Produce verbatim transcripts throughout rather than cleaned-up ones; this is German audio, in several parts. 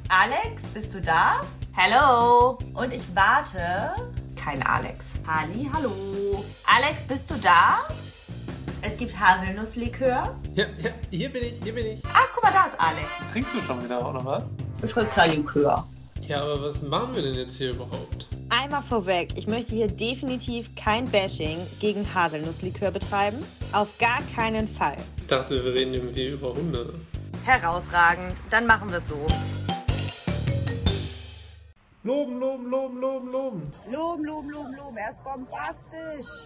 Alex, bist du da? Hello. Und ich warte. Kein Alex. Halli, hallo. Alex, bist du da? Es gibt Haselnusslikör. Ja, ja, hier bin ich, hier bin ich. Ach, guck mal, da ist Alex. Trinkst du schon wieder, oder was? Ich trinke kein Likör. Ja, aber was machen wir denn jetzt hier überhaupt? Einmal vorweg, ich möchte hier definitiv kein Bashing gegen Haselnusslikör betreiben. Auf gar keinen Fall. Ich dachte, wir reden irgendwie über Hunde. Herausragend. Dann machen wir es so. Loben, loben, loben, loben, loben. Loben, loben, loben, loben. Er ist bombastisch.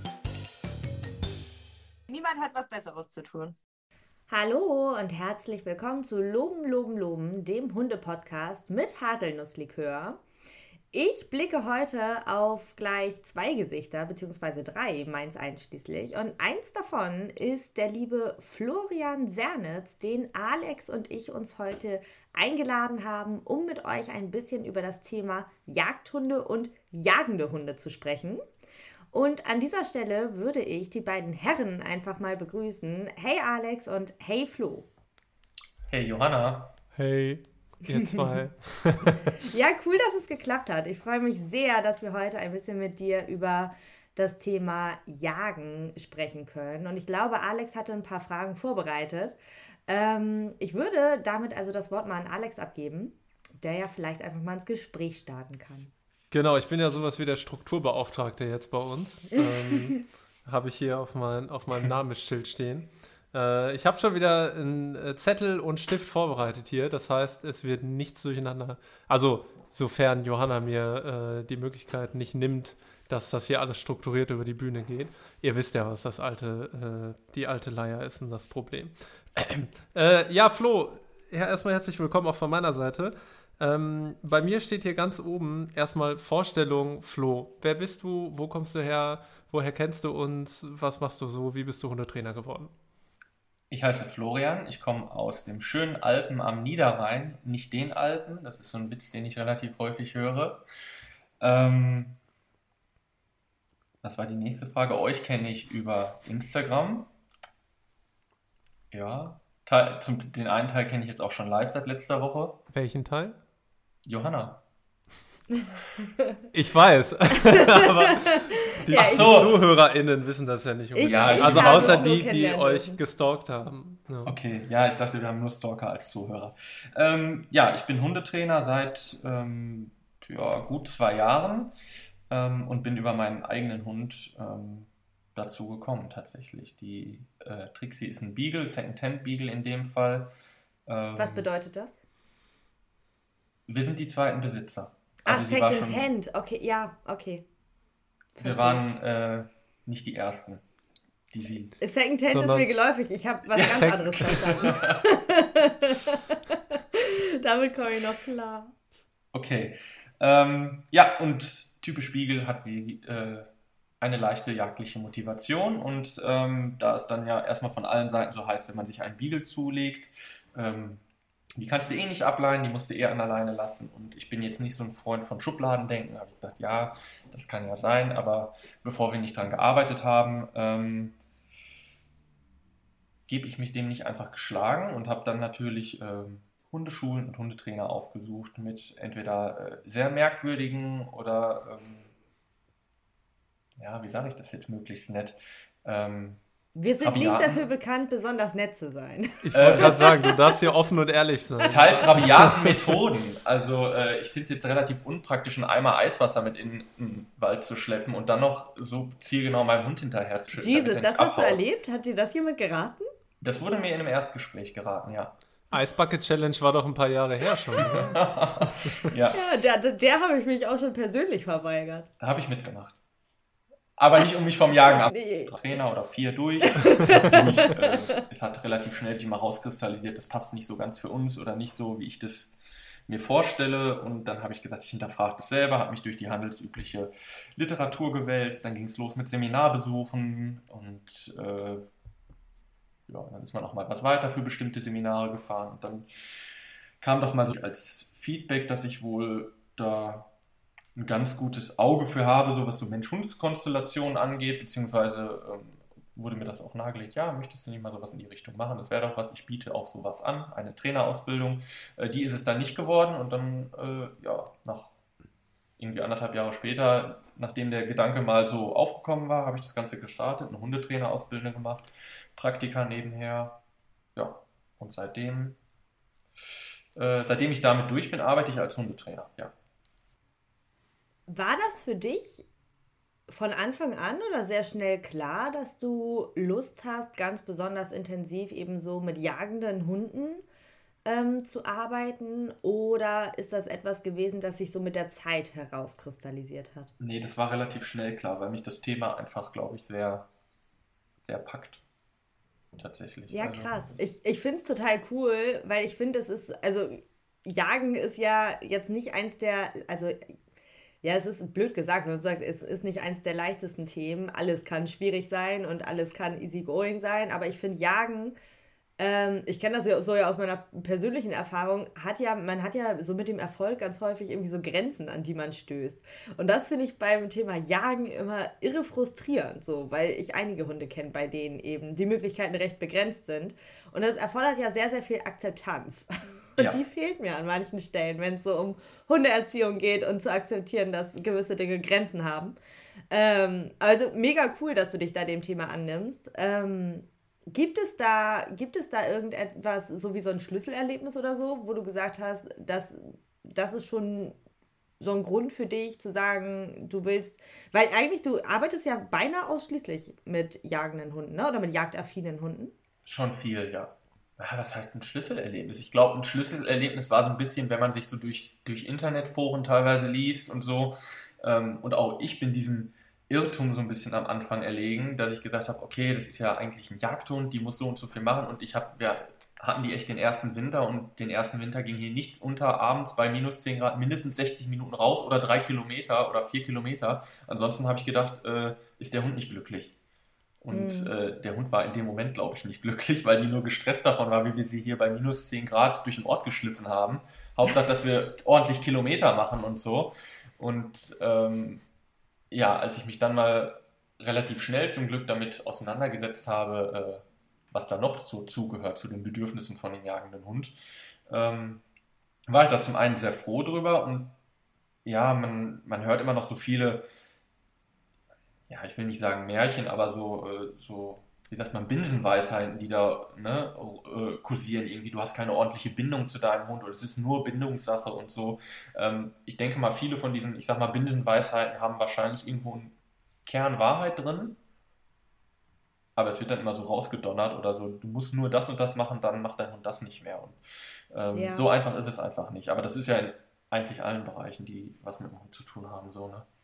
Niemand hat was Besseres zu tun. Hallo und herzlich willkommen zu Loben, Loben, Loben, dem Hunde-Podcast mit Haselnusslikör. Ich blicke heute auf gleich zwei Gesichter, beziehungsweise drei, meins einschließlich. Und eins davon ist der liebe Florian Sernitz, den Alex und ich uns heute eingeladen haben, um mit euch ein bisschen über das Thema Jagdhunde und jagende Hunde zu sprechen. Und an dieser Stelle würde ich die beiden Herren einfach mal begrüßen. Hey Alex und hey Flo. Hey Johanna. Hey, ihr zwei. Ja, cool, dass es geklappt hat. Ich freue mich sehr, dass wir heute ein bisschen mit dir über das Thema Jagen sprechen können. Und ich glaube, Alex hatte ein paar Fragen vorbereitet. Ähm, ich würde damit also das Wort mal an Alex abgeben, der ja vielleicht einfach mal ins Gespräch starten kann. Genau, ich bin ja sowas wie der Strukturbeauftragte jetzt bei uns. Ähm, habe ich hier auf, mein, auf meinem Namensschild stehen. Äh, ich habe schon wieder einen Zettel und Stift vorbereitet hier. Das heißt, es wird nichts durcheinander. Also, sofern Johanna mir äh, die Möglichkeit nicht nimmt, dass das hier alles strukturiert über die Bühne geht. Ihr wisst ja, was das alte, äh, die alte Leier ist und das Problem. äh, ja, Flo, ja, erstmal herzlich willkommen auch von meiner Seite. Ähm, bei mir steht hier ganz oben erstmal Vorstellung, Flo. Wer bist du? Wo kommst du her? Woher kennst du uns? Was machst du so? Wie bist du Hundetrainer geworden? Ich heiße Florian, ich komme aus dem schönen Alpen am Niederrhein, nicht den Alpen, das ist so ein Witz, den ich relativ häufig höre. Ähm, das war die nächste Frage. Euch kenne ich über Instagram. Ja, Teil, zum, den einen Teil kenne ich jetzt auch schon live seit letzter Woche. Welchen Teil? Johanna. Ich weiß, aber die Ach so. ZuhörerInnen wissen das ja nicht unbedingt. Ja, ich also habe außer nur die, die kennenlernen euch dürfen. gestalkt haben. Ja. Okay, ja, ich dachte, wir haben nur Stalker als Zuhörer. Ähm, ja, ich bin Hundetrainer seit ähm, ja, gut zwei Jahren ähm, und bin über meinen eigenen Hund ähm, dazu gekommen tatsächlich. Die äh, Trixie ist ein Beagle, Second-Hand Beagle in dem Fall. Ähm, Was bedeutet das? Wir sind die zweiten Besitzer. Ah, Also sie war schon- Second Hand. Okay, ja, okay. Wir waren äh, nicht die Ersten, die sie... Second Hand Sondern- ist mir geläufig. Ich habe was ganz Sek- anderes verstanden. Damit komme ich noch klar. Okay. Ähm, ja, und typisch Beagle hat sie äh, eine leichte jagdliche Motivation und ähm, da es dann ja erstmal von allen Seiten so heißt, wenn man sich einen Beagle zulegt, ähm, die kannst du eh nicht ableihen, die musst du eher an alleine lassen und ich bin jetzt nicht so ein Freund von Schubladendenken, habe ich gesagt, ja, das kann ja sein, aber bevor wir nicht dran gearbeitet haben, ähm, gebe ich mich dem nicht einfach geschlagen und habe dann natürlich ähm, Hundeschulen und Hundetrainer aufgesucht mit entweder äh, sehr merkwürdigen oder, ähm, ja, wie sage ich das jetzt möglichst nett, ähm, Wir sind Rabiaten. nicht dafür bekannt, besonders nett zu sein. Ich wollte gerade sagen, du darfst hier offen und ehrlich sein. teils rabiaten Methoden. Also äh, ich finde es jetzt relativ unpraktisch, einen Eimer Eiswasser mit in den Wald zu schleppen und dann noch so zielgenau meinem Hund hinterher zu schütten. damit Jesus, er das nicht hast du abhaut. erlebt? Hat dir das jemand geraten? Das wurde mir in einem Erstgespräch geraten, ja. Eisbucket Challenge war doch ein paar Jahre her schon. Ne? Ja, Ja, der, der, der habe ich mich auch schon persönlich verweigert. da habe ich mitgemacht. Aber nicht, um mich vom Jagen ab. Nee. Trainer oder vier durch. Das ist durch. Äh, es hat relativ schnell sich mal rauskristallisiert, das passt nicht so ganz für uns oder nicht so, wie ich das mir vorstelle. Und dann habe ich gesagt, ich hinterfrage das selber, habe mich durch die handelsübliche Literatur gewälzt. Dann ging es los mit Seminarbesuchen und äh, ja, dann ist man auch mal was weiter für bestimmte Seminare gefahren. Und dann kam doch mal so als Feedback, dass ich wohl da ein ganz gutes Auge für habe, so was so Mensch-Hund-Konstellationen angeht, beziehungsweise ähm, wurde mir das auch nahegelegt, ja, möchtest du nicht mal sowas in die Richtung machen? Das wäre doch was, ich biete auch sowas an, eine Trainerausbildung. Äh, die ist es dann nicht geworden und dann, äh, ja, nach irgendwie anderthalb Jahre später, nachdem der Gedanke mal so aufgekommen war, habe ich das Ganze gestartet, eine Hundetrainerausbildung gemacht, Praktika nebenher, ja, und seitdem, äh, seitdem ich damit durch bin, arbeite ich als Hundetrainer, ja. War das für dich von Anfang an oder sehr schnell klar, dass du Lust hast, ganz besonders intensiv eben so mit jagenden Hunden ähm, zu arbeiten? Oder ist das etwas gewesen, das sich so mit der Zeit herauskristallisiert hat? Nee, das war relativ schnell klar, weil mich das Thema einfach, glaube ich, sehr, sehr packt. Tatsächlich. Ja, Also, krass. Ich, ich finde es total cool, weil ich finde, es ist, also Jagen ist ja jetzt nicht eins der, also ja, es ist blöd gesagt, wenn man sagt, es ist nicht eins der leichtesten Themen. Alles kann schwierig sein und alles kann easygoing sein, aber ich finde Jagen, ähm, ich kenne das ja so ja aus meiner persönlichen Erfahrung, hat ja, man hat ja so mit dem Erfolg ganz häufig irgendwie so Grenzen, an die man stößt. Und das finde ich beim Thema Jagen immer irre frustrierend, so, weil ich einige Hunde kenne, bei denen eben die Möglichkeiten recht begrenzt sind. Und das erfordert ja sehr, sehr viel Akzeptanz. Und Ja. die fehlt mir an manchen Stellen, wenn es so um Hundeerziehung geht und zu akzeptieren, dass gewisse Dinge Grenzen haben. Ähm, also mega cool, dass du dich da dem Thema annimmst. Ähm, gibt es da, gibt es da irgendetwas, so wie so ein Schlüsselerlebnis oder so, wo du gesagt hast, dass das ist schon so ein Grund für dich zu sagen, du willst, weil eigentlich du arbeitest ja beinahe ausschließlich mit jagenden Hunden, ne? Oder mit jagdaffinen Hunden. Schon viel, ja. Ah, was heißt ein Schlüsselerlebnis? Ich glaube, ein Schlüsselerlebnis war so ein bisschen, wenn man sich so durch, durch Internetforen teilweise liest und so. Ähm, und auch ich bin diesem Irrtum so ein bisschen am Anfang erlegen, dass ich gesagt habe, okay, das ist ja eigentlich ein Jagdhund, die muss so und so viel machen. Und ich habe, ja, hatten die echt den ersten Winter und den ersten Winter ging hier nichts unter, abends bei minus zehn Grad mindestens sechzig Minuten raus oder drei Kilometer oder vier Kilometer. Ansonsten habe ich gedacht, äh, ist der Hund nicht glücklich. Und äh, der Hund war in dem Moment, glaube ich, nicht glücklich, weil die nur gestresst davon war, wie wir sie hier bei minus zehn Grad durch den Ort geschliffen haben. Hauptsache, dass wir ordentlich Kilometer machen und so. Und ähm, ja, als ich mich dann mal relativ schnell zum Glück damit auseinandergesetzt habe, äh, was da noch so zugehört zu den Bedürfnissen von dem jagenden Hund, ähm, war ich da zum einen sehr froh drüber. Und ja, man, man hört immer noch so viele, ja, ich will nicht sagen Märchen, aber so, äh, so wie sagt man, Binsenweisheiten, die da ne, äh, kursieren. Irgendwie, du hast keine ordentliche Bindung zu deinem Hund oder es ist nur Bindungssache und so. Ähm, ich denke mal, viele von diesen, ich sag mal, Binsenweisheiten haben wahrscheinlich irgendwo einen Kern Wahrheit drin, aber es wird dann immer so rausgedonnert oder so, du musst nur das und das machen, dann macht dein Hund das nicht mehr. Und ähm, Ja. so einfach ist es einfach nicht. Aber das ist ja in eigentlich allen Bereichen, die was mit dem Hund zu tun haben, so, ne?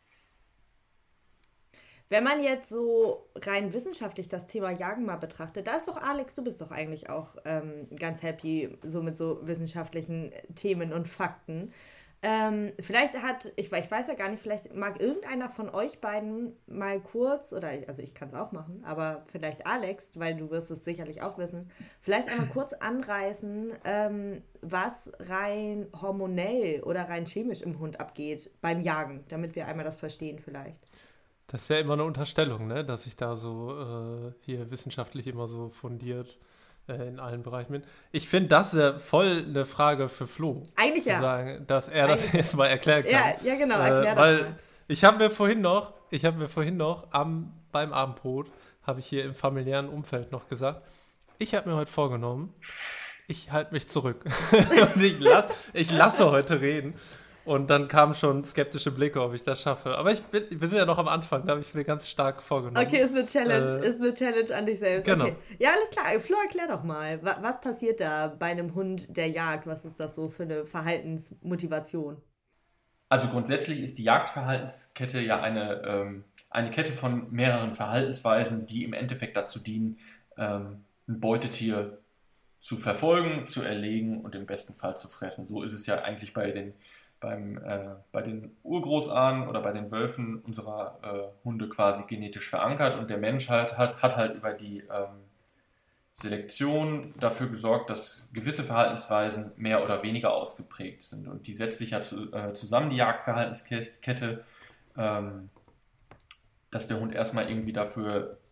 Wenn man jetzt so rein wissenschaftlich das Thema Jagen mal betrachtet, da ist doch Alex, du bist doch eigentlich auch ähm, ganz happy so mit so wissenschaftlichen Themen und Fakten. Ähm, vielleicht hat, ich, ich weiß ja gar nicht, vielleicht mag irgendeiner von euch beiden mal kurz, oder also ich kann es auch machen, aber vielleicht Alex, weil du wirst es sicherlich auch wissen, vielleicht einmal kurz anreißen, ähm, was rein hormonell oder rein chemisch im Hund abgeht beim Jagen, damit wir einmal das verstehen vielleicht. Das ist ja immer eine Unterstellung, ne? Dass ich da so äh, hier wissenschaftlich immer so fundiert äh, in allen Bereichen bin. Ich finde das ja voll eine Frage für Flo. Eigentlich zu ja. sagen, dass er das Eigentlich- jetzt mal erklären kann. Ja, ja genau, erklär äh, das weil mal. ich habe mir vorhin noch, ich habe mir vorhin noch am, beim Abendbrot, habe ich hier im familiären Umfeld noch gesagt, ich habe mir heute vorgenommen, ich halte mich zurück. Und ich, lass, ich lasse heute reden. Und dann kamen schon skeptische Blicke, ob ich das schaffe. Aber ich bin, wir sind ja noch am Anfang, da habe ich es mir ganz stark vorgenommen. Okay, ist eine Challenge, Äh, ist eine Challenge an dich selbst. genau. Okay. Ja, alles klar. Flo, erklär doch mal, wa- was passiert da bei einem Hund, der jagt? Was ist das so für eine Verhaltensmotivation? Also grundsätzlich ist die Jagdverhaltenskette ja eine, ähm, eine Kette von mehreren Verhaltensweisen, die im Endeffekt dazu dienen, ähm, ein Beutetier zu verfolgen, zu erlegen und im besten Fall zu fressen. So ist es ja eigentlich bei den, beim, äh, bei den Urgroßahnen oder bei den Wölfen unserer äh, Hunde quasi genetisch verankert und der Mensch halt, hat, hat halt über die ähm, Selektion dafür gesorgt, dass gewisse Verhaltensweisen mehr oder weniger ausgeprägt sind. Und die setzt sich ja zu, äh, zusammen, die Jagdverhaltenskette, ähm, dass der Hund erstmal irgendwie dafür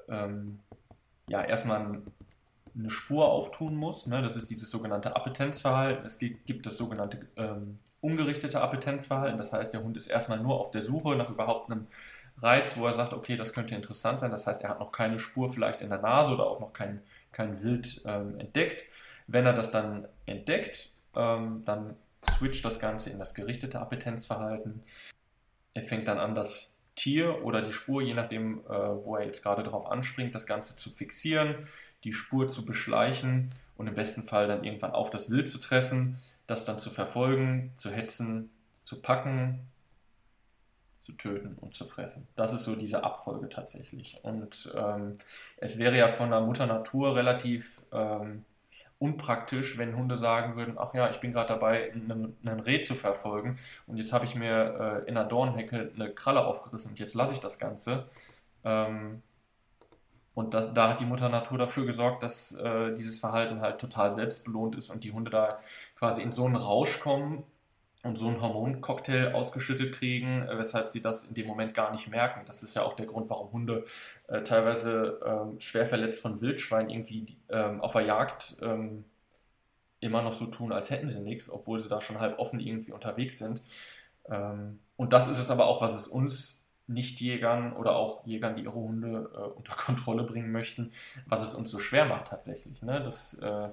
ähm, ja erstmal ein eine Spur auftun muss. Ne? Das ist dieses sogenannte Appetenzverhalten. Es gibt, gibt das sogenannte ähm, ungerichtete Appetenzverhalten. Das heißt, der Hund ist erstmal nur auf der Suche nach überhaupt einem Reiz, wo er sagt, okay, das könnte interessant sein. Das heißt, er hat noch keine Spur vielleicht in der Nase oder auch noch kein, kein Wild ähm, entdeckt. Wenn er das dann entdeckt, ähm, dann switcht das Ganze in das gerichtete Appetenzverhalten. Er fängt dann an, das Tier oder die Spur, je nachdem, äh, wo er jetzt gerade drauf anspringt, das Ganze zu fixieren, die Spur zu beschleichen und im besten Fall dann irgendwann auf das Wild zu treffen, das dann zu verfolgen, zu hetzen, zu packen, zu töten und zu fressen. Das ist so diese Abfolge tatsächlich. Und ähm, es wäre ja von der Mutter Natur relativ ähm, unpraktisch, wenn Hunde sagen würden, ach ja, ich bin gerade dabei, einen, einen Reh zu verfolgen und jetzt habe ich mir äh, in einer Dornhecke eine Kralle aufgerissen und jetzt lasse ich das Ganze. Ähm, Und das, da hat die Mutter Natur dafür gesorgt, dass äh, dieses Verhalten halt total selbstbelohnt ist und die Hunde da quasi in so einen Rausch kommen und so einen Hormoncocktail ausgeschüttet kriegen, äh, weshalb sie das in dem Moment gar nicht merken. Das ist ja auch der Grund, warum Hunde äh, teilweise äh, schwer verletzt von Wildschweinen irgendwie äh, auf der Jagd äh, immer noch so tun, als hätten sie nichts, obwohl sie da schon halb offen irgendwie unterwegs sind. Ähm, und das ist es aber auch, was es uns Nichtjägern oder auch Jägern, die ihre Hunde äh, unter Kontrolle bringen möchten, was es uns so schwer macht tatsächlich. Ne? Das, äh,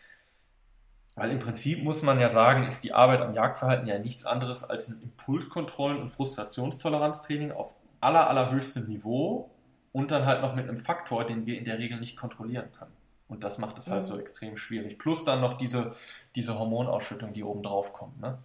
weil im Prinzip muss man ja sagen, ist die Arbeit am Jagdverhalten ja nichts anderes als ein Impulskontrollen- und Frustrationstoleranztraining auf aller, allerhöchstem Niveau und dann halt noch mit einem Faktor, den wir in der Regel nicht kontrollieren können. Und das macht es halt mhm. so extrem schwierig. Plus dann noch diese, diese Hormonausschüttung, die oben drauf kommt. Ne?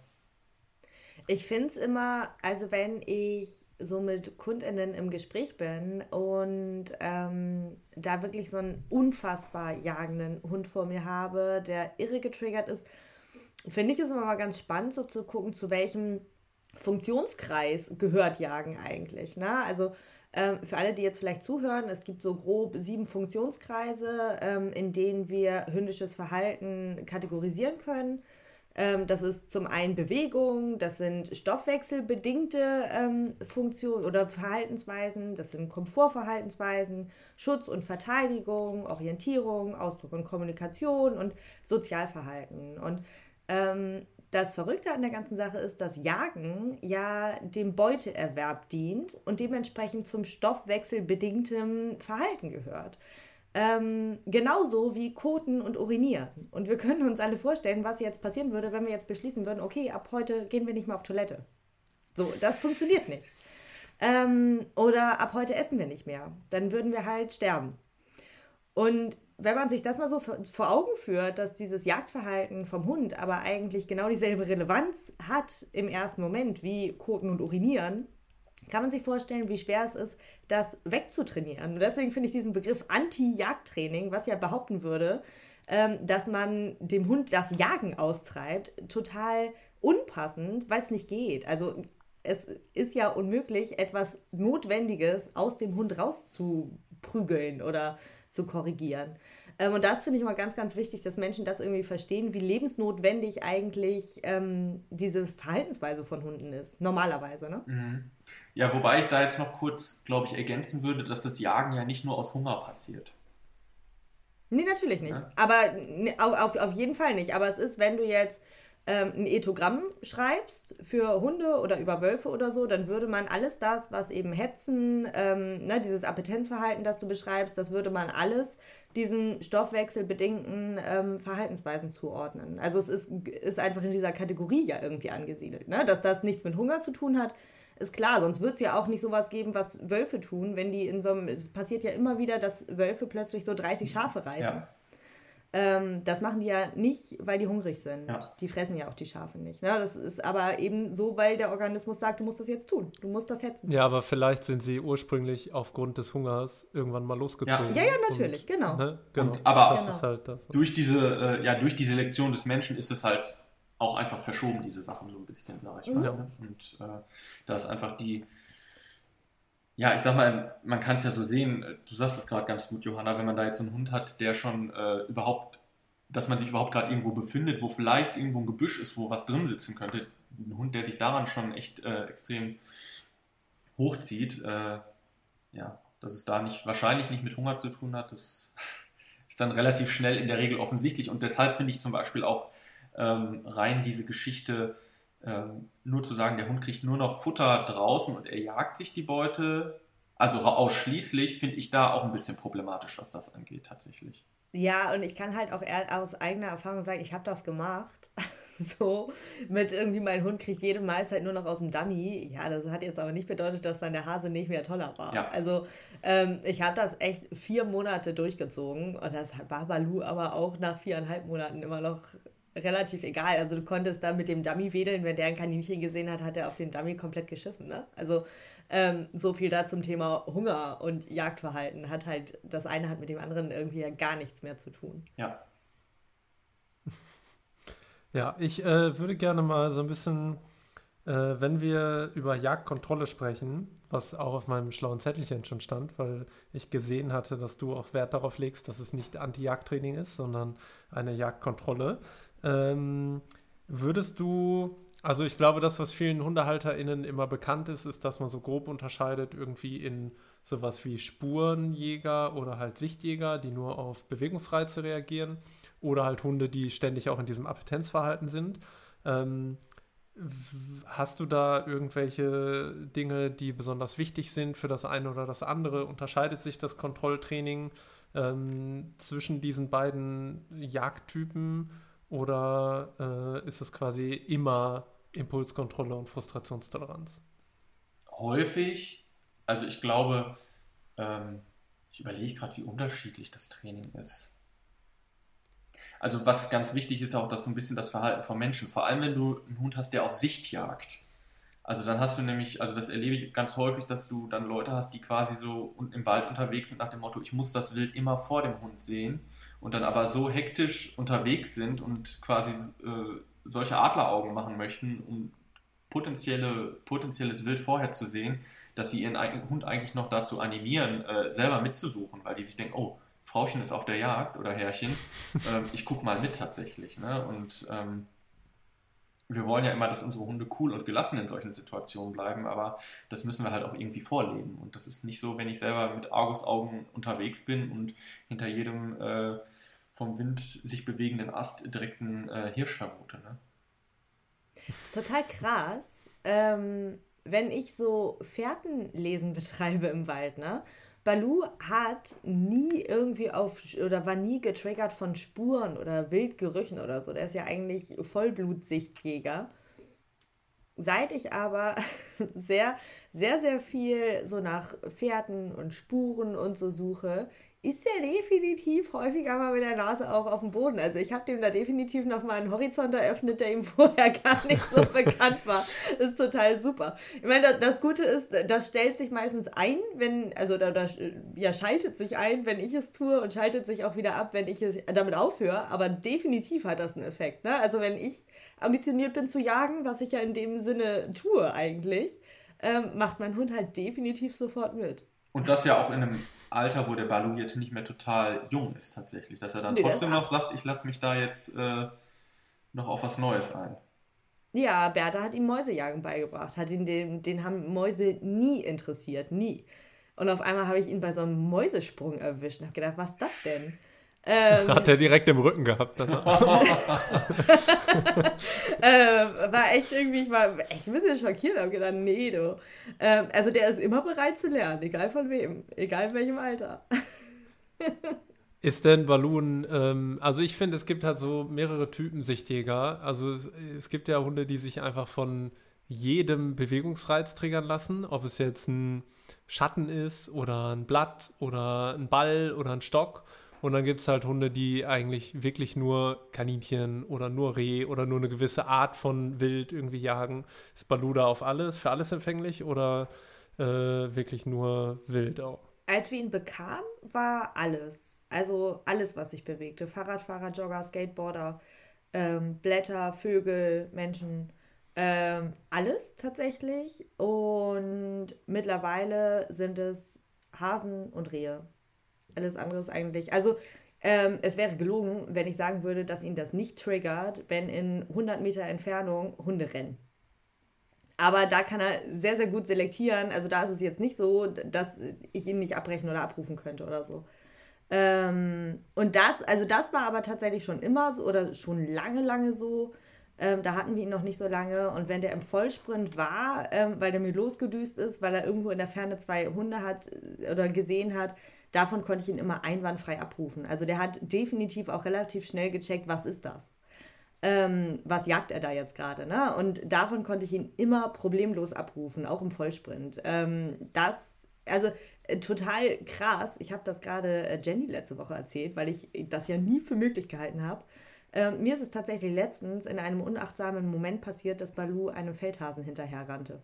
Ich finde es immer, also wenn ich so mit KundInnen im Gespräch bin und ähm, da wirklich so einen unfassbar jagenden Hund vor mir habe, der irre getriggert ist, finde ich es immer mal ganz spannend, so zu gucken, zu welchem Funktionskreis gehört Jagen eigentlich. Ne? Also ähm, für alle, die jetzt vielleicht zuhören, es gibt so grob sieben Funktionskreise, ähm, in denen wir hündisches Verhalten kategorisieren können. Das ist zum einen Bewegung, das sind stoffwechselbedingte ähm, Funktionen oder Verhaltensweisen, das sind Komfortverhaltensweisen, Schutz und Verteidigung, Orientierung, Ausdruck und Kommunikation und Sozialverhalten. Und ähm, das Verrückte an der ganzen Sache ist, dass Jagen ja dem Beuteerwerb dient und dementsprechend zum stoffwechselbedingtem Verhalten gehört. Ähm, genauso wie Koten und Urinieren. Und wir können uns alle vorstellen, was jetzt passieren würde, wenn wir jetzt beschließen würden, okay, ab heute gehen wir nicht mehr auf Toilette. So, das funktioniert nicht. Ähm, oder ab heute essen wir nicht mehr. Dann würden wir halt sterben. Und wenn man sich das mal so vor Augen führt, dass dieses Jagdverhalten vom Hund aber eigentlich genau dieselbe Relevanz hat im ersten Moment wie Koten und Urinieren, kann man sich vorstellen, wie schwer es ist, das wegzutrainieren. Und deswegen finde ich diesen Begriff Anti-Jagdtraining, was ja behaupten würde, ähm, dass man dem Hund das Jagen austreibt, total unpassend, weil es nicht geht. Also es ist ja unmöglich, etwas Notwendiges aus dem Hund rauszuprügeln oder zu korrigieren. Ähm, und das finde ich immer ganz, ganz wichtig, dass Menschen das irgendwie verstehen, wie lebensnotwendig eigentlich ähm, diese Verhaltensweise von Hunden ist. Normalerweise, ne? Mhm. Ja, wobei ich da jetzt noch kurz, glaube ich, ergänzen würde, dass das Jagen ja nicht nur aus Hunger passiert. Nee, natürlich nicht. Ja. Aber auf, auf jeden Fall nicht. Aber es ist, wenn du jetzt ähm, ein Ethogramm schreibst für Hunde oder über Wölfe oder so, dann würde man alles das, was eben Hetzen, ähm, ne, dieses Appetenzverhalten, das du beschreibst, das würde man alles diesen stoffwechselbedingten ähm, Verhaltensweisen zuordnen. Also es ist, ist einfach in dieser Kategorie ja irgendwie angesiedelt. Ne? Dass das nichts mit Hunger zu tun hat, ist klar, sonst wird es ja auch nicht sowas geben, was Wölfe tun, wenn die in so einem, es passiert ja immer wieder, dass Wölfe plötzlich so dreißig Schafe reißen. Ja. Ähm, das machen die ja nicht, weil die hungrig sind. Ja. Die fressen ja auch die Schafe nicht. Ne? Das ist aber eben so, weil der Organismus sagt, du musst das jetzt tun, du musst das hetzen. Ja, aber vielleicht sind sie ursprünglich aufgrund des Hungers irgendwann mal losgezogen. Ja, ja, ja natürlich, und, genau. Ne? genau. Und, aber das genau. ist halt das. Durch diese, äh, ja, durch die Selektion des Menschen ist es halt auch einfach verschoben, diese Sachen so ein bisschen, sage ich mal. Ja. Ne? Und äh, da ist einfach die, ja, ich sag mal, man kann es ja so sehen, du sagst es gerade ganz gut, Johanna, wenn man da jetzt einen Hund hat, der schon äh, überhaupt, dass man sich überhaupt gerade irgendwo befindet, wo vielleicht irgendwo ein Gebüsch ist, wo was drin sitzen könnte, ein Hund, der sich daran schon echt äh, extrem hochzieht, äh, ja, dass es da nicht, wahrscheinlich nicht mit Hunger zu tun hat, das ist dann relativ schnell in der Regel offensichtlich. Und deshalb finde ich zum Beispiel auch ähm, rein diese Geschichte, ähm, nur zu sagen, der Hund kriegt nur noch Futter draußen und er jagt sich die Beute, also ausschließlich, finde ich da auch ein bisschen problematisch, was das angeht tatsächlich. Ja, und ich kann halt auch aus eigener Erfahrung sagen, ich habe das gemacht. So, mit irgendwie, mein Hund kriegt jede Mahlzeit nur noch aus dem Dummy. Ja, das hat jetzt aber nicht bedeutet, dass dann der Hase nicht mehr toller war. Ja. Also, ähm, ich habe das echt vier Monate durchgezogen und das war Balu aber auch nach viereinhalb Monaten immer noch relativ egal. Also, du konntest dann mit dem Dummy wedeln, wenn der ein Kaninchen gesehen hat, hat er auf den Dummy komplett geschissen, ne? Also, ähm, so viel da zum Thema Hunger und Jagdverhalten. Hat halt, das eine hat mit dem anderen irgendwie ja gar nichts mehr zu tun. Ja. Ja, ich äh, würde gerne mal so ein bisschen, äh, wenn wir über Jagdkontrolle sprechen, was auch auf meinem schlauen Zettelchen schon stand, weil ich gesehen hatte, dass du auch Wert darauf legst, dass es nicht Anti-Jagd-Training ist, sondern eine Jagdkontrolle. Ähm, würdest du, also ich glaube, das, was vielen HundehalterInnen immer bekannt ist, ist, dass man so grob unterscheidet irgendwie in sowas wie Spurenjäger oder halt Sichtjäger, die nur auf Bewegungsreize reagieren. Oder halt Hunde, die ständig auch in diesem Appetenzverhalten sind. Ähm, hast du da irgendwelche Dinge, die besonders wichtig sind für das eine oder das andere? Unterscheidet sich das Kontrolltraining ähm, zwischen diesen beiden Jagdtypen oder äh, ist es quasi immer Impulskontrolle und Frustrationstoleranz? Häufig, also ich glaube, ähm, ich überlege gerade, wie unterschiedlich das Training ist. Also was ganz wichtig ist auch, dass so ein bisschen das Verhalten von Menschen, vor allem wenn du einen Hund hast, der auf Sicht jagt. Also dann hast du nämlich, also das erlebe ich ganz häufig, dass du dann Leute hast, die quasi so im Wald unterwegs sind nach dem Motto, ich muss das Wild immer vor dem Hund sehen und dann aber so hektisch unterwegs sind und quasi äh, solche Adleraugen machen möchten, um potenzielle, potenzielles Wild vorher zu sehen, dass sie ihren Hund eigentlich noch dazu animieren, äh, selber mitzusuchen, weil die sich denken, oh, Frauchen ist auf der Jagd oder Herrchen, ähm, ich gucke mal mit tatsächlich. Ne? Und ähm, wir wollen ja immer, dass unsere Hunde cool und gelassen in solchen Situationen bleiben, aber das müssen wir halt auch irgendwie vorleben. Und das ist nicht so, wenn ich selber mit Argusaugen unterwegs bin und hinter jedem äh, vom Wind sich bewegenden Ast direkt einen äh, Hirsch vermute. Ne? Das ist total krass. Ähm, wenn ich so Fährtenlesen betreibe im Wald, ne? Balu hat nie irgendwie auf, oder war nie getriggert von Spuren oder Wildgerüchen oder so. Der ist ja eigentlich Vollblutsichtjäger. Seit ich aber sehr, sehr, sehr viel so nach Fährten und Spuren und so suche, ist er definitiv häufiger mal mit der Nase auch auf dem Boden. Also ich habe dem da definitiv nochmal einen Horizont eröffnet, der ihm vorher gar nicht so bekannt war. Das ist total super. Ich meine, das, das Gute ist, das stellt sich meistens ein, wenn, also da, da ja, schaltet sich ein, wenn ich es tue und schaltet sich auch wieder ab, wenn ich es damit aufhöre. Aber definitiv hat das einen Effekt. Ne? Also wenn ich ambitioniert bin zu jagen, was ich ja in dem Sinne tue eigentlich, ähm, macht mein Hund halt definitiv sofort mit. Und das ja auch in einem Alter, wo der Balu jetzt nicht mehr total jung ist tatsächlich, dass er dann Nee, trotzdem noch sagt, ich lasse mich da jetzt äh, noch auf was Neues ein. Ja, Bertha hat ihm Mäusejagen beigebracht, hat ihn den, den haben Mäuse nie interessiert, nie. Und auf einmal habe ich ihn bei so einem Mäusesprung erwischt und habe gedacht, was ist das denn? Ähm, Hat er direkt im Rücken gehabt. Dann. äh, war echt irgendwie, ich war echt ein bisschen schockiert, habe gedacht, nee, du. Ähm, also der ist immer bereit zu lernen, egal von wem, egal in welchem Alter. Ist denn Balloon, ähm, also ich finde, es gibt halt so mehrere Typen Sichtjäger. Also es, es gibt ja Hunde, die sich einfach von jedem Bewegungsreiz triggern lassen, ob es jetzt ein Schatten ist oder ein Blatt oder ein Ball oder ein Stock. Und dann gibt es halt Hunde, die eigentlich wirklich nur Kaninchen oder nur Reh oder nur eine gewisse Art von Wild irgendwie jagen. Ist Balu da auf alles, für alles empfänglich oder äh, wirklich nur Wild auch? Als wir ihn bekamen, war alles. Also alles, was sich bewegte. Fahrradfahrer, Jogger, Skateboarder, ähm, Blätter, Vögel, Menschen. Ähm, alles tatsächlich. Und mittlerweile sind es Hasen und Rehe. Alles andere ist eigentlich, also ähm, es wäre gelogen, wenn ich sagen würde, dass ihn das nicht triggert, wenn in hundert Meter Entfernung Hunde rennen. Aber da kann er sehr, sehr gut selektieren. Also da ist es jetzt nicht so, dass ich ihn nicht abbrechen oder abrufen könnte oder so. Ähm, und das, also das war aber tatsächlich schon immer so oder schon lange, lange so. Ähm, da hatten wir ihn noch nicht so lange. Und wenn der im Vollsprint war, ähm, weil der mir losgedüst ist, weil er irgendwo in der Ferne zwei Hunde hat oder gesehen hat, davon konnte ich ihn immer einwandfrei abrufen. Also der hat definitiv auch relativ schnell gecheckt, was ist das? Ähm, was jagt er da jetzt gerade? Ne? Und davon konnte ich ihn immer problemlos abrufen, auch im Vollsprint. Ähm, das, also äh, total krass. Ich habe das gerade äh, Jenny letzte Woche erzählt, weil ich das ja nie für möglich gehalten habe. Ähm, mir ist es tatsächlich letztens in einem unachtsamen Moment passiert, dass Baloo einem Feldhasen hinterher rannte.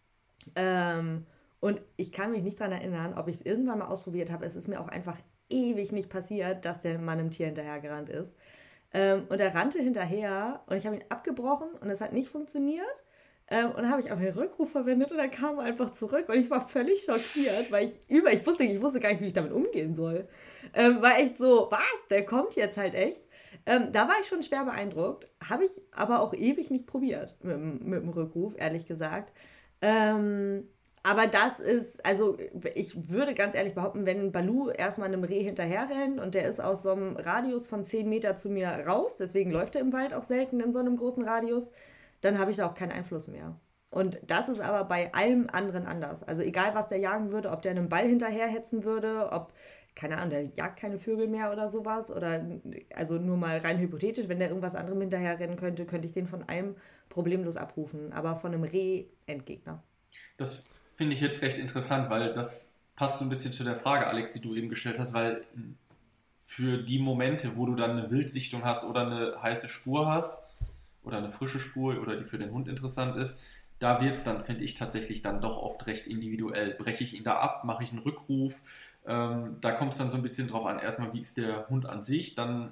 Ähm, und ich kann mich nicht daran erinnern, ob ich es irgendwann mal ausprobiert habe. Es ist mir auch einfach ewig nicht passiert, dass der Mann einem Tier hinterhergerannt ist. Ähm, und er rannte hinterher und ich habe ihn abgebrochen und es hat nicht funktioniert. Ähm, und dann habe ich auch den Rückruf verwendet und er kam einfach zurück und ich war völlig schockiert, weil ich über, ich wusste, ich wusste gar nicht, wie ich damit umgehen soll. Ähm, war echt so, was, der kommt jetzt halt echt. Ähm, da war ich schon schwer beeindruckt, habe ich aber auch ewig nicht probiert mit, mit dem Rückruf, ehrlich gesagt. Ähm, aber das ist, also ich würde ganz ehrlich behaupten, wenn Baloo erstmal einem Reh hinterher rennt und der ist aus so einem Radius von zehn Meter zu mir raus, deswegen läuft er im Wald auch selten in so einem großen Radius, dann habe ich da auch keinen Einfluss mehr. Und das ist aber bei allem anderen anders. Also egal, was der jagen würde, ob der einen Ball hinterherhetzen würde, ob, keine Ahnung, der jagt keine Vögel mehr oder sowas, oder also nur mal rein hypothetisch, wenn der irgendwas anderem hinterherrennen könnte, könnte ich den von einem problemlos abrufen, aber von einem Reh Endgegner. Das finde ich jetzt recht interessant, weil das passt so ein bisschen zu der Frage, Alex, die du eben gestellt hast, weil für die Momente, wo du dann eine Wildsichtung hast oder eine heiße Spur hast oder eine frische Spur oder die für den Hund interessant ist, da wird es dann, finde ich, tatsächlich dann doch oft recht individuell. Breche ich ihn da ab, mache ich einen Rückruf, ähm, da kommt es dann so ein bisschen drauf an, erstmal, wie ist der Hund an sich, dann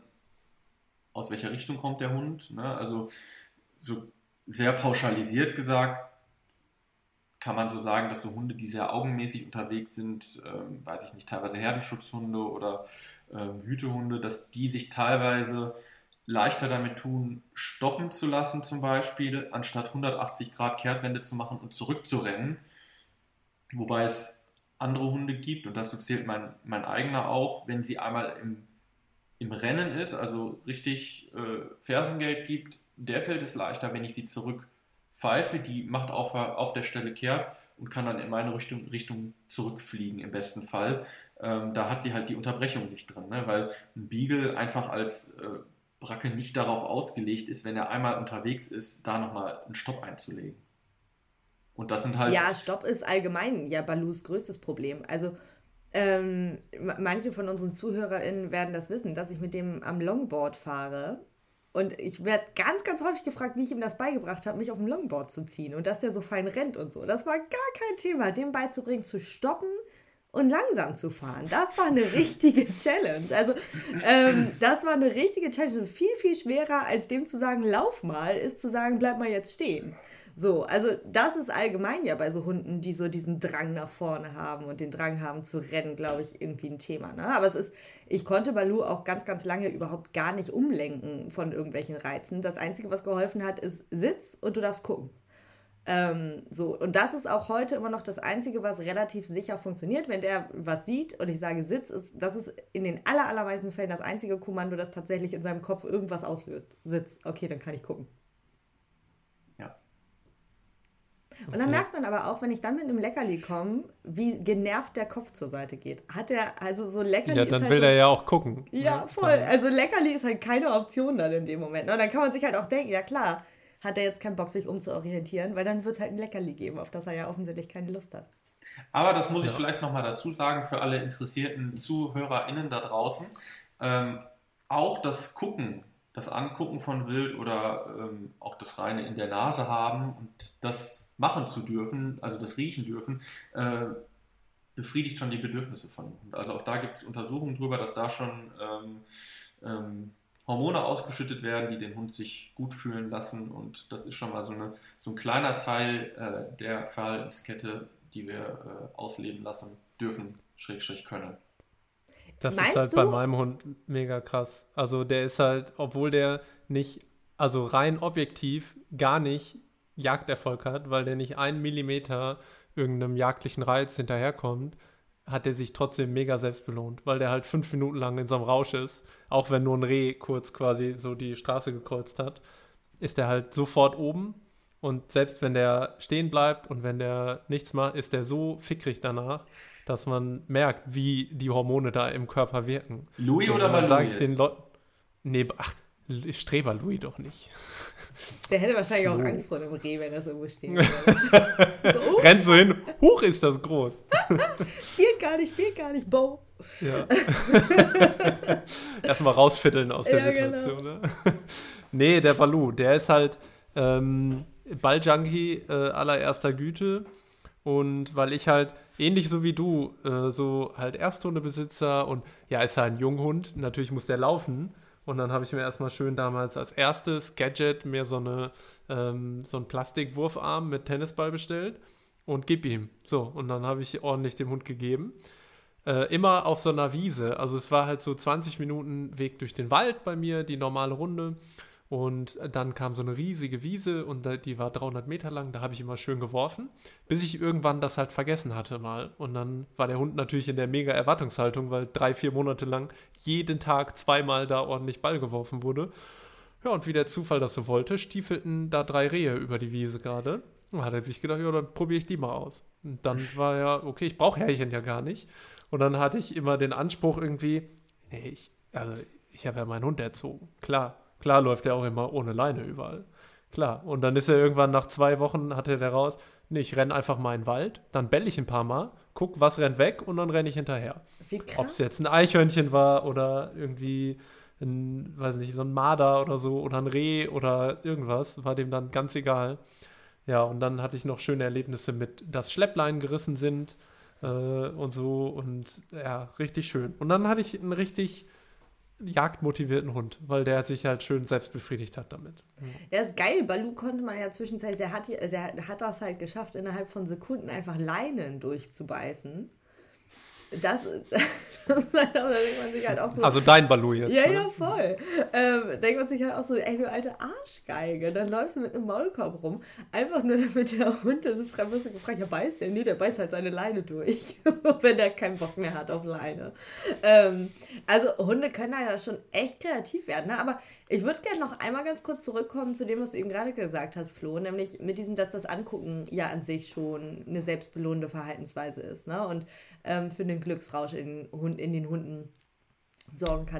aus welcher Richtung kommt der Hund, ne? Also so sehr pauschalisiert gesagt, kann man so sagen, dass so Hunde, die sehr augenmäßig unterwegs sind, ähm, weiß ich nicht, teilweise Herdenschutzhunde oder ähm, Hütehunde, dass die sich teilweise leichter damit tun, stoppen zu lassen zum Beispiel, anstatt hundertachtzig Grad Kehrtwende zu machen und zurückzurennen. Wobei es andere Hunde gibt, und dazu zählt mein, mein eigener auch, wenn sie einmal im, im Rennen ist, also richtig äh, Fersengeld gibt, der fällt es leichter, wenn ich sie zurück Pfeife, die macht auf, auf der Stelle kehrt und kann dann in meine Richtung, Richtung zurückfliegen im besten Fall. Ähm, da hat sie halt die Unterbrechung nicht drin, ne? Weil ein Beagle einfach als äh, Bracke nicht darauf ausgelegt ist, wenn er einmal unterwegs ist, da nochmal einen Stopp einzulegen. Und das sind halt... Ja, Stopp ist allgemein ja Baloos größtes Problem. Also ähm, manche von unseren ZuhörerInnen werden das wissen, dass ich mit dem am Longboard fahre. Und ich werde ganz, ganz häufig gefragt, wie ich ihm das beigebracht habe, mich auf dem Longboard zu ziehen und dass der so fein rennt und so. Das war gar kein Thema, dem beizubringen, zu stoppen und langsam zu fahren. Das war eine richtige Challenge. Also ähm, das war eine richtige Challenge. Viel, viel schwerer, als dem zu sagen, lauf mal, ist zu sagen, bleib mal jetzt stehen. So, also das ist allgemein ja bei so Hunden, die so diesen Drang nach vorne haben und den Drang haben zu rennen, glaube ich, irgendwie ein Thema. Ne? Aber es ist, ich konnte Baloo auch ganz, ganz lange überhaupt gar nicht umlenken von irgendwelchen Reizen. Das Einzige, was geholfen hat, ist Sitz und du darfst gucken. Ähm, so, und das ist auch heute immer noch das Einzige, was relativ sicher funktioniert, wenn der was sieht und ich sage Sitz, ist, das ist in den aller, allermeisten Fällen das einzige Kommando, das tatsächlich in seinem Kopf irgendwas auslöst. Sitz, okay, dann kann ich gucken. Und dann okay. merkt man aber auch, wenn ich dann mit einem Leckerli komme, wie genervt der Kopf zur Seite geht. Hat er, also so Leckerli Ja, dann ist will halt er so, ja auch gucken. Ja, ne? voll. Also Leckerli ist halt keine Option dann in dem Moment. Und dann kann man sich halt auch denken, ja klar, hat er jetzt keinen Bock, sich umzuorientieren, weil dann wird es halt ein Leckerli geben, auf das er ja offensichtlich keine Lust hat. Aber das muss ich ja. vielleicht nochmal dazu sagen, für alle interessierten ZuhörerInnen da draußen, ähm, auch das Gucken, das Angucken von Wild oder ähm, auch das reine in der Nase haben und das machen zu dürfen, also das riechen dürfen, äh, befriedigt schon die Bedürfnisse von dem Hund. Also auch da gibt es Untersuchungen drüber, dass da schon ähm, ähm, Hormone ausgeschüttet werden, die den Hund sich gut fühlen lassen, und das ist schon mal so, eine, so ein kleiner Teil äh, der Verhaltenskette, die wir äh, ausleben lassen dürfen, Schrägstrich können. Das Meinst ist halt du? bei meinem Hund mega krass. Also der ist halt, obwohl der nicht, also rein objektiv gar nicht Jagderfolg hat, weil der nicht einen Millimeter irgendeinem jagdlichen Reiz hinterherkommt, hat der sich trotzdem mega selbst belohnt, weil der halt fünf Minuten lang in so einem Rausch ist, auch wenn nur ein Reh kurz quasi so die Straße gekreuzt hat, ist der halt sofort oben und selbst wenn der stehen bleibt und wenn der nichts macht, ist der so fickrig danach, dass man merkt, wie die Hormone da im Körper wirken. Louis so, oder Balou sage ich jetzt? den Leuten, nee, ach, Streber Louis doch nicht. Der hätte wahrscheinlich auch So. Angst vor dem Reh, wenn das irgendwo stehen würde. So, oh, Rennt so hin, hoch ist das groß. spielt gar nicht, spielt gar nicht, Bo. Ja. Erstmal rausfitteln aus der Ja, Situation. Ne? Nee, der Balou, der ist halt ähm, Balljunkie äh, allererster Güte. Und weil ich halt, ähnlich so wie du, äh, so halt Ersthundebesitzer und ja, ist halt ein Junghund, natürlich muss der laufen. Und dann habe ich mir erstmal schön damals als erstes Gadget mir so, eine, ähm, so einen Plastikwurfarm mit Tennisball bestellt und gib ihm. So, und dann habe ich ordentlich dem Hund gegeben. Äh, immer auf so einer Wiese. Also es war halt so zwanzig Minuten Weg durch den Wald bei mir, die normale Runde. Und dann kam so eine riesige Wiese und da, die war dreihundert Meter lang, da habe ich immer schön geworfen, bis ich irgendwann das halt vergessen hatte mal. Und dann war der Hund natürlich in der mega Erwartungshaltung, weil drei, vier Monate lang jeden Tag zweimal da ordentlich Ball geworfen wurde. Ja, und wie der Zufall das so wollte, stiefelten da drei Rehe über die Wiese gerade. Und hat er sich gedacht, ja, dann probiere ich die mal aus. Und dann war ja, okay, ich brauche Härchen ja gar nicht. Und dann hatte ich immer den Anspruch irgendwie, nee, ich, also ich habe ja meinen Hund erzogen, klar. Klar läuft er auch immer ohne Leine überall. Klar. Und dann ist er irgendwann nach zwei Wochen, hatte der raus, nee, ich renne einfach mal in den Wald, dann belle ich ein paar Mal, guck, was rennt weg und dann renne ich hinterher. Wie krass. Ob es jetzt ein Eichhörnchen war oder irgendwie ein, weiß nicht, so ein Marder oder so oder ein Reh oder irgendwas, war dem dann ganz egal. Ja, und dann hatte ich noch schöne Erlebnisse mit, dass Schleppleinen gerissen sind äh, und so und ja, richtig schön. Und dann hatte ich einen richtig jagdmotivierten Hund, weil der sich halt schön selbst befriedigt hat damit. Ja, ist geil. Balou konnte man ja zwischenzeitlich, der hat, der hat das halt geschafft, innerhalb von Sekunden einfach Leinen durchzubeißen. Das, das da denkt man sich halt auch so. Also dein Balou jetzt. Ja, ne? ja, voll. Ähm, denkt man sich halt auch so, ey, du alte Arschgeige. Dann läufst du mit einem Maulkorb rum. Einfach nur, damit der Hund, so frei wirst du gefragt, ja, beißt der? Nee, der beißt halt seine Leine durch. Wenn der keinen Bock mehr hat auf Leine. Ähm, also Hunde können da ja schon echt kreativ werden. Ne? Aber ich würde gerne noch einmal ganz kurz zurückkommen zu dem, was du eben gerade gesagt hast, Flo. Nämlich mit diesem, dass das Angucken ja an sich schon eine selbstbelohnende Verhaltensweise ist. Ne? Und ähm, für einen Glücksrausch in, Hund, in den Hunden sorgen kann.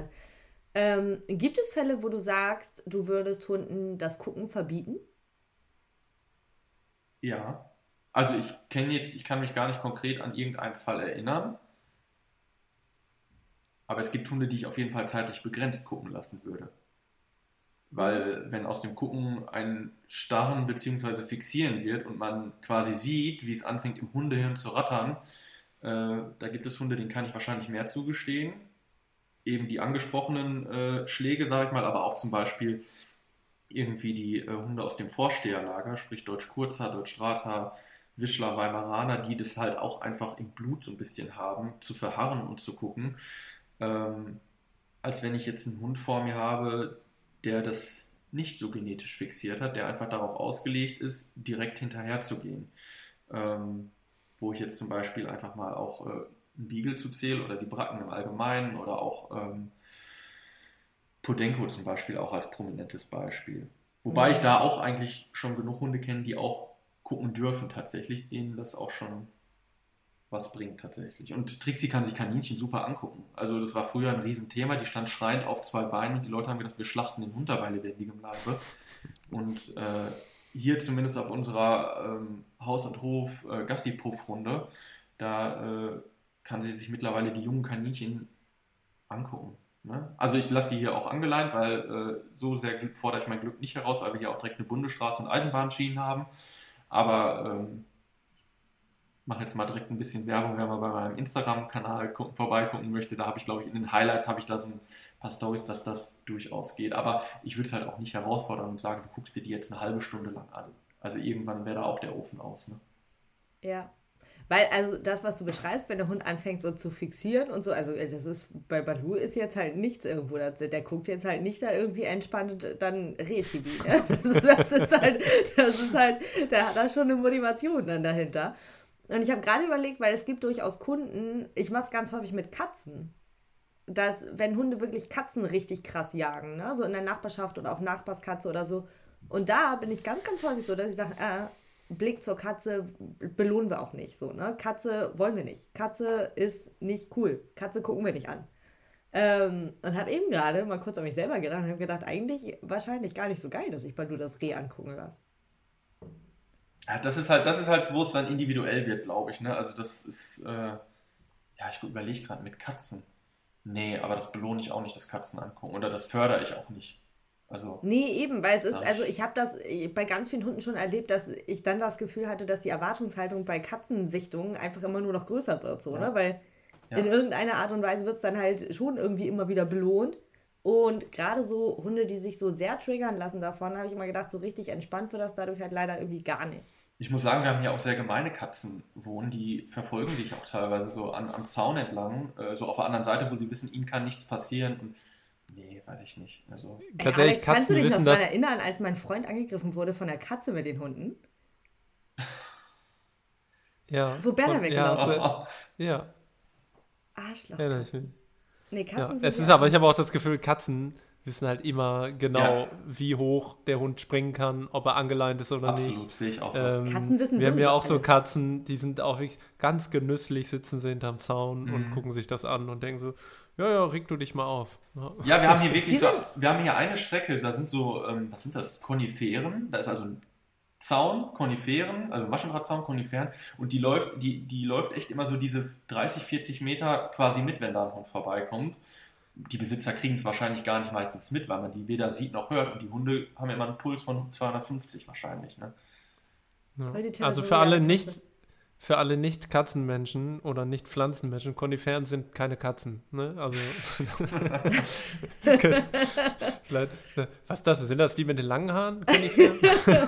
Ähm, gibt es Fälle, wo du sagst, du würdest Hunden das Gucken verbieten? Ja. Also ich kenne jetzt, ich kann mich gar nicht konkret an irgendeinen Fall erinnern. Aber es gibt Hunde, die ich auf jeden Fall zeitlich begrenzt gucken lassen würde. Weil wenn aus dem Gucken ein Starren bzw. Fixieren wird und man quasi sieht, wie es anfängt im Hundehirn zu rattern, äh, da gibt es Hunde, denen kann ich wahrscheinlich mehr zugestehen. Eben die angesprochenen äh, Schläge, sage ich mal, aber auch zum Beispiel irgendwie die äh, Hunde aus dem Vorsteherlager, sprich Deutsch Kurzhaar, Deutsch Radhaar, Wischler, Weimaraner, die das halt auch einfach im Blut so ein bisschen haben, zu verharren und zu gucken. Ähm, als wenn ich jetzt einen Hund vor mir habe, der das nicht so genetisch fixiert hat, der einfach darauf ausgelegt ist, direkt hinterher zu gehen. Ähm, wo ich jetzt zum Beispiel einfach mal auch äh, einen Beagle zu zählen oder die Bracken im Allgemeinen oder auch ähm, Podenco zum Beispiel auch als prominentes Beispiel. Wobei ich da auch eigentlich schon genug Hunde kenne, die auch gucken dürfen tatsächlich, denen das auch schon was bringt tatsächlich. Und Trixie kann sich Kaninchen super angucken. Also das war früher ein Riesenthema, die stand schreiend auf zwei Beinen und die Leute haben gedacht, wir schlachten den Hund dabei lebendigem Leibe. Und äh, hier zumindest auf unserer ähm, Haus- und Hof-Gassi-Puff-Runde, da äh, kann sie sich mittlerweile die jungen Kaninchen angucken. Ne? Also ich lasse die hier auch angeleint, weil äh, so sehr fordere ich mein Glück nicht heraus, weil wir hier auch direkt eine Bundesstraße und Eisenbahnschienen haben. Aber ähm, mache jetzt mal direkt ein bisschen Werbung, wer mal bei meinem Instagram-Kanal gucken, vorbeigucken möchte. Da habe ich, glaube ich, in den Highlights habe ich da so ein paar Storys, dass das durchaus geht. Aber ich würde es halt auch nicht herausfordern und sagen, du guckst dir die jetzt eine halbe Stunde lang an. Also irgendwann wäre da auch der Ofen aus. Ne? Ja. Weil, also das, was du beschreibst, wenn der Hund anfängt so zu fixieren und so, also das ist, bei Baloo ist jetzt halt nichts irgendwo, das, der guckt jetzt halt nicht da irgendwie entspannt dann Reh-T V. Ne? Also das ist halt, das ist halt, der hat da schon eine Motivation dann dahinter. Und ich habe gerade überlegt, weil es gibt durchaus Kunden, ich mache es ganz häufig mit Katzen, dass, wenn Hunde wirklich Katzen richtig krass jagen, ne? So in der Nachbarschaft oder auch Nachbarskatze oder so, und da bin ich ganz, ganz häufig so, dass ich sage, äh, Blick zur Katze belohnen wir auch nicht. So, ne? Katze wollen wir nicht. Katze ist nicht cool. Katze gucken wir nicht an. Ähm, und habe eben gerade mal kurz an mich selber gedacht und habe gedacht, eigentlich wahrscheinlich gar nicht so geil, dass ich bei du das Reh angucken lasse. Ja, das ist halt, das ist halt, wo es dann individuell wird, glaube ich. Ne? Also das ist, äh, ja, ich überlege gerade mit Katzen. Nee, aber das belohne ich auch nicht, das Katzen angucken. Oder das fördere ich auch nicht. Also, nee, eben, weil es ist, also ich habe das bei ganz vielen Hunden schon erlebt, dass ich dann das Gefühl hatte, dass die Erwartungshaltung bei Katzensichtungen einfach immer nur noch größer wird, so, ja. ne? Weil ja. in irgendeiner Art und Weise wird es dann halt schon irgendwie immer wieder belohnt. Und gerade so Hunde, die sich so sehr triggern lassen davon, habe ich immer gedacht, so richtig entspannt wird das dadurch halt leider irgendwie gar nicht. Ich muss sagen, wir haben hier auch sehr gemeine Katzen wohnen, die verfolgen dich auch teilweise so an, am Zaun entlang, äh, so auf der anderen Seite, wo sie wissen, ihnen kann nichts passieren und nee, weiß ich nicht. Also, Ey, Alex, kannst du dich noch daran das... erinnern, als mein Freund angegriffen wurde von der Katze mit den Hunden? Ja. Wo Bella weggelaufen ist. Ja. ja. Arschloch. Ja, natürlich. Nee, Katzen ja. sind Es ist ja aber, ich habe auch das Gefühl, Katzen wissen halt immer genau, ja. wie hoch der Hund springen kann, ob er angeleint ist oder Absolut, nicht. sehe ich auch so. Ähm, Katzen wissen Wir haben ja auch so alles. Katzen, die sind auch wirklich ganz genüsslich, sitzen sie hinterm Zaun Mhm. und gucken sich das an und denken so, ja, ja, reg du dich mal auf. Ja, Ja, wir haben hier wirklich Die so, sind- wir haben hier eine Strecke, da sind so, ähm, was sind das, Koniferen, da ist also ein Zaun, Koniferen, also Maschendrahtzaun, Koniferen und die läuft, die, die läuft echt immer so diese dreißig, vierzig Meter quasi mit, wenn da ein Hund vorbeikommt. Die Besitzer kriegen es wahrscheinlich gar nicht meistens mit, weil man die weder sieht noch hört und die Hunde haben immer einen Puls von zweihundertfünfzig wahrscheinlich, ne? ja. Weil die Also Territorial- für alle nicht, für alle nicht Katzenmenschen oder nicht Pflanzenmenschen, Koniferen sind keine Katzen. Ne? Also vielleicht, was ist das? Sind das die mit den langen Haaren? Koniferen?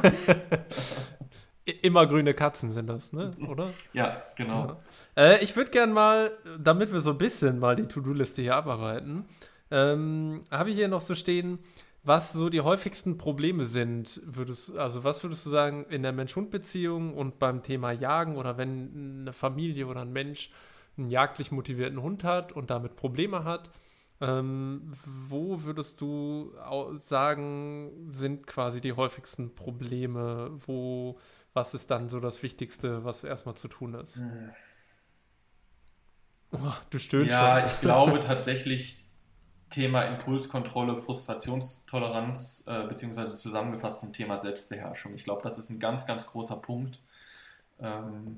Immergrüne Katzen sind das, ne? Oder? Ja, genau. Ja. Äh, ich würde gerne mal, damit wir so ein bisschen mal die To-Do-Liste hier abarbeiten, ähm, habe ich hier noch so stehen, was so die häufigsten Probleme sind. Würdest, also was würdest du sagen in der Mensch-Hund-Beziehung und beim Thema Jagen oder wenn eine Familie oder ein Mensch einen jagdlich motivierten Hund hat und damit Probleme hat, ähm, wo würdest du au- sagen, sind quasi die häufigsten Probleme, wo, was ist dann so das Wichtigste, was erstmal zu tun ist? Hm. Oh, du stöhnst Ja, schon. ich glaube tatsächlich Thema Impulskontrolle, Frustrationstoleranz, äh, beziehungsweise zusammengefasst zum Thema Selbstbeherrschung. Ich glaube, das ist ein ganz, ganz großer Punkt. Ähm,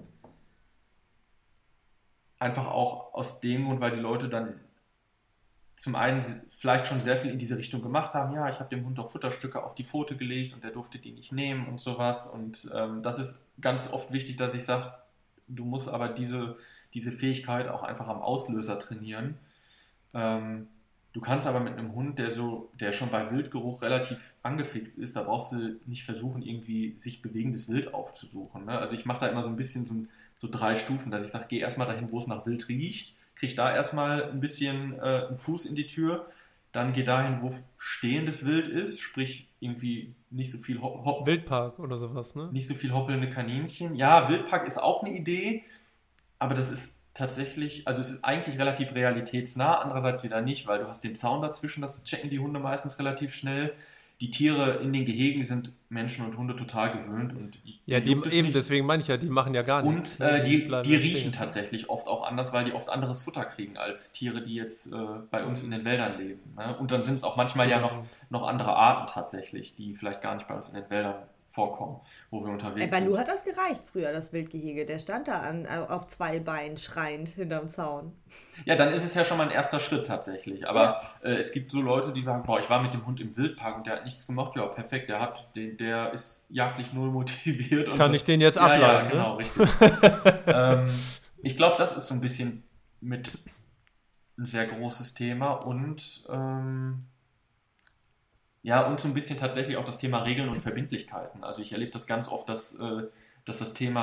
einfach auch aus dem Grund, weil die Leute dann zum einen vielleicht schon sehr viel in diese Richtung gemacht haben. Ja, ich habe dem Hund auch Futterstücke auf die Pfote gelegt und der durfte die nicht nehmen und sowas. Und ähm, das ist ganz oft wichtig, dass ich sage, du musst aber diese, diese Fähigkeit auch einfach am Auslöser trainieren. Ähm, du kannst aber mit einem Hund, der so, der schon bei Wildgeruch relativ angefixt ist, da brauchst du nicht versuchen, irgendwie sich bewegendes Wild aufzusuchen. Ne? Also ich mache da immer so ein bisschen so, so drei Stufen, dass ich sage, geh erstmal dahin, wo es nach Wild riecht, krieg da erstmal ein bisschen äh, einen Fuß in die Tür, dann geh dahin, wo stehendes Wild ist, sprich irgendwie nicht so viel Hop, Hop Wildpark oder sowas, ne? nicht so viel hoppelnde Kaninchen. Ja, Wildpark ist auch eine Idee, aber das ist tatsächlich, also es ist eigentlich relativ realitätsnah, andererseits wieder nicht, weil du hast den Zaun dazwischen, das checken die Hunde meistens relativ schnell. Die Tiere in den Gehegen sind Menschen und Hunde total gewöhnt. Und Ja, die, juckt es eben, nicht. deswegen meine ich ja, die machen ja gar nichts. Und ne? äh, die, bleiben die da riechen stehen. tatsächlich oft auch anders, weil die oft anderes Futter kriegen als Tiere, die jetzt äh, bei uns in den Wäldern leben. Ne? Und dann sind es auch manchmal ja noch, noch andere Arten tatsächlich, die vielleicht gar nicht bei uns in den Wäldern vorkommen, wo wir Ey, unterwegs Balu sind. hat das gereicht früher, das Wildgehege. Der stand da an, auf zwei Beinen schreiend hinterm Zaun. Ja, dann ist es ja schon mal ein erster Schritt tatsächlich. Aber äh, es gibt so Leute, die sagen, boah, ich war mit dem Hund im Wildpark und der hat nichts gemacht. Ja, perfekt, der hat, den, der ist jagdlich null motiviert. Und Kann ich den jetzt ja, ableiten, Ja, genau, richtig. ähm, ich glaube, das ist so ein bisschen mit ein sehr großes Thema und ähm, ja, und so ein bisschen tatsächlich auch das Thema Regeln und Verbindlichkeiten. Also ich erlebe das ganz oft, dass, äh, dass das Thema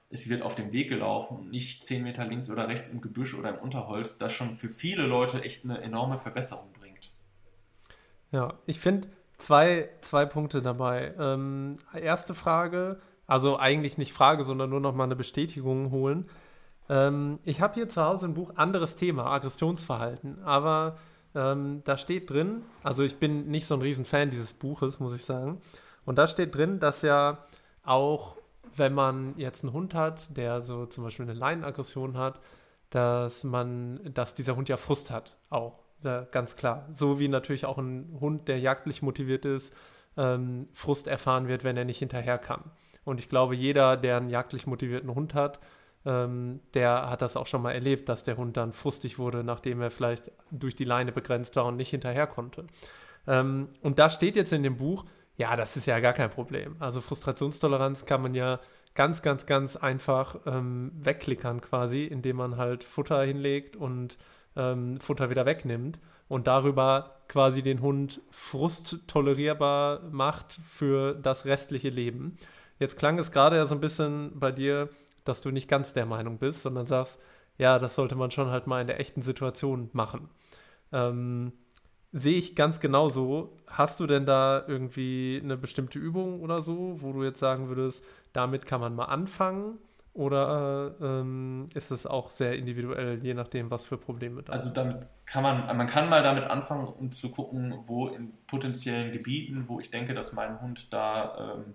es wird auf dem Weg gelaufen und nicht zehn Meter links oder rechts im Gebüsch oder im Unterholz, das schon für viele Leute echt eine enorme Verbesserung bringt. Ja, ich finde zwei, zwei Punkte dabei. Ähm, erste Frage, also eigentlich nicht Frage, sondern nur noch mal eine Bestätigung holen. Ähm, ich habe hier zu Hause ein Buch, anderes Thema, Aggressionsverhalten, aber ähm, da steht drin, also ich bin nicht so ein Riesenfan dieses Buches, muss ich sagen, und da steht drin, dass ja auch, wenn man jetzt einen Hund hat, der so zum Beispiel eine Leinenaggression hat, dass man, dass dieser Hund ja Frust hat, auch, ja, ganz klar. So wie natürlich auch ein Hund, der jagdlich motiviert ist, ähm, Frust erfahren wird, wenn er nicht hinterher kann. Und ich glaube, jeder, der einen jagdlich motivierten Hund hat, ähm, der hat das auch schon mal erlebt, dass der Hund dann frustig wurde, nachdem er vielleicht durch die Leine begrenzt war und nicht hinterher konnte. Ähm, und da steht jetzt in dem Buch, ja, das ist ja gar kein Problem. Also Frustrationstoleranz kann man ja ganz, ganz, ganz einfach ähm, wegklickern quasi, indem man halt Futter hinlegt und ähm, Futter wieder wegnimmt und darüber quasi den Hund frusttolerierbar macht für das restliche Leben. Jetzt klang es gerade ja so ein bisschen bei dir, dass du nicht ganz der Meinung bist, sondern sagst, ja, das sollte man schon halt mal in der echten Situation machen. Ähm, Sehe ich ganz genauso. Hast du denn da irgendwie eine bestimmte Übung oder so, wo du jetzt sagen würdest, damit kann man mal anfangen? Oder ähm, ist es auch sehr individuell, je nachdem, was für Probleme da sind? Also damit kann man, man kann mal damit anfangen, um zu gucken, wo in potenziellen Gebieten, wo ich denke, dass mein Hund da ähm,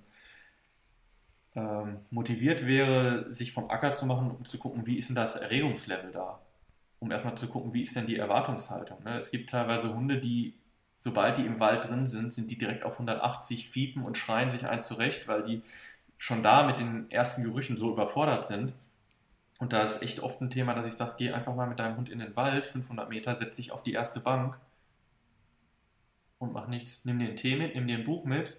ähm, motiviert wäre, sich vom Acker zu machen, um zu gucken, wie ist denn das Erregungslevel da? Um erstmal zu gucken, wie ist denn die Erwartungshaltung. Ne? Es gibt teilweise Hunde, die, sobald die im Wald drin sind, sind die direkt auf hundertachtzig, fiepen und schreien sich ein zurecht, weil die schon da mit den ersten Gerüchen so überfordert sind. Und da ist echt oft ein Thema, dass ich sage, geh einfach mal mit deinem Hund in den Wald, fünfhundert Meter, setz dich auf die erste Bank und mach nichts. Nimm dir einen Tee mit, nimm dir ein Buch mit.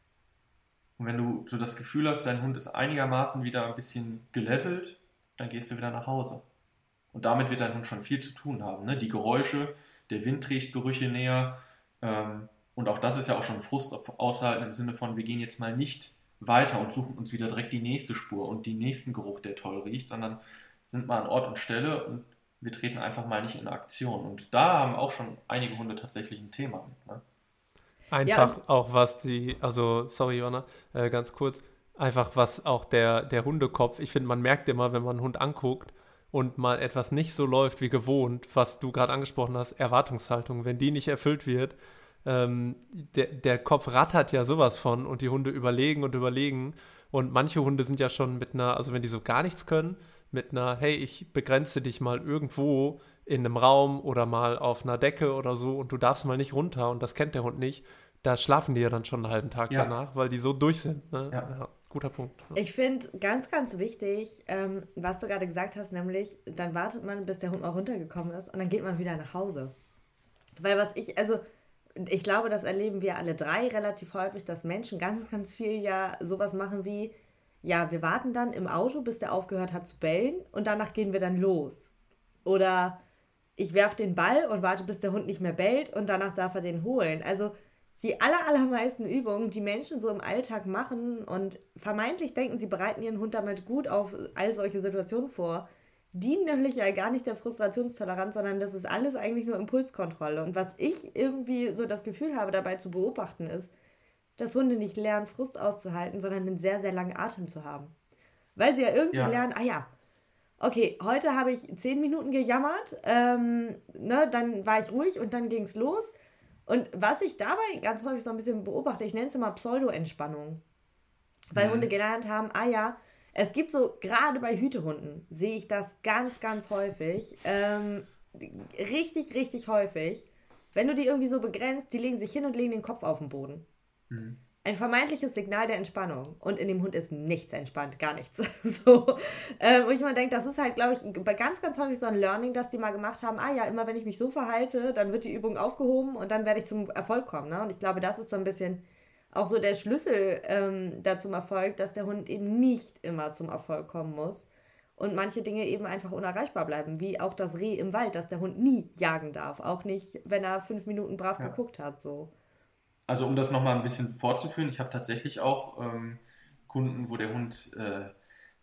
Und wenn du so das Gefühl hast, dein Hund ist einigermaßen wieder ein bisschen gelevelt, dann gehst du wieder nach Hause. Und damit wird dein Hund schon viel zu tun haben. Ne? Die Geräusche, der Wind trägt Gerüche näher. Ähm, und auch das ist ja auch schon Frust aushalten im Sinne von, wir gehen jetzt mal nicht weiter und suchen uns wieder direkt die nächste Spur und den nächsten Geruch, der toll riecht, sondern sind mal an Ort und Stelle und wir treten einfach mal nicht in Aktion. Und da haben auch schon einige Hunde tatsächlich ein Thema mit. Ne? Einfach Ja. auch was die, also sorry Jonna, äh, ganz kurz, einfach was auch der, der Hundekopf, ich finde, man merkt immer, wenn man einen Hund anguckt und mal etwas nicht so läuft wie gewohnt, was du gerade angesprochen hast, Erwartungshaltung, wenn die nicht erfüllt wird, ähm, der, der Kopf rattert ja sowas von und die Hunde überlegen und überlegen und manche Hunde sind ja schon mit einer, also wenn die so gar nichts können, mit einer, hey, ich begrenze dich mal irgendwo in einem Raum oder mal auf einer Decke oder so und du darfst mal nicht runter und das kennt der Hund nicht, da schlafen die ja dann schon einen halben Tag Ja. danach, weil die so durch sind. Ne? Ja. Ja, guter Punkt. Ja. Ich finde ganz, ganz wichtig, ähm, was du gerade gesagt hast, nämlich, dann wartet man, bis der Hund mal runtergekommen ist und dann geht man wieder nach Hause. Weil was ich, also ich glaube, das erleben wir alle drei relativ häufig, dass Menschen ganz, ganz viel ja sowas machen wie, ja, wir warten dann im Auto, bis der aufgehört hat zu bellen und danach gehen wir dann los. Oder ich werfe den Ball und warte, bis der Hund nicht mehr bellt und danach darf er den holen. Also die aller, allermeisten Übungen, die Menschen so im Alltag machen und vermeintlich denken, sie bereiten ihren Hund damit gut auf all solche Situationen vor, dienen nämlich ja gar nicht der Frustrationstoleranz, sondern das ist alles eigentlich nur Impulskontrolle. Und was ich irgendwie so das Gefühl habe, dabei zu beobachten, ist, dass Hunde nicht lernen, Frust auszuhalten, sondern einen sehr, sehr langen Atem zu haben. Weil sie ja irgendwie Ja. lernen, ah ja, okay, heute habe ich zehn Minuten gejammert, ähm, ne, dann war ich ruhig und dann ging es los. Und was ich dabei ganz häufig so ein bisschen beobachte, ich nenne es immer Pseudo-Entspannung. Weil Mhm. Hunde gelernt haben, ah ja, es gibt so, gerade bei Hütehunden sehe ich das ganz, ganz häufig, ähm, richtig, richtig häufig, wenn du die irgendwie so begrenzt, die legen sich hin und legen den Kopf auf den Boden. Mhm. Ein vermeintliches Signal der Entspannung. Und in dem Hund ist nichts entspannt, gar nichts. so, ähm, und ich mal denke, das ist halt, glaube ich, bei ganz, ganz häufig so ein Learning, dass die mal gemacht haben, ah ja, immer wenn ich mich so verhalte, dann wird die Übung aufgehoben und dann werde ich zum Erfolg kommen. Ne? Und ich glaube, das ist so ein bisschen auch so der Schlüssel ähm, da zum Erfolg, dass der Hund eben nicht immer zum Erfolg kommen muss und manche Dinge eben einfach unerreichbar bleiben, wie auch das Reh im Wald, dass der Hund nie jagen darf, auch nicht, wenn er fünf Minuten brav Ja. geguckt hat, so. Also um das nochmal ein bisschen fortzuführen, ich habe tatsächlich auch ähm, Kunden, wo der Hund äh,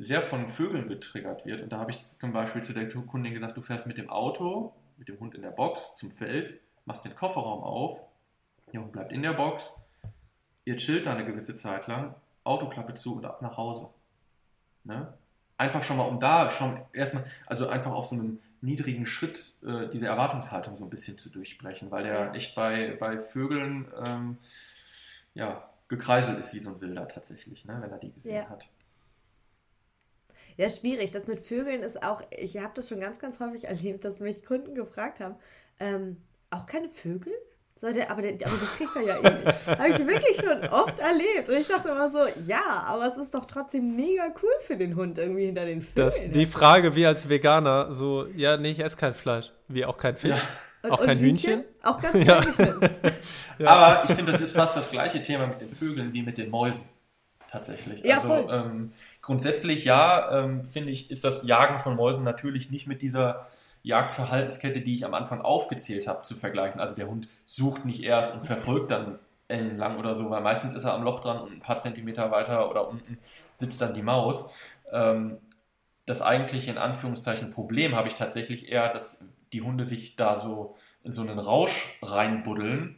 sehr von Vögeln getriggert wird. Und da habe ich zum Beispiel zu der Kundin gesagt, du fährst mit dem Auto, mit dem Hund in der Box zum Feld, machst den Kofferraum auf, der Hund bleibt in der Box, ihr chillt da eine gewisse Zeit lang, Autoklappe zu und ab nach Hause. Ne? Einfach schon mal, um da schon erstmal, also einfach auf so einem niedrigen Schritt äh, diese Erwartungshaltung so ein bisschen zu durchbrechen, weil der Ja. echt bei, bei Vögeln ähm, ja, gekreiselt ist wie so ein Wilder tatsächlich, ne, wenn er die gesehen Ja. hat. Ja, schwierig. Das mit Vögeln ist auch, ich habe das schon ganz, ganz häufig erlebt, dass mich Kunden gefragt haben, ähm, auch keine Vögel? So, der, aber, der, aber die kriegt er ja eh nicht. Habe ich wirklich schon oft erlebt. Und ich dachte immer so, ja, aber es ist doch trotzdem mega cool für den Hund irgendwie hinter den Das, Vögeln. die Frage, wie als Veganer, so, ja, nee, ich esse kein Fleisch. Wie auch kein Fisch. Ja. und, auch und kein Hühnchen? Auch ganz klein Ja. geschnitten. Ja. Aber ich finde, das ist fast das gleiche Thema mit den Vögeln wie mit den Mäusen. Tatsächlich. Ja, also voll. ähm, grundsätzlich ja, ähm, finde ich, ist das Jagen von Mäusen natürlich nicht mit dieser Jagdverhaltenskette, die ich am Anfang aufgezählt habe, zu vergleichen. Also der Hund sucht nicht erst und verfolgt dann ellenlang oder so, weil meistens ist er am Loch dran und ein paar Zentimeter weiter oder unten sitzt dann die Maus. Ähm, das eigentliche, in Anführungszeichen, Problem habe ich tatsächlich eher, dass die Hunde sich da so in so einen Rausch reinbuddeln,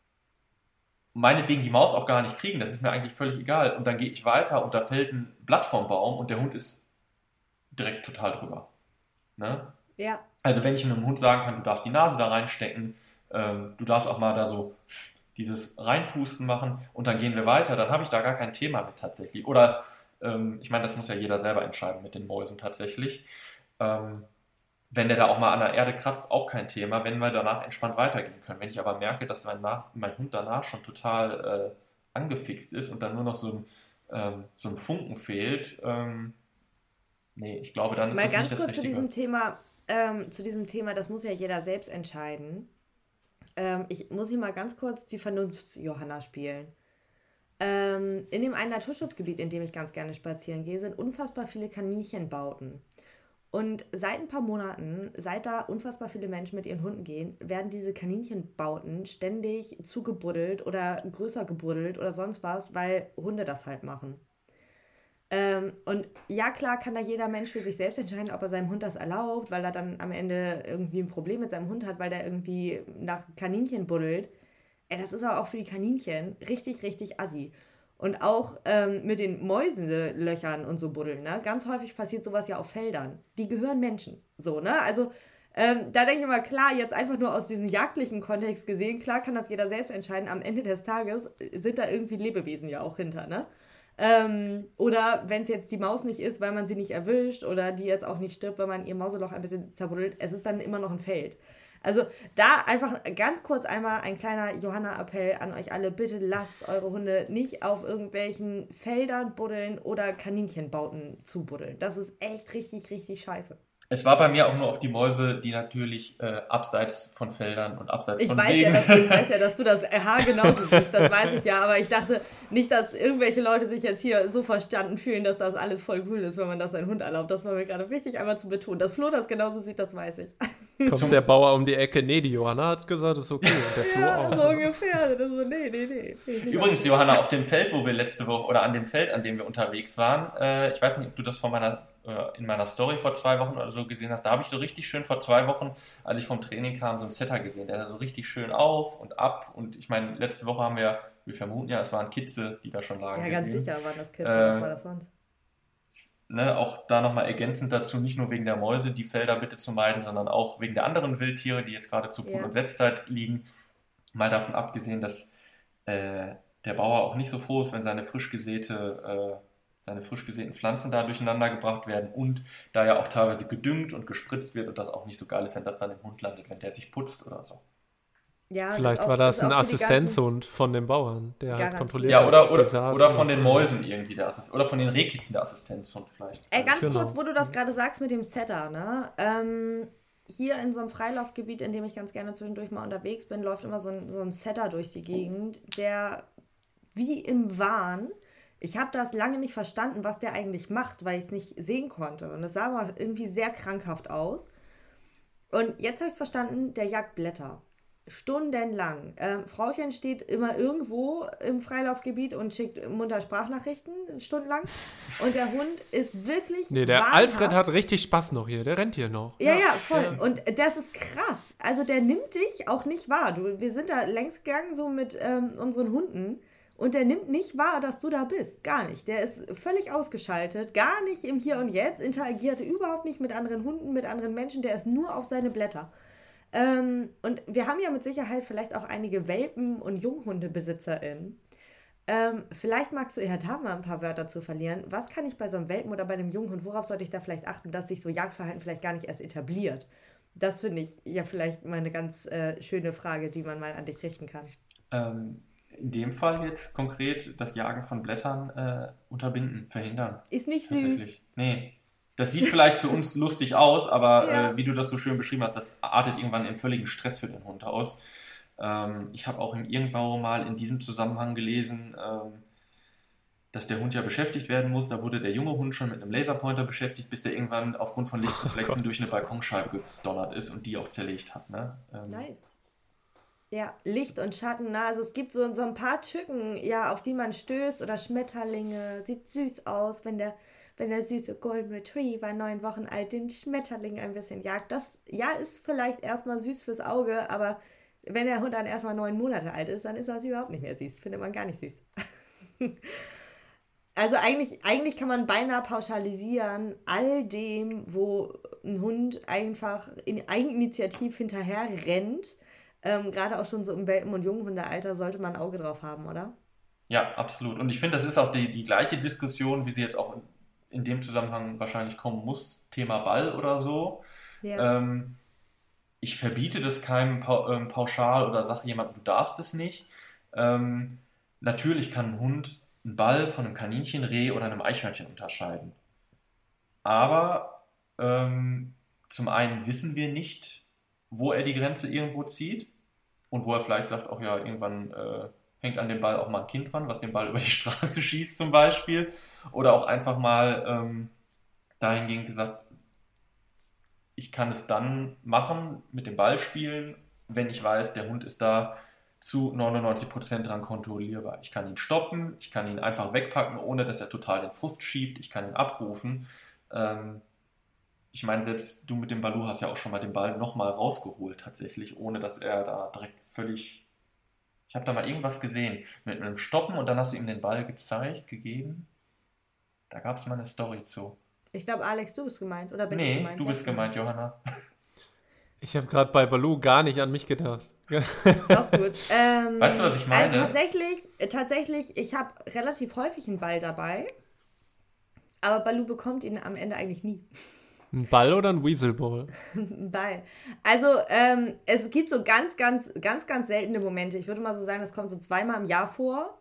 meinetwegen die Maus auch gar nicht kriegen, das ist mir eigentlich völlig egal. Und dann gehe ich weiter und da fällt ein Blatt vom Baum und der Hund ist direkt total drüber. Ne? Ja. Also wenn ich einem Hund sagen kann, du darfst die Nase da reinstecken, ähm, du darfst auch mal da so dieses Reinpusten machen und dann gehen wir weiter, dann habe ich da gar kein Thema mit tatsächlich. Oder, ähm, ich meine, das muss ja jeder selber entscheiden mit den Mäusen tatsächlich. Ähm, wenn der da auch mal an der Erde kratzt, auch kein Thema, wenn wir danach entspannt weitergehen können. Wenn ich aber merke, dass mein, nach, mein Hund danach schon total äh, angefixt ist und dann nur noch so ein, ähm, so ein Funken fehlt, ähm, nee, ich glaube, dann ist Mal das ganz nicht das kurz zu Richtige. diesem Thema, ähm, zu diesem Thema, das muss ja jeder selbst entscheiden. Ähm, ich muss hier mal ganz kurz die Vernunfts-Johanna spielen. Ähm, in dem einen Naturschutzgebiet, in dem ich ganz gerne spazieren gehe, sind unfassbar viele Kaninchenbauten. Und seit ein paar Monaten, seit da unfassbar viele Menschen mit ihren Hunden gehen, werden diese Kaninchenbauten ständig zugebuddelt oder größer gebuddelt oder sonst was, weil Hunde das halt machen. Ähm, und ja, klar kann da jeder Mensch für sich selbst entscheiden, ob er seinem Hund das erlaubt, weil er dann am Ende irgendwie ein Problem mit seinem Hund hat, weil der irgendwie nach Kaninchen buddelt. Ey, das ist aber auch für die Kaninchen richtig, richtig assi. Und auch ähm, mit den Mäuselöchern und so buddeln, ne? Ganz häufig passiert sowas ja auf Feldern. Die gehören Menschen, so, ne? Also ähm, da denke ich immer, klar, jetzt einfach nur aus diesem jagdlichen Kontext gesehen, klar kann das jeder selbst entscheiden. Am Ende des Tages sind da irgendwie Lebewesen ja auch hinter, ne? Ähm, oder wenn es jetzt die Maus nicht ist, weil man sie nicht erwischt oder die jetzt auch nicht stirbt, weil man ihr Mauseloch ein bisschen zerbuddelt, es ist dann immer noch ein Feld. Also da einfach ganz kurz einmal ein kleiner Johanna-Appell an euch alle. Bitte lasst eure Hunde nicht auf irgendwelchen Feldern buddeln oder Kaninchenbauten zubuddeln. Das ist echt richtig, richtig scheiße. Es war bei mir auch nur auf die Mäuse, die natürlich äh, abseits von Feldern und abseits Ich von weiß, ja, Wegen. dass, ich weiß ja, dass du das Haar genauso siehst, das weiß ich ja, aber ich dachte nicht, dass irgendwelche Leute sich jetzt hier so verstanden fühlen, dass das alles voll cool ist, wenn man das seinem Hund erlaubt. Das war mir gerade wichtig, einmal zu betonen. Dass Flo das genauso sieht, das weiß ich. Kommt der Bauer um die Ecke, nee, die Johanna hat gesagt, ist okay. Und der Flo Ja, auch. so ungefähr. Das ist so, nee, nee, nee. Finde ich nicht Übrigens, okay. Johanna, auf dem Feld, wo wir letzte Woche, oder an dem Feld, an dem wir unterwegs waren, äh, ich weiß nicht, ob du das von meiner, äh, in meiner Story vor zwei Wochen oder so gesehen hast, da habe ich so richtig schön vor zwei Wochen, als ich vom Training kam, so einen Setter gesehen, der sah so richtig schön auf und ab und ich meine, letzte Woche haben wir, wir vermuten ja, es waren Kitze, die da schon lagen. Ja, ganz gesehen. sicher waren das Kids. Äh, Was war das sonst? Ne, auch da nochmal ergänzend dazu, nicht nur wegen der Mäuse die Felder bitte zu meiden, sondern auch wegen der anderen Wildtiere, die jetzt gerade zu Brut- Ja. und Setzzeit liegen. Mal davon abgesehen, dass äh, der Bauer auch nicht so froh ist, wenn seine frisch gesäte, äh, seine frisch gesäten Pflanzen da durcheinander gebracht werden und da ja auch teilweise gedüngt und gespritzt wird und das auch nicht so geil ist, wenn das dann im Hund landet, wenn der sich putzt oder so. Ja, das Vielleicht ist auch- war das ist ein auch für die Assistenzhund von dem Bauern, der halt Garantiert. kontrolliert Ja, hat, oder, ob die oder, Saat oder schon- von den Mäusen irgendwie der Assistent, oder von den Rehkitzen der Assistenzhund vielleicht. Ey, ganz Genau. kurz, wo du das gerade sagst mit dem Setter, ne? Ähm, hier in so einem Freilaufgebiet, in dem ich ganz gerne zwischendurch mal unterwegs bin, läuft immer so ein, so ein Setter durch die Gegend, der wie im Wahn, ich habe das lange nicht verstanden, was der eigentlich macht, weil ich es nicht sehen konnte. Und es sah aber irgendwie sehr krankhaft aus. Und jetzt habe ich es verstanden, der jagt Blätter. stundenlang. Ähm, Frauchen steht immer irgendwo im Freilaufgebiet und schickt munter Sprachnachrichten stundenlang. Und der Hund ist wirklich Nee, der wahnhaft. Alfred hat richtig Spaß noch hier. Der rennt hier noch. Ja, ja, voll. Und das ist krass. Also der nimmt dich auch nicht wahr. Du, wir sind da längs gegangen so mit ähm, unseren Hunden und der nimmt nicht wahr, dass du da bist. Gar nicht. Der ist völlig ausgeschaltet, gar nicht im Hier und Jetzt, interagiert überhaupt nicht mit anderen Hunden, mit anderen Menschen. Der ist nur auf seine Blätter. Ähm, und wir haben ja mit Sicherheit vielleicht auch einige Welpen- und JunghundebesitzerInnen. Ähm, vielleicht magst du ja da mal ein paar Wörter zu verlieren. Was kann ich bei so einem Welpen oder bei einem Junghund, worauf sollte ich da vielleicht achten, dass sich so Jagdverhalten vielleicht gar nicht erst etabliert? Das finde ich ja vielleicht mal eine ganz äh, schöne Frage, die man mal an dich richten kann. Ähm, in dem Fall jetzt konkret das Jagen von Blättern äh, unterbinden, verhindern. Ist nicht süß. Tatsächlich. Nee. Das sieht vielleicht für uns lustig aus, aber Ja. äh, wie du das so schön beschrieben hast, das artet irgendwann in völligen Stress für den Hund aus. Ähm, ich habe auch in irgendwo mal in diesem Zusammenhang gelesen, ähm, dass der Hund ja beschäftigt werden muss. Da wurde der junge Hund schon mit einem Laserpointer beschäftigt, bis er irgendwann aufgrund von Lichtreflexen durch eine Balkonscheibe gedonnert ist und die auch zerlegt hat. Ne? Ähm, Nice. Ja, Licht und Schatten. Na, also es gibt so, so ein paar Tücken, ja, auf die man stößt oder Schmetterlinge. Sieht süß aus, wenn der, wenn der süße Golden Retriever, neun Wochen alt, den Schmetterling ein bisschen jagt. Das, ja, ist vielleicht erstmal süß fürs Auge, aber wenn der Hund dann erstmal neun Monate alt ist, dann ist das überhaupt nicht mehr süß. Findet man gar nicht süß. Also eigentlich, eigentlich kann man beinahe pauschalisieren, all dem, wo ein Hund einfach in Eigeninitiativ hinterher rennt, ähm, gerade auch schon so im Welpen- und Junghundealter, sollte man ein Auge drauf haben, oder? Ja, absolut. Und ich finde, das ist auch die, die gleiche Diskussion, wie sie jetzt auch in, in dem Zusammenhang wahrscheinlich kommen muss, Thema Ball oder so. Ja. Ähm, ich verbiete das keinem pau- ähm, pauschal oder sage jemandem, du darfst es nicht. Ähm, natürlich kann ein Hund einen Ball von einem Kaninchen, Reh oder einem Eichhörnchen unterscheiden. Aber ähm, zum einen wissen wir nicht, wo er die Grenze irgendwo zieht und wo er vielleicht sagt, auch ja, irgendwann äh, hängt an dem Ball auch mal ein Kind dran, was den Ball über die Straße schießt zum Beispiel. Oder auch einfach mal ähm, dahingehend gesagt, ich kann es dann machen, mit dem Ball spielen, wenn ich weiß, der Hund ist da zu neunundneunzig Prozent dran kontrollierbar. Ich kann ihn stoppen, ich kann ihn einfach wegpacken, ohne dass er total den Frust schiebt, ich kann ihn abrufen. Ähm, ich meine, selbst du mit dem Baloo hast ja auch schon mal den Ball nochmal rausgeholt tatsächlich, ohne dass er da direkt völlig... Ich habe da mal irgendwas gesehen mit einem Stoppen und dann hast du ihm den Ball gezeigt, gegeben. Da gab es mal eine Story zu. Ich glaube, Alex, du bist gemeint, oder bin ich Nee, gemeint? du bist gemeint, Johanna. Ich habe gerade bei Baloo gar nicht an mich gedacht. Auch gut. Ähm, Weißt du, was ich meine? Äh, tatsächlich, äh, tatsächlich, ich habe relativ häufig einen Ball dabei, aber Baloo bekommt ihn am Ende eigentlich nie. Ein Ball oder ein Weaselball? Ein Ball. Also, ähm, es gibt so ganz, ganz, ganz, ganz seltene Momente. Ich würde mal so sagen, das kommt so zweimal im Jahr vor.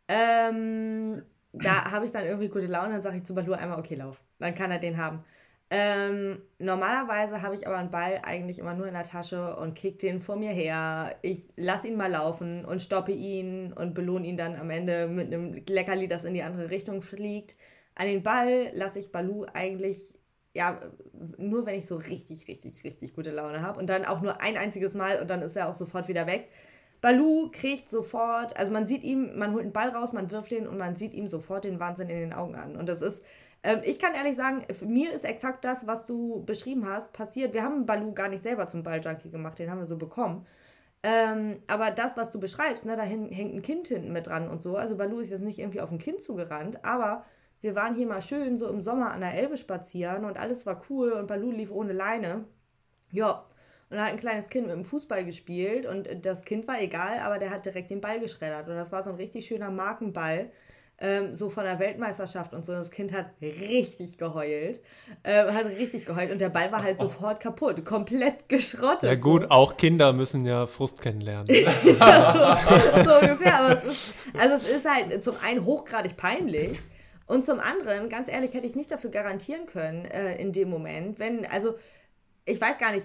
Ähm, da habe ich dann irgendwie gute Laune, dann sage ich zu Baloo einmal, okay, lauf. Dann kann er den haben. Ähm, normalerweise habe ich aber einen Ball eigentlich immer nur in der Tasche und kick den vor mir her. Ich lasse ihn mal laufen und stoppe ihn und belohne ihn dann am Ende mit einem Leckerli, das in die andere Richtung fliegt. An den Ball lasse ich Baloo eigentlich, ja, nur wenn ich so richtig, richtig, richtig gute Laune habe. Und dann auch nur ein einziges Mal und dann ist er auch sofort wieder weg. Baloo kriegt sofort, also man sieht ihm, man holt einen Ball raus, man wirft ihn und man sieht ihm sofort den Wahnsinn in den Augen an. Und das ist, ähm, ich kann ehrlich sagen, für mir ist exakt das, was du beschrieben hast, passiert. Wir haben Baloo gar nicht selber zum Balljunkie gemacht, den haben wir so bekommen. Ähm, aber das, was du beschreibst, ne, da hin, hängt ein Kind hinten mit dran und so. Also Baloo ist jetzt nicht irgendwie auf ein Kind zugerannt, aber wir waren hier mal schön so im Sommer an der Elbe spazieren und alles war cool und Baloo lief ohne Leine. Ja, und da hat ein kleines Kind mit dem Fußball gespielt und das Kind war egal, aber der hat direkt den Ball geschreddert. Und das war so ein richtig schöner Markenball, ähm, so von der Weltmeisterschaft und so. Das Kind hat richtig geheult, äh, hat richtig geheult und der Ball war halt sofort kaputt, komplett geschrottet. Ja gut, so. auch Kinder müssen ja Frust kennenlernen. Ja, so, so ungefähr, aber es ist, also es ist halt zum einen hochgradig peinlich und zum anderen, ganz ehrlich, hätte ich nicht dafür garantieren können äh, in dem Moment, wenn, also ich weiß gar nicht,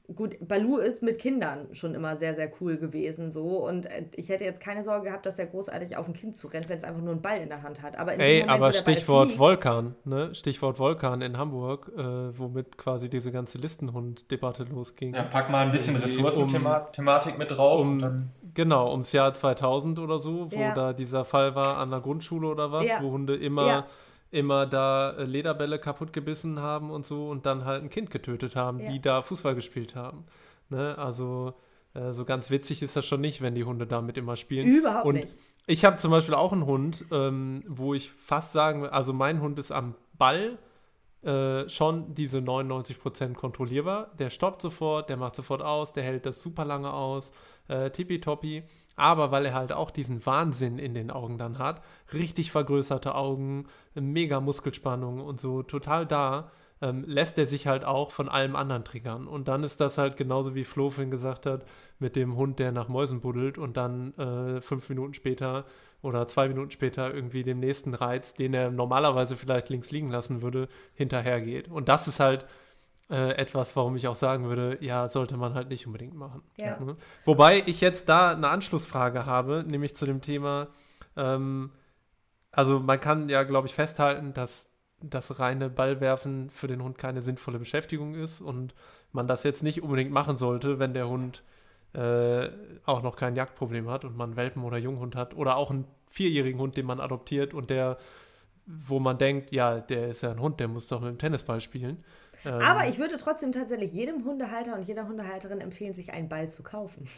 gut, Baloo ist mit Kindern schon immer sehr, sehr cool gewesen so und ich hätte jetzt keine Sorge gehabt, dass er großartig auf ein Kind zurennt, wenn es einfach nur einen Ball in der Hand hat. Aber in Ey, dem Moment, aber wo der Ball Stichwort fliegt, Volkan, ne? Stichwort Volkan in Hamburg, äh, womit quasi diese ganze Listenhund-Debatte losging. Ja, pack mal ein bisschen Irgendwie Ressourcenthematik mit drauf. Um, und dann genau, ums Jahr zweitausend oder so, wo Ja. da dieser Fall war an der Grundschule oder was, Ja. wo Hunde immer, Ja. immer da äh, Lederbälle kaputt gebissen haben und so und dann halt ein Kind getötet haben, Ja. die da Fußball gespielt haben. Ne? Also äh, so ganz witzig ist das schon nicht, wenn die Hunde damit immer spielen. Überhaupt und nicht. Ich habe zum Beispiel auch einen Hund, ähm, wo ich fast sagen will, also mein Hund ist am Ball äh, schon diese neunundneunzig Prozent kontrollierbar. Der stoppt sofort, der macht sofort aus, der hält das super lange aus, äh, tippitoppi. Aber weil er halt auch diesen Wahnsinn in den Augen dann hat, richtig vergrößerte Augen, mega Muskelspannung und so, total da, ähm, lässt er sich halt auch von allem anderen triggern. Und dann ist das halt genauso wie Flo vorhin gesagt hat, mit dem Hund, der nach Mäusen buddelt und dann äh, fünf Minuten später oder zwei Minuten später irgendwie dem nächsten Reiz, den er normalerweise vielleicht links liegen lassen würde, hinterhergeht. Und das ist halt äh, etwas, warum ich auch sagen würde, ja, sollte man halt nicht unbedingt machen. Ja. Ne? Wobei ich jetzt da eine Anschlussfrage habe, nämlich zu dem Thema, ähm, also man kann ja, glaube ich, festhalten, dass das reine Ballwerfen für den Hund keine sinnvolle Beschäftigung ist und man das jetzt nicht unbedingt machen sollte, wenn der Hund äh, auch noch kein Jagdproblem hat und man einen Welpen- oder Junghund hat oder auch einen vierjährigen Hund, den man adoptiert und der, wo man denkt, ja, der ist ja ein Hund, der muss doch mit dem Tennisball spielen. Ähm, Aber ich würde trotzdem tatsächlich jedem Hundehalter und jeder Hundehalterin empfehlen, sich einen Ball zu kaufen.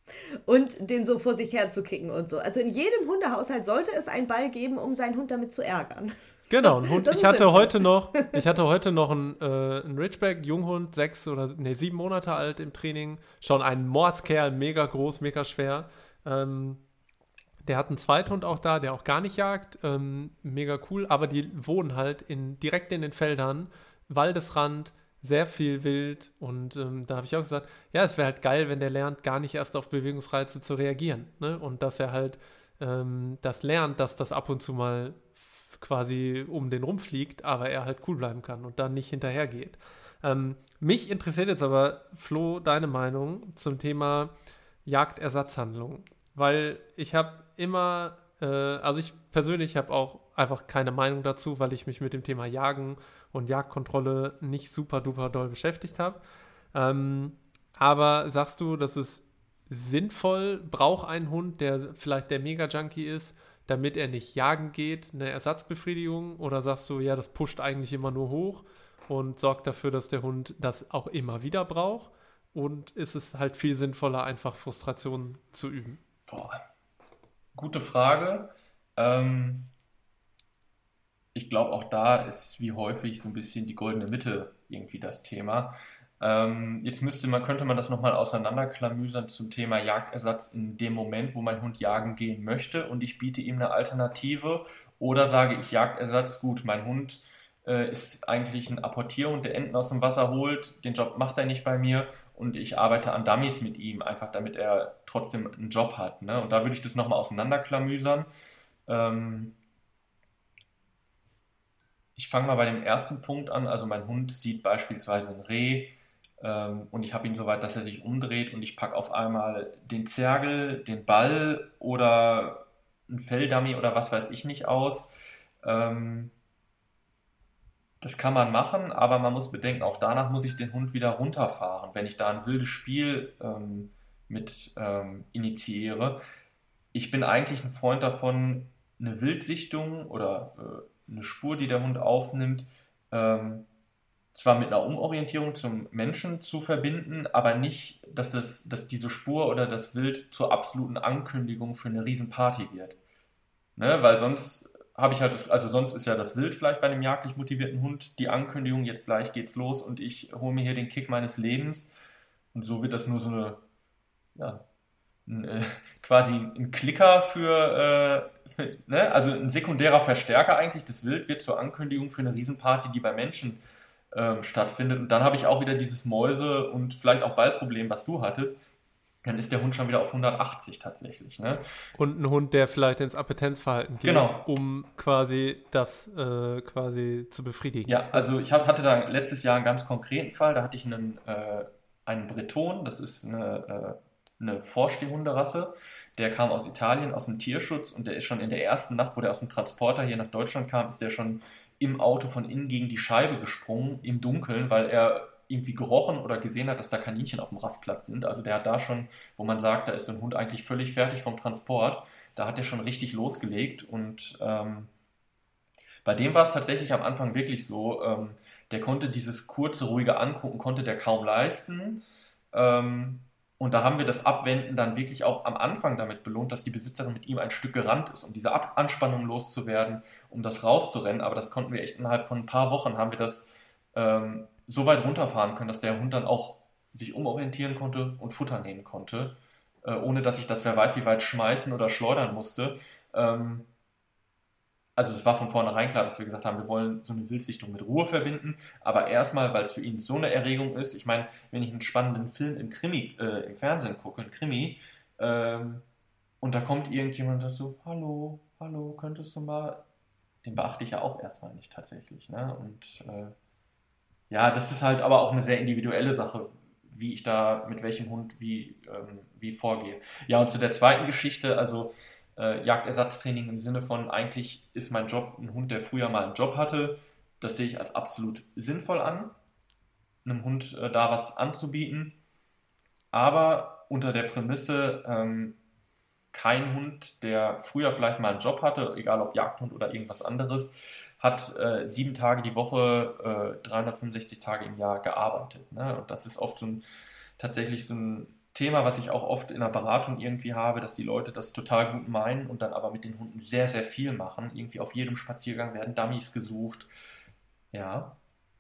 Und den so vor sich her zu kicken und so. Also in jedem Hundehaushalt sollte es einen Ball geben, um seinen Hund damit zu ärgern. Genau, ein Hund. Das Ich ist hatte sinnvoll. heute noch, ich hatte heute noch einen, äh, einen Ridgeback, Junghund, sechs oder nee, sieben Monate alt im Training. Schon ein Mordskerl, mega groß, mega schwer. Ähm, der hat einen Zweithund auch da, der auch gar nicht jagt. Ähm, mega cool, aber die wohnen halt in, direkt in den Feldern, Waldesrand, sehr viel Wild. Und ähm, da habe ich auch gesagt, ja, es wäre halt geil, wenn der lernt, gar nicht erst auf Bewegungsreize zu reagieren. Ne? Und dass er halt ähm, das lernt, dass das ab und zu mal quasi um den rumfliegt, aber er halt cool bleiben kann und dann nicht hinterhergeht. Ähm, mich interessiert jetzt aber, Flo, deine Meinung zum Thema Jagdersatzhandlung, weil ich habe immer, äh, also ich persönlich habe auch einfach keine Meinung dazu, weil ich mich mit dem Thema Jagen und Jagdkontrolle nicht super duper doll beschäftigt habe. Ähm, aber sagst du, dass es sinnvoll, braucht ein Hund, der vielleicht der Mega-Junkie ist, damit er nicht jagen geht, eine Ersatzbefriedigung? Oder sagst du, ja, das pusht eigentlich immer nur hoch und sorgt dafür, dass der Hund das auch immer wieder braucht? Und ist es halt viel sinnvoller, einfach Frustration zu üben? Boah, gute Frage. Ähm, ich glaube, auch da ist wie häufig so ein bisschen die goldene Mitte irgendwie das Thema. Ähm, jetzt müsste man, könnte man das nochmal auseinanderklamüsern zum Thema Jagdersatz in dem Moment, wo mein Hund jagen gehen möchte und ich biete ihm eine Alternative, oder sage ich Jagdersatz, gut, mein Hund äh, ist eigentlich ein Apportierhund, der Enten aus dem Wasser holt, den Job macht er nicht bei mir und ich arbeite an Dummies mit ihm, einfach damit er trotzdem einen Job hat. Ne? Und da würde ich das nochmal auseinanderklamüsern. Ähm, ich fange mal bei dem ersten Punkt an, also mein Hund sieht beispielsweise ein Reh, und ich habe ihn so weit, dass er sich umdreht und ich packe auf einmal den Zergel, den Ball oder ein Felldummy oder was weiß ich nicht aus. Ähm, das kann man machen, aber man muss bedenken, auch danach muss ich den Hund wieder runterfahren, wenn ich da ein wildes Spiel ähm, mit ähm, initiiere. Ich bin eigentlich ein Freund davon, eine Wildsichtung oder äh, eine Spur, die der Hund aufnimmt, ähm, zwar mit einer Umorientierung zum Menschen zu verbinden, aber nicht, dass, das, dass diese Spur oder das Wild zur absoluten Ankündigung für eine Riesenparty wird. Ne? Weil sonst habe ich halt, das, also sonst ist ja das Wild vielleicht bei einem jagdlich motivierten Hund die Ankündigung, jetzt gleich geht's los und ich hole mir hier den Kick meines Lebens. Und so wird das nur so eine, ja, ein, äh, quasi ein Klicker für, äh, für ne? Also ein sekundärer Verstärker eigentlich. Das Wild wird zur Ankündigung für eine Riesenparty, die bei Menschen Ähm, stattfindet. Und dann habe ich auch wieder dieses Mäuse- und vielleicht auch Ballproblem, was du hattest. Dann ist der Hund schon wieder auf hundertachtzig tatsächlich. Ne? Und ein Hund, der vielleicht ins Appetenzverhalten geht, Genau. um quasi das äh, quasi zu befriedigen. Ja, also ich hab, hatte da letztes Jahr einen ganz konkreten Fall. Da hatte ich einen äh, einen Breton, das ist eine, äh, eine Vorstehhunderasse, der kam aus Italien, aus dem Tierschutz und der ist schon in der ersten Nacht, wo der aus dem Transporter hier nach Deutschland kam, ist der schon im Auto von innen gegen die Scheibe gesprungen, im Dunkeln, weil er irgendwie gerochen oder gesehen hat, dass da Kaninchen auf dem Rastplatz sind. Also der hat da schon, wo man sagt, da ist so ein Hund eigentlich völlig fertig vom Transport, da hat er schon richtig losgelegt und ähm, bei dem war es tatsächlich am Anfang wirklich so, ähm, der konnte dieses kurze, ruhige Angucken, konnte der kaum leisten. Ähm, und da haben wir das Abwenden dann wirklich auch am Anfang damit belohnt, dass die Besitzerin mit ihm ein Stück gerannt ist, um diese Ab- Anspannung loszuwerden, um das rauszurennen. Aber das konnten wir echt innerhalb von ein paar Wochen, haben wir das ähm, so weit runterfahren können, dass der Hund dann auch sich umorientieren konnte und Futter nehmen konnte, äh, ohne dass ich das wer weiß wie weit schmeißen oder schleudern musste. Ähm, Also es war von vornherein klar, dass wir gesagt haben, wir wollen so eine Wildsichtung mit Ruhe verbinden, aber erstmal, weil es für ihn so eine Erregung ist, ich meine, wenn ich einen spannenden Film im Krimi, äh, im Fernsehen gucke, einen Krimi, ähm, und da kommt irgendjemand und sagt so, hallo, hallo, könntest du mal, den beachte ich ja auch erstmal nicht tatsächlich, ne? Und äh, ja, das ist halt aber auch eine sehr individuelle Sache, wie ich da, mit welchem Hund wie, ähm, wie vorgehe. Ja, und zu der zweiten Geschichte, also Äh, Jagdersatztraining im Sinne von, eigentlich ist mein Job ein Hund, der früher mal einen Job hatte. Das sehe ich als absolut sinnvoll an, einem Hund äh, da was anzubieten. Aber unter der Prämisse, ähm, kein Hund, der früher vielleicht mal einen Job hatte, egal ob Jagdhund oder irgendwas anderes, hat äh, sieben Tage die Woche, äh, dreihundertfünfundsechzig Tage im Jahr gearbeitet. Ne? Und das ist oft so ein, tatsächlich so ein Thema, was ich auch oft in der Beratung irgendwie habe, dass die Leute das total gut meinen und dann aber mit den Hunden sehr, sehr viel machen. Irgendwie auf jedem Spaziergang werden Dummies gesucht. Ja.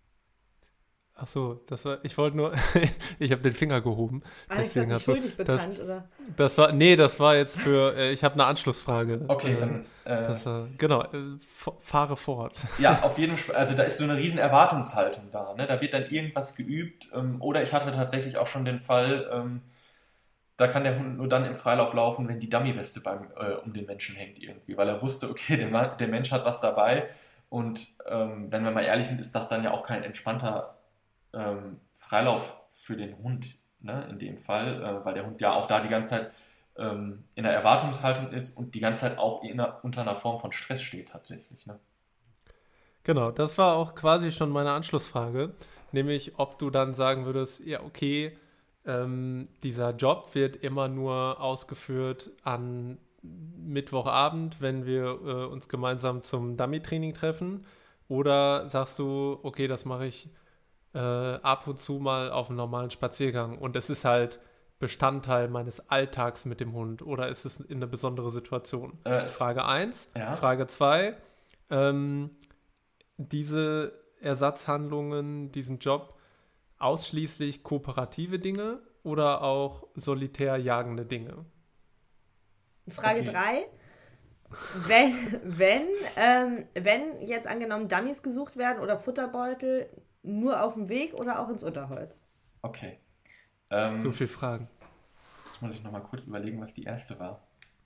Ach so, das war, ich wollte nur, ich habe den Finger gehoben. Alex hat sich schuldig bekannt, das, oder? Das war, nee, das war jetzt für, äh, ich habe eine Anschlussfrage. Okay, äh, dann. Äh, das, äh, genau, äh, f- fahre fort. Ja, auf jeden Fall, also da ist so eine riesen Erwartungshaltung da. Ne? Da wird dann irgendwas geübt. Ähm, oder ich hatte tatsächlich auch schon den Fall, ähm, da kann der Hund nur dann im Freilauf laufen, wenn die Dummy-Weste beim, äh, um den Menschen hängt irgendwie, weil er wusste, okay, der, Ma- der Mensch hat was dabei und ähm, wenn wir mal ehrlich sind, ist das dann ja auch kein entspannter ähm, Freilauf für den Hund, ne, in dem Fall, äh, weil der Hund ja auch da die ganze Zeit ähm, in der Erwartungshaltung ist und die ganze Zeit auch in einer, unter einer Form von Stress steht tatsächlich. Ne? Genau, das war auch quasi schon meine Anschlussfrage, nämlich ob du dann sagen würdest, ja okay, ähm, dieser Job wird immer nur ausgeführt an Mittwochabend, wenn wir äh, uns gemeinsam zum Dummy-Training treffen, oder sagst du, okay, das mache ich äh, ab und zu mal auf einem normalen Spaziergang und es ist halt Bestandteil meines Alltags mit dem Hund, oder ist es in eine besondere Situation? Äh, Frage eins. Ja. Frage zwei. Ähm, diese Ersatzhandlungen, diesen Job, ausschließlich kooperative Dinge oder auch solitär jagende Dinge? Frage Okay. drei. Wenn, wenn, ähm, wenn jetzt angenommen Dummies gesucht werden oder Futterbeutel, nur auf dem Weg oder auch ins Unterholz? Okay. Ähm, So viele Fragen. Jetzt muss ich nochmal kurz überlegen, was die erste war.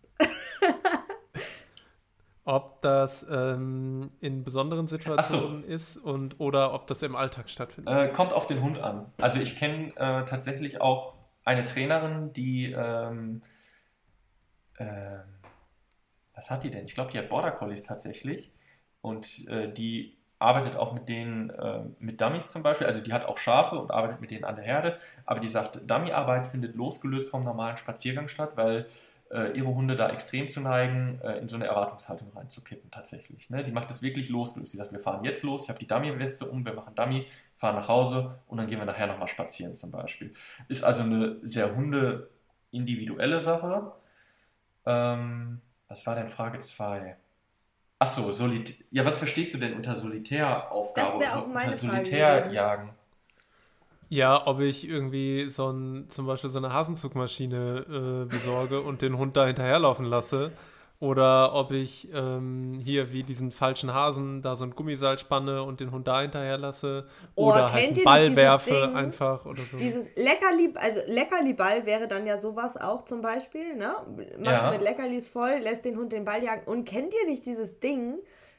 Ob das ähm, in besonderen Situationen ist und oder ob das im Alltag stattfindet. Äh, kommt auf den Hund an. Also ich kenne äh, tatsächlich auch eine Trainerin, die, ähm, äh, was hat die denn? Ich glaube, die hat Border Collies tatsächlich und äh, die arbeitet auch mit denen, äh, mit Dummies zum Beispiel, also die hat auch Schafe und arbeitet mit denen an der Herde, aber die sagt, Dummy-Arbeit findet losgelöst vom normalen Spaziergang statt, weil äh, ihre Hunde da extrem zu neigen, äh, in so eine Erwartungshaltung reinzukippen tatsächlich. Ne? Die macht es wirklich losgelöst. Sie sagt, wir fahren jetzt los, ich habe die Dummy-Weste um, wir machen Dummy, fahren nach Hause und dann gehen wir nachher nochmal spazieren zum Beispiel. Ist also eine sehr hunde-individuelle Sache. Ähm, was war denn Frage zwei? Ach so, Solitär. Ja, was verstehst du denn unter Solitäraufgabe Das wär oder auch meine unter Frage Solitärjagen? Ja, ob ich irgendwie so ein, zum Beispiel so eine Hasenzugmaschine äh, besorge und den Hund da hinterherlaufen lasse. Oder ob ich ähm, hier wie diesen falschen Hasen da so ein Gummiseil spanne und den Hund da hinterher lasse. Oh, Oder halt kennt einen ihr Ball nicht dieses werfe Ding? einfach oder so. Dieses Leckerli, also Leckerli-Ball wäre dann ja sowas auch zum Beispiel, ne? Machst Ja. du mit Leckerlis voll, lässt den Hund den Ball jagen. Und kennt ihr nicht dieses Ding,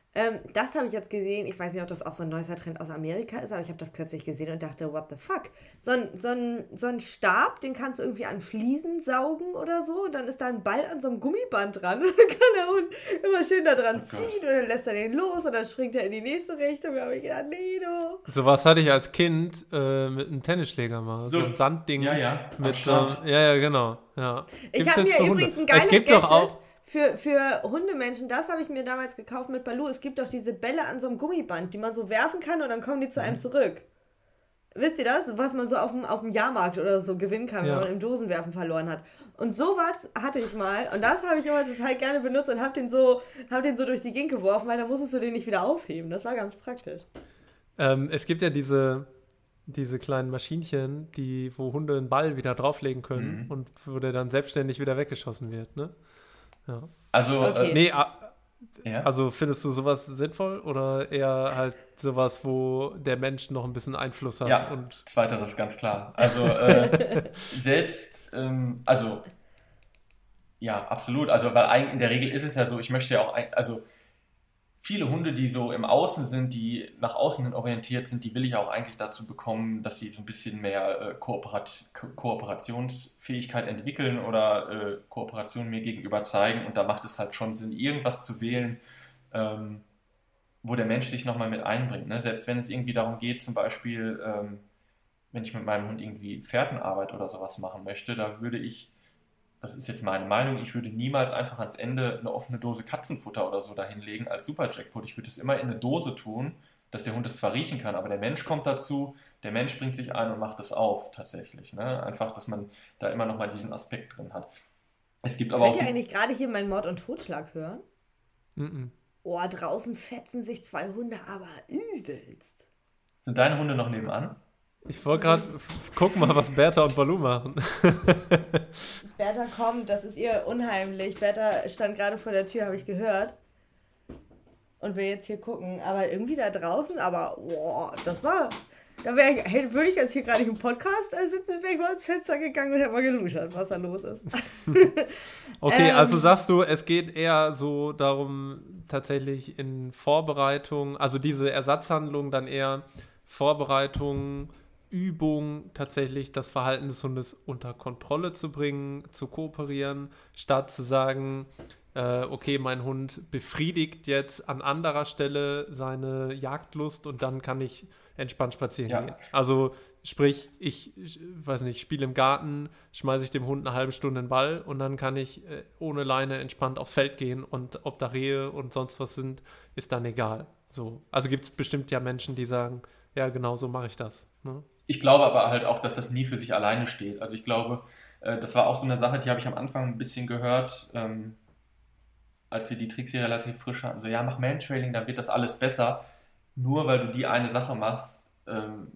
Ähm, das habe ich jetzt gesehen. Ich weiß nicht, ob das auch so ein neuer Trend aus Amerika ist, aber ich habe das kürzlich gesehen und dachte, what the fuck? So ein, so ein, so ein Stab, den kannst du irgendwie an Fliesen saugen oder so und dann ist da ein Ball an so einem Gummiband dran und dann kann der Hund immer schön da dran Oh ziehen und dann lässt er den los und dann springt er in die nächste Richtung. Da habe ich gedacht, nee, du. Sowas hatte ich als Kind äh, mit einem Tennisschläger mal. So, So, ein Sandding. ja, ja, am Mit, Strand. äh, ja, ja, genau. Ja. Ich Gibt's habe jetzt mir für Hunde? übrigens ein geiles Es gibt Gadget doch auch. für, für Hundemenschen, das habe ich mir damals gekauft mit Baloo. Es gibt doch diese Bälle an so einem Gummiband, die man so werfen kann und dann kommen die zu einem zurück. Wisst ihr das? Was man so auf dem, auf dem Jahrmarkt oder so gewinnen kann, Ja. wenn man im Dosenwerfen verloren hat. Und sowas hatte ich mal und das habe ich immer total gerne benutzt und habe den, so, hab den so durch die Gegend geworfen, weil dann musstest du den nicht wieder aufheben. Das war ganz praktisch. Ähm, es gibt ja diese, diese kleinen Maschinchen, die, wo Hunde einen Ball wieder drauflegen können Mhm. und wo der dann selbstständig wieder weggeschossen wird, ne? Ja. Also, Okay. äh, Nee, a- ja. also findest du sowas sinnvoll oder eher halt sowas, wo der Mensch noch ein bisschen Einfluss hat? Ja, Und zweiteres ganz klar. Also äh, selbst, ähm, also ja, absolut. Also weil eigentlich in der Regel ist es ja so, ich möchte ja auch, ein, also viele Hunde, die so im Außen sind, die nach außen hin orientiert sind, die will ich auch eigentlich dazu bekommen, dass sie so ein bisschen mehr äh, Kooperat Ko Kooperationsfähigkeit entwickeln oder äh, Kooperation mir gegenüber zeigen. Und da macht es halt schon Sinn, irgendwas zu wählen, ähm, wo der Mensch sich nochmal mit einbringt. Ne? Selbst wenn es irgendwie darum geht, zum Beispiel, ähm, wenn ich mit meinem Hund irgendwie Fährtenarbeit oder sowas machen möchte, da würde ich, das ist jetzt meine Meinung, ich würde niemals einfach ans Ende eine offene Dose Katzenfutter oder so dahinlegen als Super-Jackpot. Ich würde es immer in eine Dose tun, dass der Hund es zwar riechen kann, aber der Mensch kommt dazu, der Mensch bringt sich ein und macht es auf tatsächlich. Ne? Einfach, dass man da immer nochmal diesen Aspekt drin hat. Es gibt aber Könnt auch ihr die, eigentlich gerade hier meinen Mord- und Totschlag hören? mm-mm. Oh, draußen fetzen sich zwei Hunde aber übelst. sind deine Hunde noch nebenan? Ich wollte gerade gucken mal, was Bertha und Baloo machen. Bertha kommt, das ist ihr unheimlich. Bertha stand gerade vor der Tür, habe ich gehört. Und will jetzt hier gucken. Aber irgendwie da draußen, aber boah, das war... Da wär ich, hey, würde ich jetzt hier gerade im Podcast äh, sitzen, wäre ich mal ins Fenster gegangen und hätte mal geluschert, was da los ist. Okay, Ähm. also sagst du, es geht eher so darum, tatsächlich in Vorbereitung, also diese Ersatzhandlung dann eher Vorbereitung, Übung, tatsächlich das Verhalten des Hundes unter Kontrolle zu bringen, zu kooperieren, statt zu sagen, äh, okay, mein Hund befriedigt jetzt an anderer Stelle seine Jagdlust und dann kann ich entspannt spazieren Ja. gehen. Also sprich, ich, ich weiß nicht, spiele im Garten, schmeiße ich dem Hund eine halbe Stunde den Ball und dann kann ich äh, ohne Leine entspannt aufs Feld gehen und ob da Rehe und sonst was sind, ist dann egal. So. Also gibt es bestimmt ja Menschen, die sagen, ja, genau so mache ich das. Ne? Ich glaube aber halt auch, dass das nie für sich alleine steht. Also ich glaube, äh, das war auch so eine Sache, die habe ich am Anfang ein bisschen gehört, ähm, als wir die Tricks relativ frisch hatten. So, ja, mach Mantrailing, dann wird das alles besser. Nur weil du die eine Sache machst, ähm,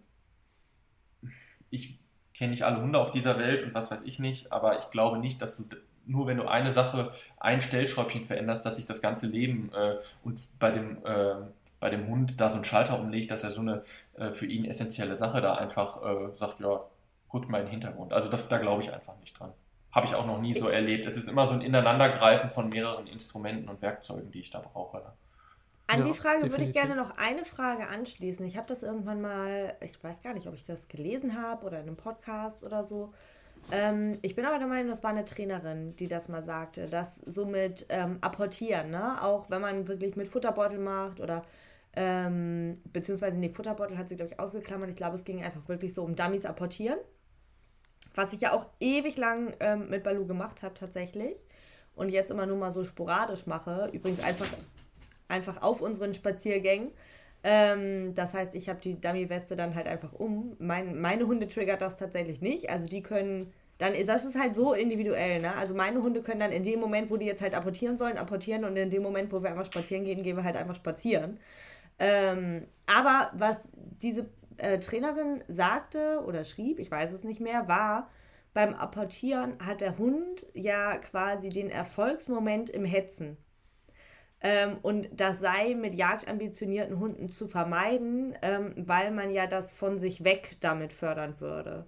ich kenne nicht alle Hunde auf dieser Welt und was weiß ich nicht, aber ich glaube nicht, dass du nur wenn du eine Sache, ein Stellschräubchen veränderst, dass sich das ganze Leben äh, und bei dem, äh, bei dem Hund da so einen Schalter umlegt, dass er so eine äh, für ihn essentielle Sache da einfach äh, sagt, ja, rückt mal in den Hintergrund. Also das, da glaube ich einfach nicht dran. Habe ich auch noch nie so erlebt. Es ist immer so ein Ineinandergreifen von mehreren Instrumenten und Werkzeugen, die ich da brauche. Ne? An Ja, die Frage würde ich definitiv. gerne noch eine Frage anschließen. Ich habe das irgendwann mal, ich weiß gar nicht, ob ich das gelesen habe oder in einem Podcast oder so. Ähm, ich bin aber der Meinung, das war eine Trainerin, die das mal sagte, dass so mit ähm, Apportieren, ne? Auch wenn man wirklich mit Futterbeutel macht oder ähm, beziehungsweise nee, Futterbeutel hat sie, glaube ich, ausgeklammert. Ich glaube, es ging einfach wirklich so um Dummies apportieren. Was ich ja auch ewig lang ähm, mit Baloo gemacht habe tatsächlich und jetzt immer nur mal so sporadisch mache. Übrigens einfach, einfach auf unseren Spaziergängen. Ähm, das heißt, ich habe die Dummy-Weste dann halt einfach um. Mein, meine Hunde triggert das tatsächlich nicht. Also die können, dann ist das ist halt so individuell, ne? Also meine Hunde können dann in dem Moment, wo die jetzt halt apportieren sollen, apportieren und in dem Moment, wo wir einfach spazieren gehen, gehen wir halt einfach spazieren. Ähm, aber was diese äh, Trainerin sagte oder schrieb, ich weiß es nicht mehr, war, beim Apportieren hat der Hund ja quasi den Erfolgsmoment im Hetzen. Ähm, und das sei mit jagdambitionierten Hunden zu vermeiden, ähm, weil man ja das von sich weg damit fördern würde.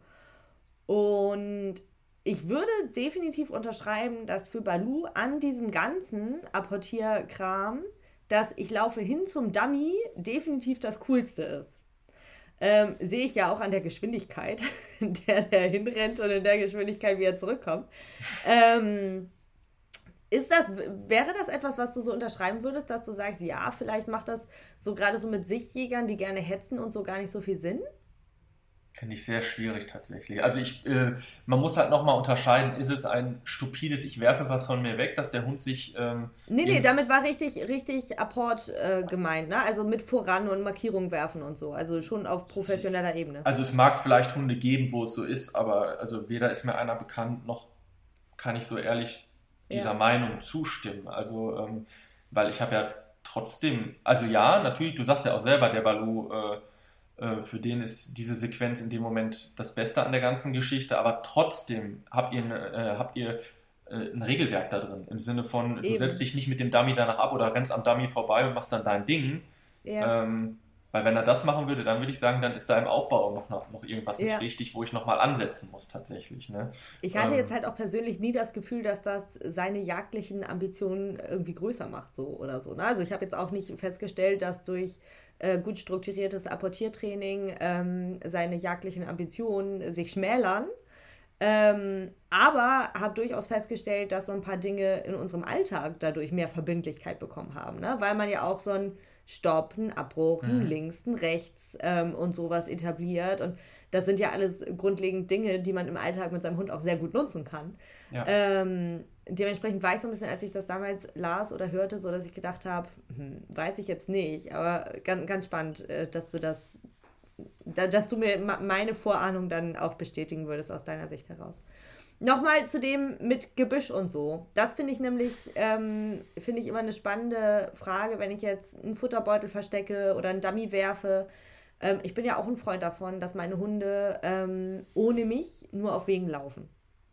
Und ich würde definitiv unterschreiben, dass für Baloo an diesem ganzen Apportierkram dass ich laufe hin zum Dummy definitiv das Coolste ist. Ähm, sehe ich ja auch an der Geschwindigkeit, in der der hinrennt und in der Geschwindigkeit, wie er zurückkommt. Ähm, ist das, wäre das etwas, was du so unterschreiben würdest, dass du sagst, ja, vielleicht macht das so gerade so mit Sichtjägern, die gerne hetzen und so gar nicht so viel Sinn? Finde ich sehr schwierig tatsächlich. Also ich, äh, man muss halt nochmal unterscheiden, ist es ein stupides, ich werfe was von mir weg, dass der Hund sich... Ähm, nee, nee, damit war richtig, richtig Apport äh, gemeint, ne? Also mit voran und Markierung werfen und so. Also schon auf professioneller Ebene. Also es mag vielleicht Hunde geben, wo es so ist, aber also weder ist mir einer bekannt, noch kann ich so ehrlich dieser ja. Meinung zustimmen. Also, ähm, weil ich habe ja trotzdem, also ja, natürlich, du sagst ja auch selber, der Baloo... Äh, für den ist diese Sequenz in dem Moment das Beste an der ganzen Geschichte, aber trotzdem habt ihr, äh, habt ihr äh, ein Regelwerk da drin, im Sinne von, Eben. du setzt dich nicht mit dem Dummy danach ab oder rennst am Dummy vorbei und machst dann dein Ding, ja. ähm, weil wenn er das machen würde, dann würde ich sagen, dann ist da im Aufbau noch, noch, noch irgendwas ja. nicht richtig, wo ich nochmal ansetzen muss tatsächlich. Ne? Ich hatte ähm, jetzt halt auch persönlich nie das Gefühl, dass das seine jagdlichen Ambitionen irgendwie größer macht so oder so. Ne? Also ich habe jetzt auch nicht festgestellt, dass durch Äh, gut strukturiertes Apportiertraining ähm, seine jagdlichen Ambitionen sich schmälern. Ähm, aber habe durchaus festgestellt, dass so ein paar Dinge in unserem Alltag dadurch mehr Verbindlichkeit bekommen haben. Ne? Weil man ja auch so ein Stopp, ein Abbruch, ein mhm. links, ein rechts ähm, und sowas etabliert. Und das sind ja alles grundlegend Dinge, die man im Alltag mit seinem Hund auch sehr gut nutzen kann. Ja. Ähm, dementsprechend war ich so ein bisschen, als ich das damals las oder hörte, so dass ich gedacht habe, hm, weiß ich jetzt nicht, aber ganz, ganz spannend, dass du das, dass du mir meine Vorahnung dann auch bestätigen würdest aus deiner Sicht heraus. Nochmal zu dem mit Gebüsch und so. Das finde ich nämlich, ähm, finde ich immer eine spannende Frage, wenn ich jetzt einen Futterbeutel verstecke oder einen Dummy werfe. Ähm, ich bin ja auch ein Freund davon, dass meine Hunde ähm, ohne mich nur auf Wegen laufen.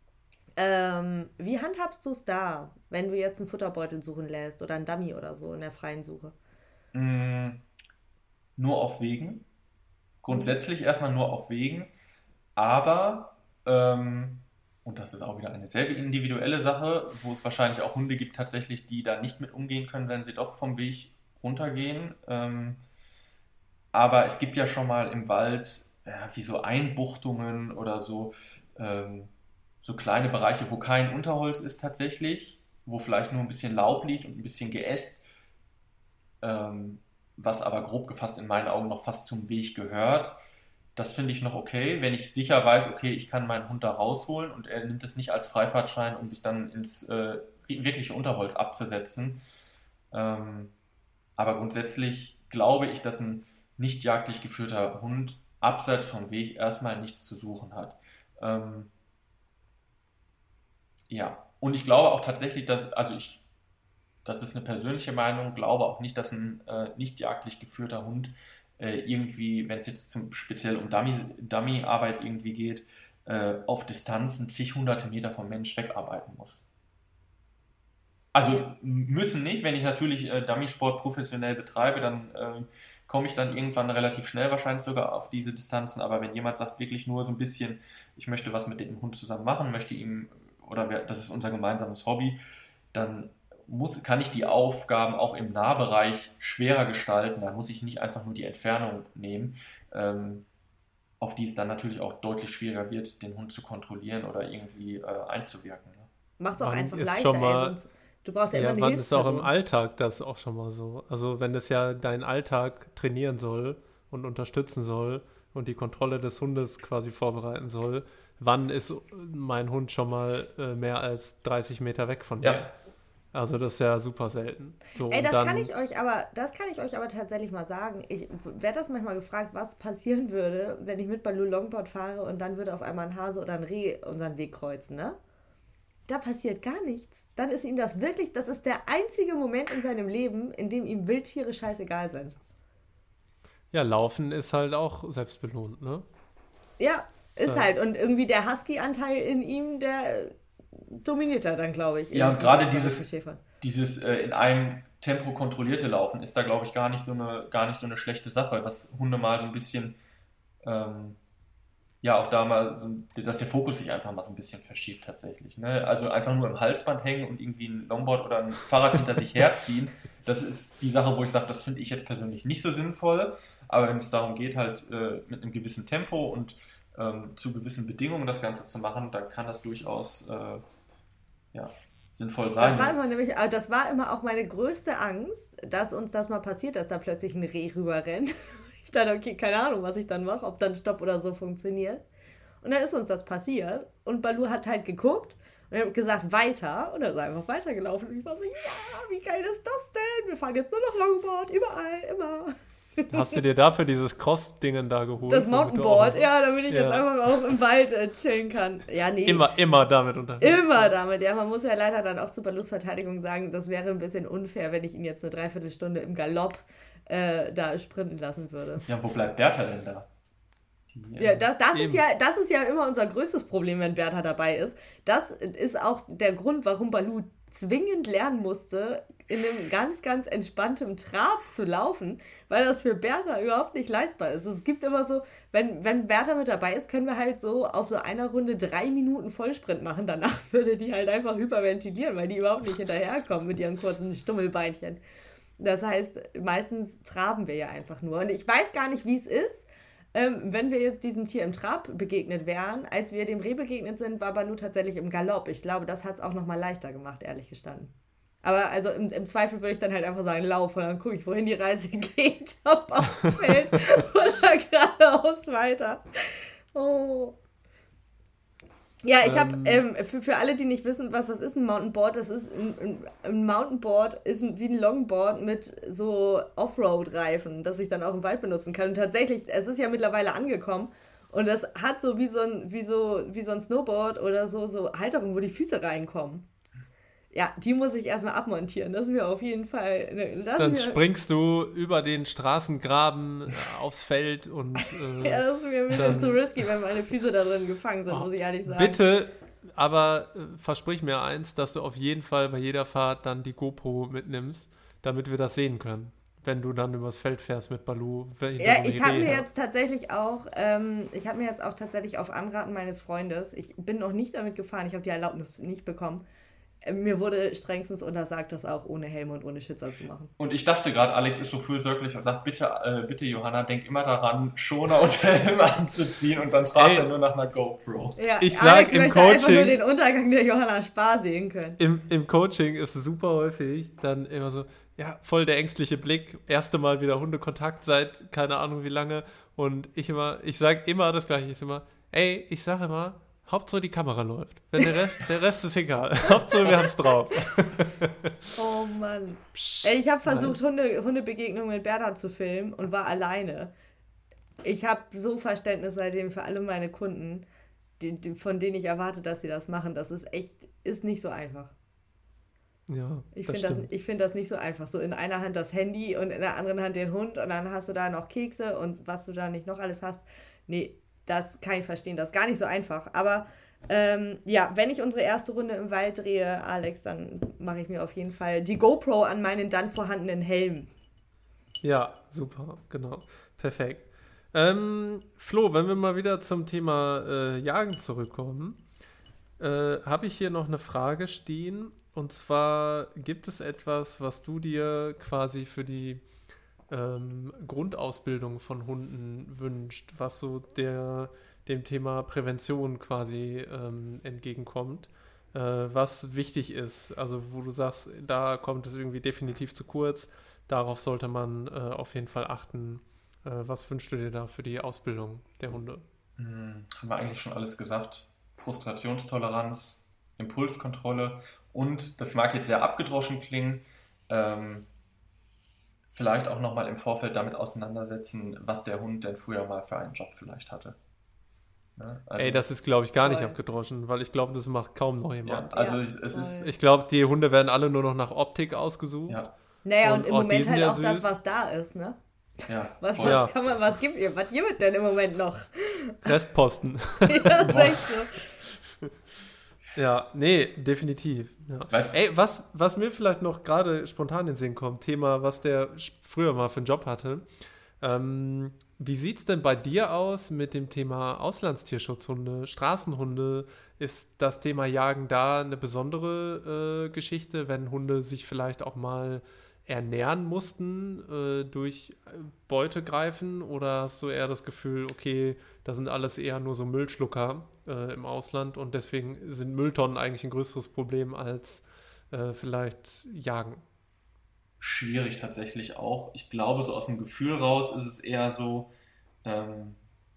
Ähm, wie handhabst du es da, wenn du jetzt einen Futterbeutel suchen lässt oder einen Dummy oder so in der freien Suche? Mm, nur auf Wegen. Grundsätzlich mhm. erstmal nur auf Wegen. Aber, ähm, und das ist auch wieder eine sehr individuelle Sache, wo es wahrscheinlich auch Hunde gibt tatsächlich, die da nicht mit umgehen können, wenn sie doch vom Weg runtergehen. Ähm, aber es gibt ja schon mal im Wald ja, wie so Einbuchtungen oder so, ähm, so kleine Bereiche, wo kein Unterholz ist tatsächlich, wo vielleicht nur ein bisschen Laub liegt und ein bisschen Geäst, ähm, was aber grob gefasst in meinen Augen noch fast zum Weg gehört. Das finde ich noch okay, wenn ich sicher weiß, okay, ich kann meinen Hund da rausholen und er nimmt es nicht als Freifahrtschein, um sich dann ins äh, wirkliche Unterholz abzusetzen. Ähm, aber grundsätzlich glaube ich, dass ein nicht jagdlich geführter Hund abseits vom Weg erstmal nichts zu suchen hat. Ähm, Ja, und ich glaube auch tatsächlich, dass, also ich, das ist eine persönliche Meinung, glaube auch nicht, dass ein äh, nicht jagdlich geführter Hund äh, irgendwie, wenn es jetzt zum, speziell um Dummy, Dummy-Arbeit irgendwie geht, äh, auf Distanzen zig hunderte Meter vom Mensch wegarbeiten muss. Also müssen nicht, wenn ich natürlich äh, Dummy-Sport professionell betreibe, dann äh, komme ich dann irgendwann relativ schnell wahrscheinlich sogar auf diese Distanzen, aber wenn jemand sagt wirklich nur so ein bisschen, ich möchte was mit dem Hund zusammen machen, möchte ihm oder das ist unser gemeinsames Hobby, dann muss, kann ich die Aufgaben auch im Nahbereich schwerer gestalten. Da muss ich nicht einfach nur die Entfernung nehmen, ähm, auf die es dann natürlich auch deutlich schwieriger wird, den Hund zu kontrollieren oder irgendwie äh, einzuwirken. Ne? Macht es auch Wann einfach ist leichter, schon mal, ey, sonst, du brauchst ja immer ja, eine wann Hilfsperson. ist auch im Alltag das auch schon mal so? Also wenn es ja deinen Alltag trainieren soll und unterstützen soll und die Kontrolle des Hundes quasi vorbereiten soll, wann ist mein Hund schon mal äh, mehr als dreißig Meter weg von mir? Ja. Also das ist ja super selten. So, Ey, das dann, kann ich euch aber, das kann ich euch aber tatsächlich mal sagen. Ich werde das manchmal gefragt, was passieren würde, wenn ich mit Baloo Longboard fahre und dann würde auf einmal ein Hase oder ein Reh unseren Weg kreuzen, ne? Da passiert gar nichts. Dann ist ihm das wirklich, das ist der einzige Moment in seinem Leben, in dem ihm Wildtiere scheißegal sind. Ja, Laufen ist halt auch selbstbelohnt, ne? Ja, ist halt. Und irgendwie der Husky-Anteil in ihm, der dominiert da dann, glaube ich. Ja, und gerade dieses, dieses äh, in einem Tempo kontrollierte Laufen ist da, glaube ich, gar nicht so eine, gar nicht so eine schlechte Sache, dass Hunde mal so ein bisschen ähm, ja auch da mal, so, dass der Fokus sich einfach mal so ein bisschen verschiebt tatsächlich. Ne? Also einfach nur im Halsband hängen und irgendwie ein Longboard oder ein Fahrrad hinter sich herziehen, das ist die Sache, wo ich sage, das finde ich jetzt persönlich nicht so sinnvoll. Aber wenn es darum geht, halt äh, mit einem gewissen Tempo und ähm, zu gewissen Bedingungen das Ganze zu machen, dann kann das durchaus äh, ja, sinnvoll sein. Das war immer nämlich, das war immer auch meine größte Angst, dass uns das mal passiert, dass da plötzlich ein Reh rüberrennt. Ich dachte, okay, keine Ahnung, was ich dann mache, ob dann Stopp oder so funktioniert. Und dann ist uns das passiert und Baloo hat halt geguckt und er hat gesagt, weiter, und er ist einfach weitergelaufen. Und ich war so, ja, wie geil ist das denn? Wir fahren jetzt nur noch Longboard, überall, immer. Hast du dir dafür dieses Cross-Dingen da geholt? Das Mountainboard, ja, damit ich ja. jetzt einfach auch im Wald äh, chillen kann. Ja, nee. Immer, immer damit unterwegs. Immer damit, ja. Man muss ja leider dann auch zu Baloos Verteidigung sagen, das wäre ein bisschen unfair, wenn ich ihn jetzt eine Dreiviertelstunde im Galopp äh, da sprinten lassen würde. Ja, wo bleibt Bertha denn da? Die, ja, das, das, ist ja, das ist ja immer unser größtes Problem, wenn Bertha dabei ist. Das ist auch der Grund, warum Baloo zwingend lernen musste, in einem ganz, ganz entspanntem Trab zu laufen, weil das für Bertha überhaupt nicht leistbar ist. Es gibt immer so, wenn, wenn Bertha mit dabei ist, können wir halt so auf so einer Runde drei Minuten Vollsprint machen. Danach würde die halt einfach hyperventilieren, weil die überhaupt nicht hinterherkommen mit ihren kurzen Stummelbeinchen. Das heißt, meistens traben wir ja einfach nur. Und ich weiß gar nicht, wie es ist, ähm, wenn wir jetzt diesem Tier im Trab begegnet wären. Als wir dem Reh begegnet sind, war Baloo tatsächlich im Galopp. Ich glaube, das hat es auch nochmal leichter gemacht, ehrlich gestanden. Aber also im, im Zweifel würde ich dann halt einfach sagen, lauf, und dann gucke ich, wohin die Reise geht, ob aufs Feld oder geradeaus weiter. Oh. Ja, ich habe, ähm, für, für alle, die nicht wissen, was das ist, ein Mountainboard, das ist, ein, ein, ein Mountainboard ist wie ein Longboard mit so Offroad-Reifen, das ich dann auch im Wald benutzen kann. Und tatsächlich, es ist ja mittlerweile angekommen und das hat so wie so ein, wie so, wie so ein Snowboard oder so, so Halterungen, wo die Füße reinkommen. Ja, die muss ich erstmal abmontieren. Das ist mir auf jeden Fall... Das Dann mir, springst du über den Straßengraben aufs Feld und... Äh, ja, das ist mir ein bisschen dann, zu risky, wenn meine Füße da drin gefangen sind, oh, muss ich ehrlich sagen. Bitte, aber äh, versprich mir eins, dass du auf jeden Fall bei jeder Fahrt dann die GoPro mitnimmst, damit wir das sehen können, wenn du dann übers Feld fährst mit Baloo. Ja, ich habe mir hat. jetzt tatsächlich auch, ähm, ich habe mir jetzt auch tatsächlich auf Anraten meines Freundes, ich bin noch nicht damit gefahren, ich habe die Erlaubnis nicht bekommen. Mir wurde strengstens untersagt, das auch ohne Helm und ohne Schützer zu machen. Und ich dachte gerade, Alex ist so fürsorglich und sagt, bitte, äh, bitte Johanna, denk immer daran, Schoner und Helm anzuziehen, und dann fragt er nur nach einer GoPro. Ja, ich Alex sag im möchte Coaching, einfach nur den Untergang der Johanna Spar sehen können. Im, Im Coaching ist es super häufig dann immer so, ja, voll der ängstliche Blick, erste Mal wieder Hundekontakt seit keine Ahnung wie lange, und ich immer, ich sag immer das Gleiche, ich sag immer, ey, ich sag immer, Hauptsache die Kamera läuft. Wenn der Rest, der Rest ist egal. Hauptsache wir haben's drauf. Oh Mann. Psst, Ey, ich habe versucht, Hunde, Hundebegegnungen mit Bertha zu filmen und war alleine. Ich habe so Verständnis seitdem für alle meine Kunden, die, die, von denen ich erwarte, dass sie das machen. Das ist echt, ist nicht so einfach. Ja, ich das finde das, ich find das nicht so einfach. So in einer Hand das Handy und in der anderen Hand den Hund, und dann hast du da noch Kekse und was du da nicht noch alles hast. Nee, das kann ich verstehen, das ist gar nicht so einfach. Aber ähm, ja, wenn ich unsere erste Runde im Wald drehe, Alex, dann mache ich mir auf jeden Fall die GoPro an meinen dann vorhandenen Helm. Ja, super, genau. Perfekt. Ähm, Flo, wenn wir mal wieder zum Thema äh, Jagen zurückkommen, äh, habe ich hier noch eine Frage stehen. Und zwar, gibt es etwas, was du dir quasi für die Ähm, Grundausbildung von Hunden wünscht, was so der, dem Thema Prävention quasi ähm, entgegenkommt, äh, was wichtig ist, also wo du sagst, da kommt es irgendwie definitiv zu kurz, darauf sollte man äh, auf jeden Fall achten. Äh, was wünschst du dir da für die Ausbildung der Hunde? Hm, haben wir eigentlich schon alles gesagt. Frustrationstoleranz, Impulskontrolle und, das mag jetzt sehr abgedroschen klingen, ähm, vielleicht auch nochmal im Vorfeld damit auseinandersetzen, was der Hund denn früher mal für einen Job vielleicht hatte. Ja, also, Ey, das ist, glaube ich, gar nicht voll. abgedroschen, weil ich glaube, das macht kaum noch jemand. Ja, also Ja, es, es ist... Ich glaube, die Hunde werden alle nur noch nach Optik ausgesucht. Ja, Naja, und, Und im auch die Moment sind halt ja auch das, süß. was da ist, ne? ja. Was, voll. was Ja. kann man, was gibt ihr? Was gibt denn im Moment noch? Restposten. Ja, das ist echt so. Ja, nee, definitiv. Ja. Weißt- Ey, was, was mir vielleicht noch gerade spontan in den Sinn kommt, Thema, was der sch- früher mal für einen Job hatte. Ähm, wie sieht es denn bei dir aus mit dem Thema Auslandstierschutzhunde, Straßenhunde? Ist das Thema Jagen da eine besondere äh, Geschichte, wenn Hunde sich vielleicht auch mal ernähren mussten äh, durch Beutegreifen? Oder hast du eher das Gefühl, okay, das sind alles eher nur so Müllschlucker äh, im Ausland und deswegen sind Mülltonnen eigentlich ein größeres Problem als äh, vielleicht Jagen? Schwierig tatsächlich auch. Ich glaube, so aus dem Gefühl raus ist es eher so, ähm,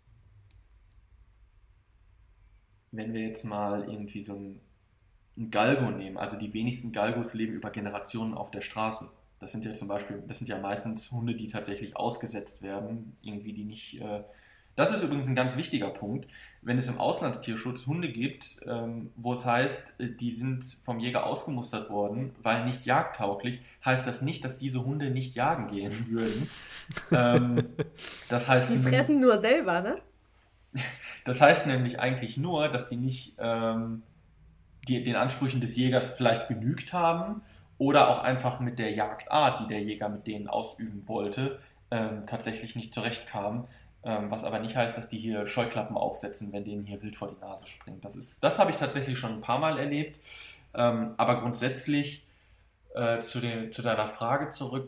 wenn wir jetzt mal irgendwie so ein, ein Galgo nehmen, also die wenigsten Galgos leben über Generationen auf der Straße. Das sind ja zum Beispiel, das sind ja meistens Hunde, die tatsächlich ausgesetzt werden, irgendwie die nicht... Äh, das ist übrigens ein ganz wichtiger Punkt. Wenn es im Auslandstierschutz Hunde gibt, ähm, wo es heißt, die sind vom Jäger ausgemustert worden, weil nicht jagdtauglich, heißt das nicht, dass diese Hunde nicht jagen gehen würden. ähm, das heißt, die fressen nur selber, ne? Das heißt nämlich eigentlich nur, dass die nicht ähm, die, den Ansprüchen des Jägers vielleicht genügt haben oder auch einfach mit der Jagdart, die der Jäger mit denen ausüben wollte, ähm, tatsächlich nicht zurechtkamen. Ähm, was aber nicht heißt, dass die hier Scheuklappen aufsetzen, wenn denen hier wild vor die Nase springt. Das ist, das habe ich tatsächlich schon ein paar Mal erlebt. Ähm, aber grundsätzlich äh, zu, den, zu deiner Frage zurück.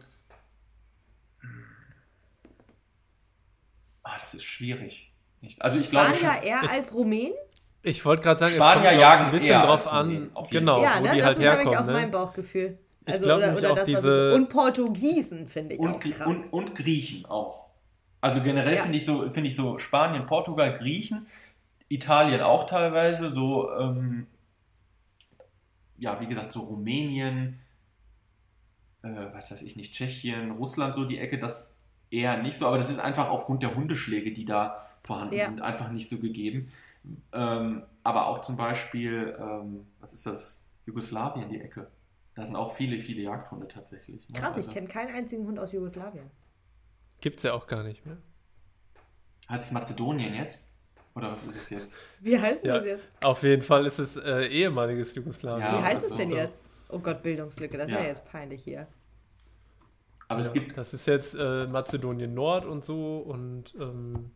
Ah, das ist schwierig. Nicht? Also ich glaube, Spanier eher als Rumänen? Ich wollte gerade sagen, Spanier es kommt jagen ein bisschen eher drauf als an, Rumänen, auf jeden genau, Ja, wo ne? die Das halt ist nämlich herkommen. auch Ne? mein Bauchgefühl. Ich Also, glaube oder, nämlich oder auch das, was diese- so- und Portugiesen finde ich auch und, krass. und, und Griechen auch. Also generell Ja. finde ich, so, finde ich so Spanien, Portugal, Griechen, Italien auch teilweise, so, ähm, ja, wie gesagt, so Rumänien, äh, was weiß ich nicht, Tschechien, Russland, so die Ecke, das eher nicht so, aber das ist einfach aufgrund der Hundeschläge, die da vorhanden Ja. sind, einfach nicht so gegeben. Ähm, aber auch zum Beispiel, ähm, was ist das, Jugoslawien, die Ecke. Da sind auch viele, viele Jagdhunde tatsächlich. Ne? Krass, ich Also, kenne keinen einzigen Hund aus Jugoslawien. Gibt es ja auch gar nicht mehr. heißt es Mazedonien jetzt? Oder was ist es jetzt? Wie heißt denn Ja, das jetzt? auf jeden Fall ist es äh, ehemaliges Jugoslawien. Ja, Wie heißt also es denn so. jetzt? Oh Gott, Bildungslücke, das ist ja Ja. jetzt peinlich hier. Aber es Ja, gibt, das ist jetzt äh, Mazedonien Nord und so und ähm,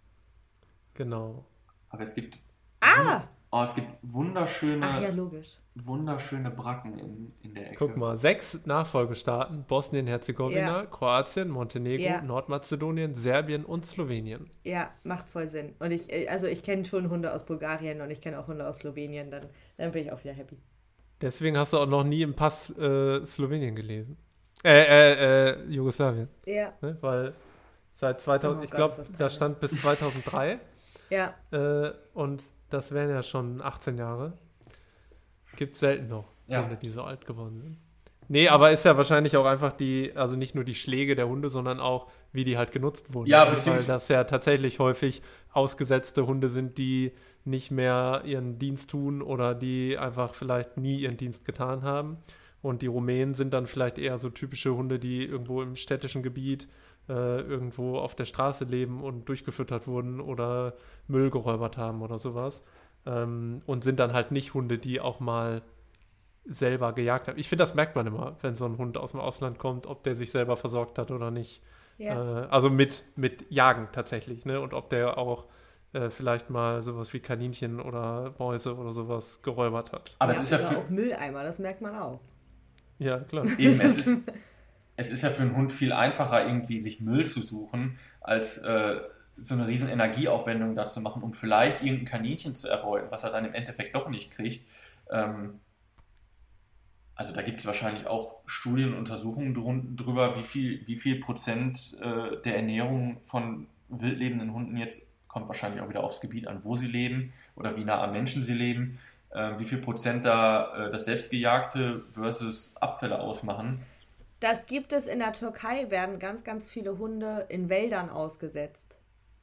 genau. aber es gibt, Ah! oh, es gibt wunderschöne, Ach ja, logisch. wunderschöne Bracken in, in der Ecke. Guck mal, sechs Nachfolgestaaten: Bosnien-Herzegowina, Ja. Kroatien, Montenegro, Ja. Nordmazedonien, Serbien und Slowenien. Ja, macht voll Sinn. Und ich, äh, also ich kenne schon Hunde aus Bulgarien und ich kenne auch Hunde aus Slowenien, dann, dann bin ich auch wieder happy. Deswegen hast du auch noch nie im Pass äh, Slowenien gelesen. Äh, äh, äh, Jugoslawien. Ja, Ne? Weil seit zweitausend, Oh ich Gott, glaube, ist das da peinlich. stand bis zweitausenddrei ja. äh, und das wären ja schon achtzehn Jahre. Gibt es selten noch Ja. Hunde, die so alt geworden sind. Nee, aber ist ja wahrscheinlich auch einfach die, also nicht nur die Schläge der Hunde, sondern auch, wie die halt genutzt wurden. Ja, Ne? Weil beziehungsweise- das ja tatsächlich häufig ausgesetzte Hunde sind, die nicht mehr ihren Dienst tun oder die einfach vielleicht nie ihren Dienst getan haben. Und die Rumänen sind dann vielleicht eher so typische Hunde, die irgendwo im städtischen Gebiet äh, irgendwo auf der Straße leben und durchgefüttert wurden oder Müll geräubert haben oder sowas. Ähm, und sind dann halt nicht Hunde, die auch mal selber gejagt haben. Ich finde, das merkt man immer, wenn so ein Hund aus dem Ausland kommt, ob der sich selber versorgt hat oder nicht. Ja. Äh, also mit, mit Jagen tatsächlich, ne? Und ob der auch äh, vielleicht mal sowas wie Kaninchen oder Mäuse oder sowas geräubert hat. Aber ja, es ist ja oder für, auch Mülleimer, das merkt man auch. Ja, klar. eben, es ist, es ist ja für einen Hund viel einfacher, irgendwie sich Müll zu suchen, als äh, so eine riesen Energieaufwendung dazu machen, um vielleicht irgendein Kaninchen zu erbeuten, was er dann im Endeffekt doch nicht kriegt. Ähm, also da gibt es wahrscheinlich auch Studien und Untersuchungen drun- drüber, wie viel, wie viel Prozent äh, der Ernährung von wildlebenden Hunden jetzt, kommt wahrscheinlich auch wieder aufs Gebiet an, wo sie leben oder wie nah am Menschen sie leben, äh, wie viel Prozent da äh, das Selbstgejagte versus Abfälle ausmachen. Das gibt es in der Türkei, werden ganz, ganz viele Hunde in Wäldern ausgesetzt.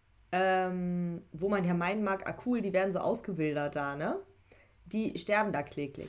Ähm, wo man ja meinen mag, ah cool, die werden so ausgewildert da, ne? Die sterben da kläglich.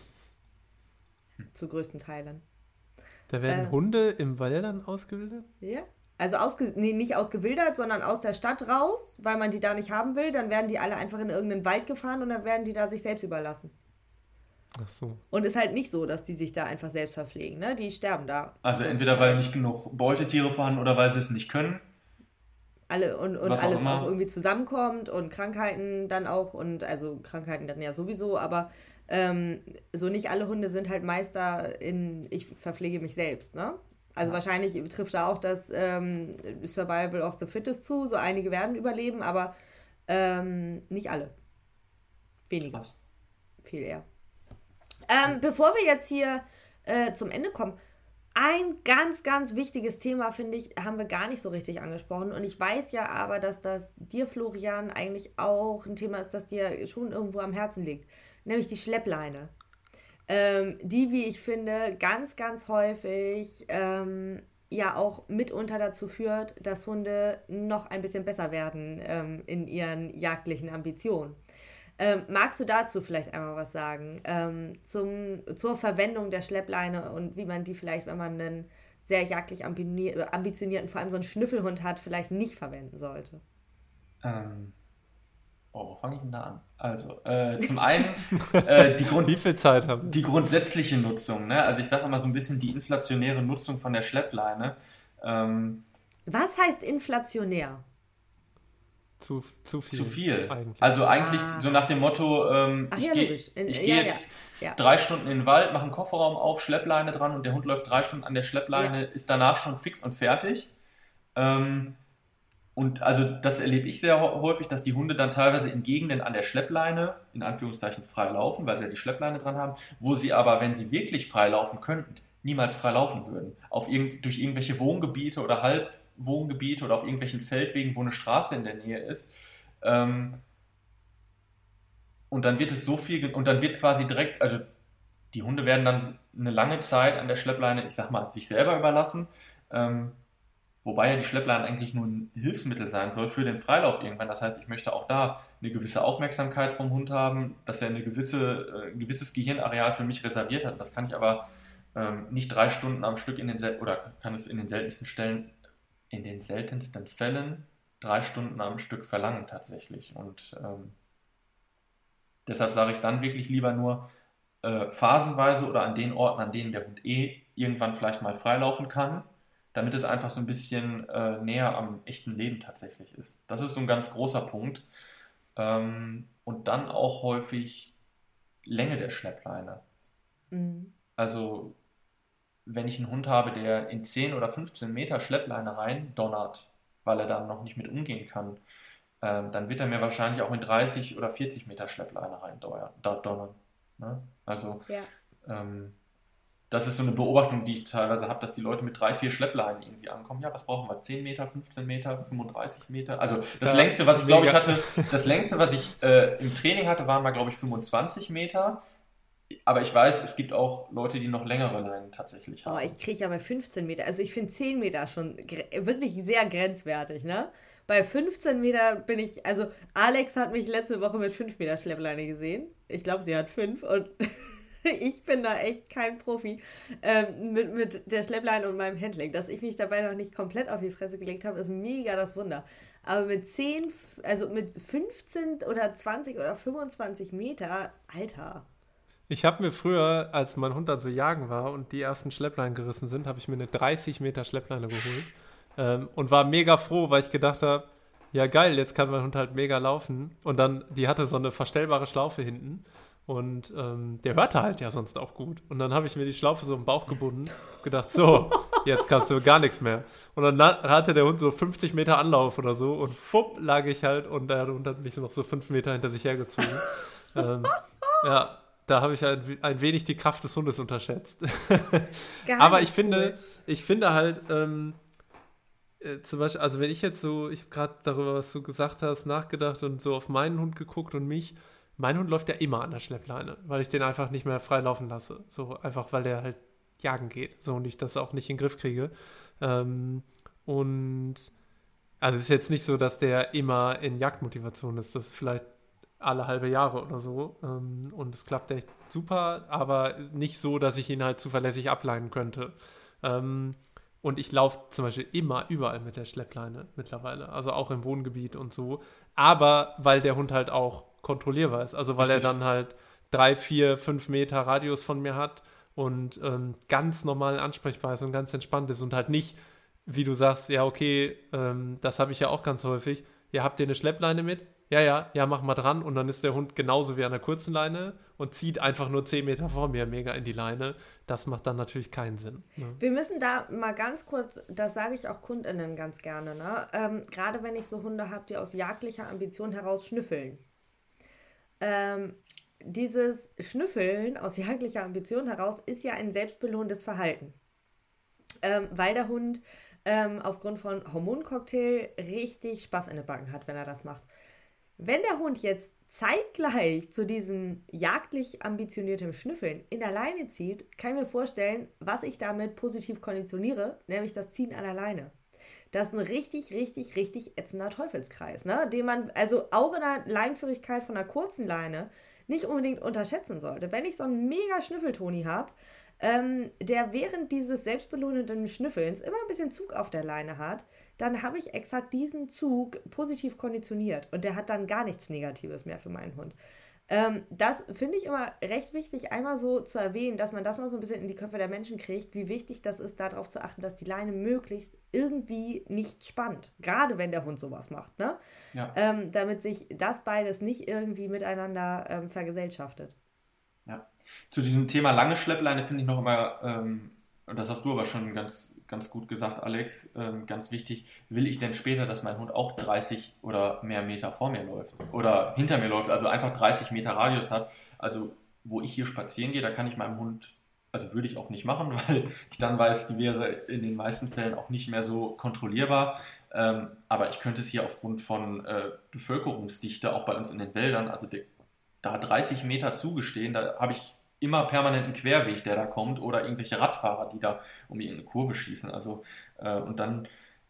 Zu größten Teilen. Da werden Äh. Hunde im Wäldern ausgebildet? Ja. Also ausge nee, nicht ausgewildert, sondern aus der Stadt raus, weil man die da nicht haben will. Dann werden die alle einfach in irgendeinen Wald gefahren und dann werden die da sich selbst überlassen. Ach so. Und ist halt nicht so, dass die sich da einfach selbst verpflegen, ne? Die sterben da. Also entweder weil nicht genug Beutetiere vorhanden oder weil sie es nicht können. alle und, und Was auch alles immer. auch irgendwie zusammenkommt und Krankheiten dann auch und also Krankheiten dann ja sowieso, aber ähm, so nicht alle Hunde sind halt Meister in ich verpflege mich selbst, ne? Also Ja. wahrscheinlich trifft da auch das ähm, Survival of the Fittest zu, so einige werden überleben, aber ähm, nicht alle. Wenige. Krass. Viel eher. Ähm, bevor wir jetzt hier äh, zum Ende kommen, ein ganz, ganz wichtiges Thema, finde ich, haben wir gar nicht so richtig angesprochen. Und ich weiß ja aber, dass das dir, Florian, eigentlich auch ein Thema ist, das dir schon irgendwo am Herzen liegt. Nämlich die Schleppleine. Ähm, die, wie ich finde, ganz, ganz häufig ähm, ja auch mitunter dazu führt, dass Hunde noch ein bisschen besser werden ähm, in ihren jagdlichen Ambitionen. Ähm, magst du dazu vielleicht einmal was sagen? Ähm, zum, zur Verwendung der Schleppleine und wie man die vielleicht, wenn man einen sehr jagdlich ambini- ambitionierten, vor allem so einen Schnüffelhund hat, vielleicht nicht verwenden sollte? Ähm, oh, wo fange ich denn da an? Also, äh, zum einen äh, die, Grund, Wie viel Zeit haben wir? die grundsätzliche Nutzung. Ne? Also ich sage immer so ein bisschen die inflationäre Nutzung von der Schleppleine. Ähm, Was heißt inflationär? Zu, zu viel. zu viel. Eigentlich. Also eigentlich Ah. so nach dem Motto, ähm, Ach ich ja, gehe logisch. In- ich ja, geh ja, jetzt ja. drei Stunden in den Wald, mache einen Kofferraum auf, Schleppleine dran und der Hund läuft drei Stunden an der Schleppleine, ist danach schon fix und fertig. Ähm, und also das erlebe ich sehr häufig, dass die Hunde dann teilweise in Gegenden an der Schleppleine, in Anführungszeichen, frei laufen, weil sie ja die Schleppleine dran haben, wo sie aber, wenn sie wirklich frei laufen könnten, niemals frei laufen würden. Auf irgend, durch irgendwelche Wohngebiete oder Halbwohngebiete oder auf irgendwelchen Feldwegen, wo eine Straße in der Nähe ist. Ähm, und dann wird es so viel, ge- und dann wird quasi direkt, also die Hunde werden dann eine lange Zeit an der Schleppleine, ich sag mal, sich selber überlassen, ähm, wobei ja die Schleppleine eigentlich nur ein Hilfsmittel sein soll für den Freilauf irgendwann. Das heißt, ich möchte auch da eine gewisse Aufmerksamkeit vom Hund haben, dass er eine gewisse, äh, ein gewisses Gehirnareal für mich reserviert hat. Das kann ich aber ähm, nicht drei Stunden am Stück in den sel- oder kann es in den seltensten Stellen, in den seltensten Fällen drei Stunden am Stück verlangen tatsächlich. Und ähm, deshalb sage ich dann wirklich lieber nur äh, phasenweise oder an den Orten, an denen der Hund eh irgendwann vielleicht mal freilaufen kann, damit es einfach so ein bisschen äh, näher am echten Leben tatsächlich ist. Das ist so ein ganz großer Punkt. Ähm, und dann auch häufig Länge der Schleppleine. Mhm. Also wenn ich einen Hund habe, der in zehn oder fünfzehn Meter Schleppleine rein donnert, weil er dann noch nicht mit umgehen kann, ähm, dann wird er mir wahrscheinlich auch in dreißig oder vierzig Meter Schleppleine rein donnern. Ne? Also Ja. ähm, das ist so eine Beobachtung, die ich teilweise habe, dass die Leute mit drei, vier Schleppleinen irgendwie ankommen. Ja, was brauchen wir? zehn Meter, fünfzehn Meter, fünfunddreißig Meter? Also das Ja, längste, was ich glaube ich mega. hatte, das längste, was ich äh, im Training hatte, waren mal glaube ich fünfundzwanzig Meter. Aber ich weiß, es gibt auch Leute, die noch längere Leinen tatsächlich haben. Oh, ich kriege ja bei fünfzehn Meter, also ich finde zehn Meter schon gre- wirklich sehr grenzwertig, ne? Bei fünfzehn Meter bin ich, also Alex hat mich letzte Woche mit fünf Meter Schleppleine gesehen. Ich glaube, sie hat fünf und ich bin da echt kein Profi ähm, mit, mit der Schleppleine und meinem Handling. Dass ich mich dabei noch nicht komplett auf die Fresse gelegt habe, ist mega das Wunder. Aber mit zehn, also mit fünfzehn oder zwanzig oder fünfundzwanzig Meter, Alter. Ich habe mir früher, als mein Hund dann so jagen war und die ersten Schleppleinen gerissen sind, habe ich mir eine dreißig Meter Schleppleine geholt ähm, und war mega froh, weil ich gedacht habe, ja geil, jetzt kann mein Hund halt mega laufen. Und dann, die hatte so eine verstellbare Schlaufe hinten und ähm, der hörte halt ja sonst auch gut. Und dann habe ich mir die Schlaufe so im Bauch gebunden, gedacht, so, jetzt kannst du gar nichts mehr. Und dann na- hatte der Hund so fünfzig Meter Anlauf oder so und fupp lag ich halt und der Hund hat mich noch so fünf Meter hinter sich hergezogen. ähm, ja. Da habe ich ein, ein wenig die Kraft des Hundes unterschätzt. Gar Aber nicht ich finde, cool. ich finde halt, ähm, äh, zum Beispiel, also wenn ich jetzt so, ich habe gerade darüber, was du gesagt hast, nachgedacht und so auf meinen Hund geguckt und mich, mein Hund läuft ja immer an der Schleppleine, weil ich den einfach nicht mehr frei laufen lasse. So einfach, weil der halt jagen geht. So und ich das auch nicht in den Griff kriege. Ähm, und also es ist jetzt nicht so, dass der immer in Jagdmotivation ist. Das ist vielleicht alle halbe Jahre oder so. Ähm, und es klappt echt super, aber nicht so, dass ich ihn halt zuverlässig ableinen könnte. Ähm, und ich laufe zum Beispiel immer überall mit der Schleppleine mittlerweile. Also auch im Wohngebiet und so. Aber weil der Hund halt auch kontrollierbar ist. Also weil Richtig. er dann halt drei, vier, fünf Meter Radius von mir hat und ähm, ganz normal ansprechbar ist und ganz entspannt ist und halt nicht wie du sagst, ja, okay, ähm, das habe ich ja auch ganz häufig. Ja, habt ihr eine Schleppleine mit? Ja, ja, ja, mach mal dran. Und dann ist der Hund genauso wie an der kurzen Leine und zieht einfach nur zehn Meter vor mir mega in die Leine. Das macht dann natürlich keinen Sinn. Ne? Wir müssen da mal ganz kurz, das sage ich auch KundInnen ganz gerne, ne? Ähm, gerade wenn ich so Hunde habe, die aus jagdlicher Ambition heraus schnüffeln. Ähm, dieses Schnüffeln aus jagdlicher Ambition heraus ist ja ein selbstbelohnendes Verhalten. Ähm, weil der Hund ähm, aufgrund von Hormoncocktail richtig Spaß in den Backen hat, wenn er das macht. Wenn der Hund jetzt zeitgleich zu diesem jagdlich ambitionierten Schnüffeln in der Leine zieht, kann ich mir vorstellen, was ich damit positiv konditioniere, nämlich das Ziehen an der Leine. Das ist ein richtig, richtig, richtig ätzender Teufelskreis, ne? Den man also auch in der Leinführigkeit von einer kurzen Leine nicht unbedingt unterschätzen sollte. Wenn ich so einen mega Schnüffeltoni habe, ähm, der während dieses selbstbelohnenden Schnüffelns immer ein bisschen Zug auf der Leine hat, dann habe ich exakt diesen Zug positiv konditioniert und der hat dann gar nichts Negatives mehr für meinen Hund. Ähm, das finde ich immer recht wichtig, einmal so zu erwähnen, dass man das mal so ein bisschen in die Köpfe der Menschen kriegt, wie wichtig das ist, darauf zu achten, dass die Leine möglichst irgendwie nicht spannt. Gerade wenn der Hund sowas macht, ne? Ja. Ähm, damit sich das beides nicht irgendwie miteinander ähm, vergesellschaftet. Ja. Zu diesem Thema lange Schleppleine finde ich noch immer, ähm, das hast du aber schon ganz, ganz gut gesagt, Alex, ähm, ganz wichtig, will ich denn später, dass mein Hund auch dreißig oder mehr Meter vor mir läuft oder hinter mir läuft, also einfach dreißig Meter Radius hat, also wo ich hier spazieren gehe, da kann ich meinem Hund, also würde ich auch nicht machen, weil ich dann weiß, die wäre in den meisten Fällen auch nicht mehr so kontrollierbar, ähm, aber ich könnte es hier aufgrund von äh, Bevölkerungsdichte, auch bei uns in den Wäldern, also de, da dreißig Meter zugestehen, da habe ich immer permanent einen Querweg, der da kommt, oder irgendwelche Radfahrer, die da um irgendeine Kurve schießen. Also, äh, und dann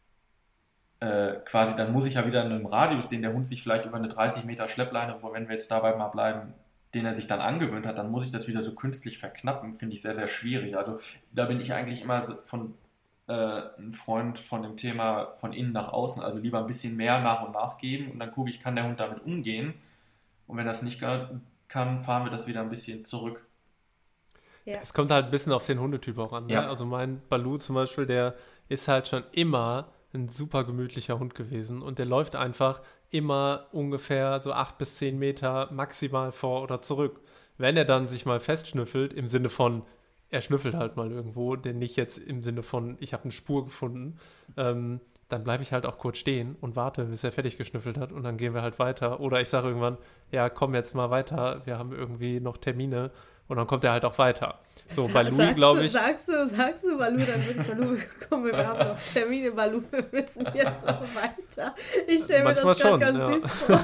äh, quasi, dann muss ich ja wieder in einem Radius, den der Hund sich vielleicht über eine dreißig Meter Schleppleine, wo, wenn wir jetzt dabei mal bleiben, den er sich dann angewöhnt hat, dann muss ich das wieder so künstlich verknappen, finde ich sehr, sehr schwierig. Also da bin ich eigentlich immer von äh, ein Freund von dem Thema von innen nach außen, also lieber ein bisschen mehr nach und nach geben und dann gucke ich, kann der Hund damit umgehen, und wenn das nicht kann, fahren wir das wieder ein bisschen zurück. Ja. Es kommt halt ein bisschen auf den Hundetyp auch an. Ne? Ja. Also mein Baloo zum Beispiel, der ist halt schon immer ein super gemütlicher Hund gewesen und der läuft einfach immer ungefähr so acht bis zehn Meter maximal vor oder zurück. Wenn er dann sich mal festschnüffelt, im Sinne von, er schnüffelt halt mal irgendwo, denn nicht jetzt im Sinne von, ich habe eine Spur gefunden, ähm, dann bleibe ich halt auch kurz stehen und warte, bis er fertig geschnüffelt hat und dann gehen wir halt weiter. Oder ich sage irgendwann, ja, komm jetzt mal weiter, wir haben irgendwie noch Termine. Und dann kommt er halt auch weiter. So, bei Louis, glaube ich... Sagst du, sagst du, Baloo, dann wird Baloo, komm, wir haben noch Termine, Baloo, wir müssen jetzt auch weiter. Ich stelle mir das gerade ganz ja. süß vor.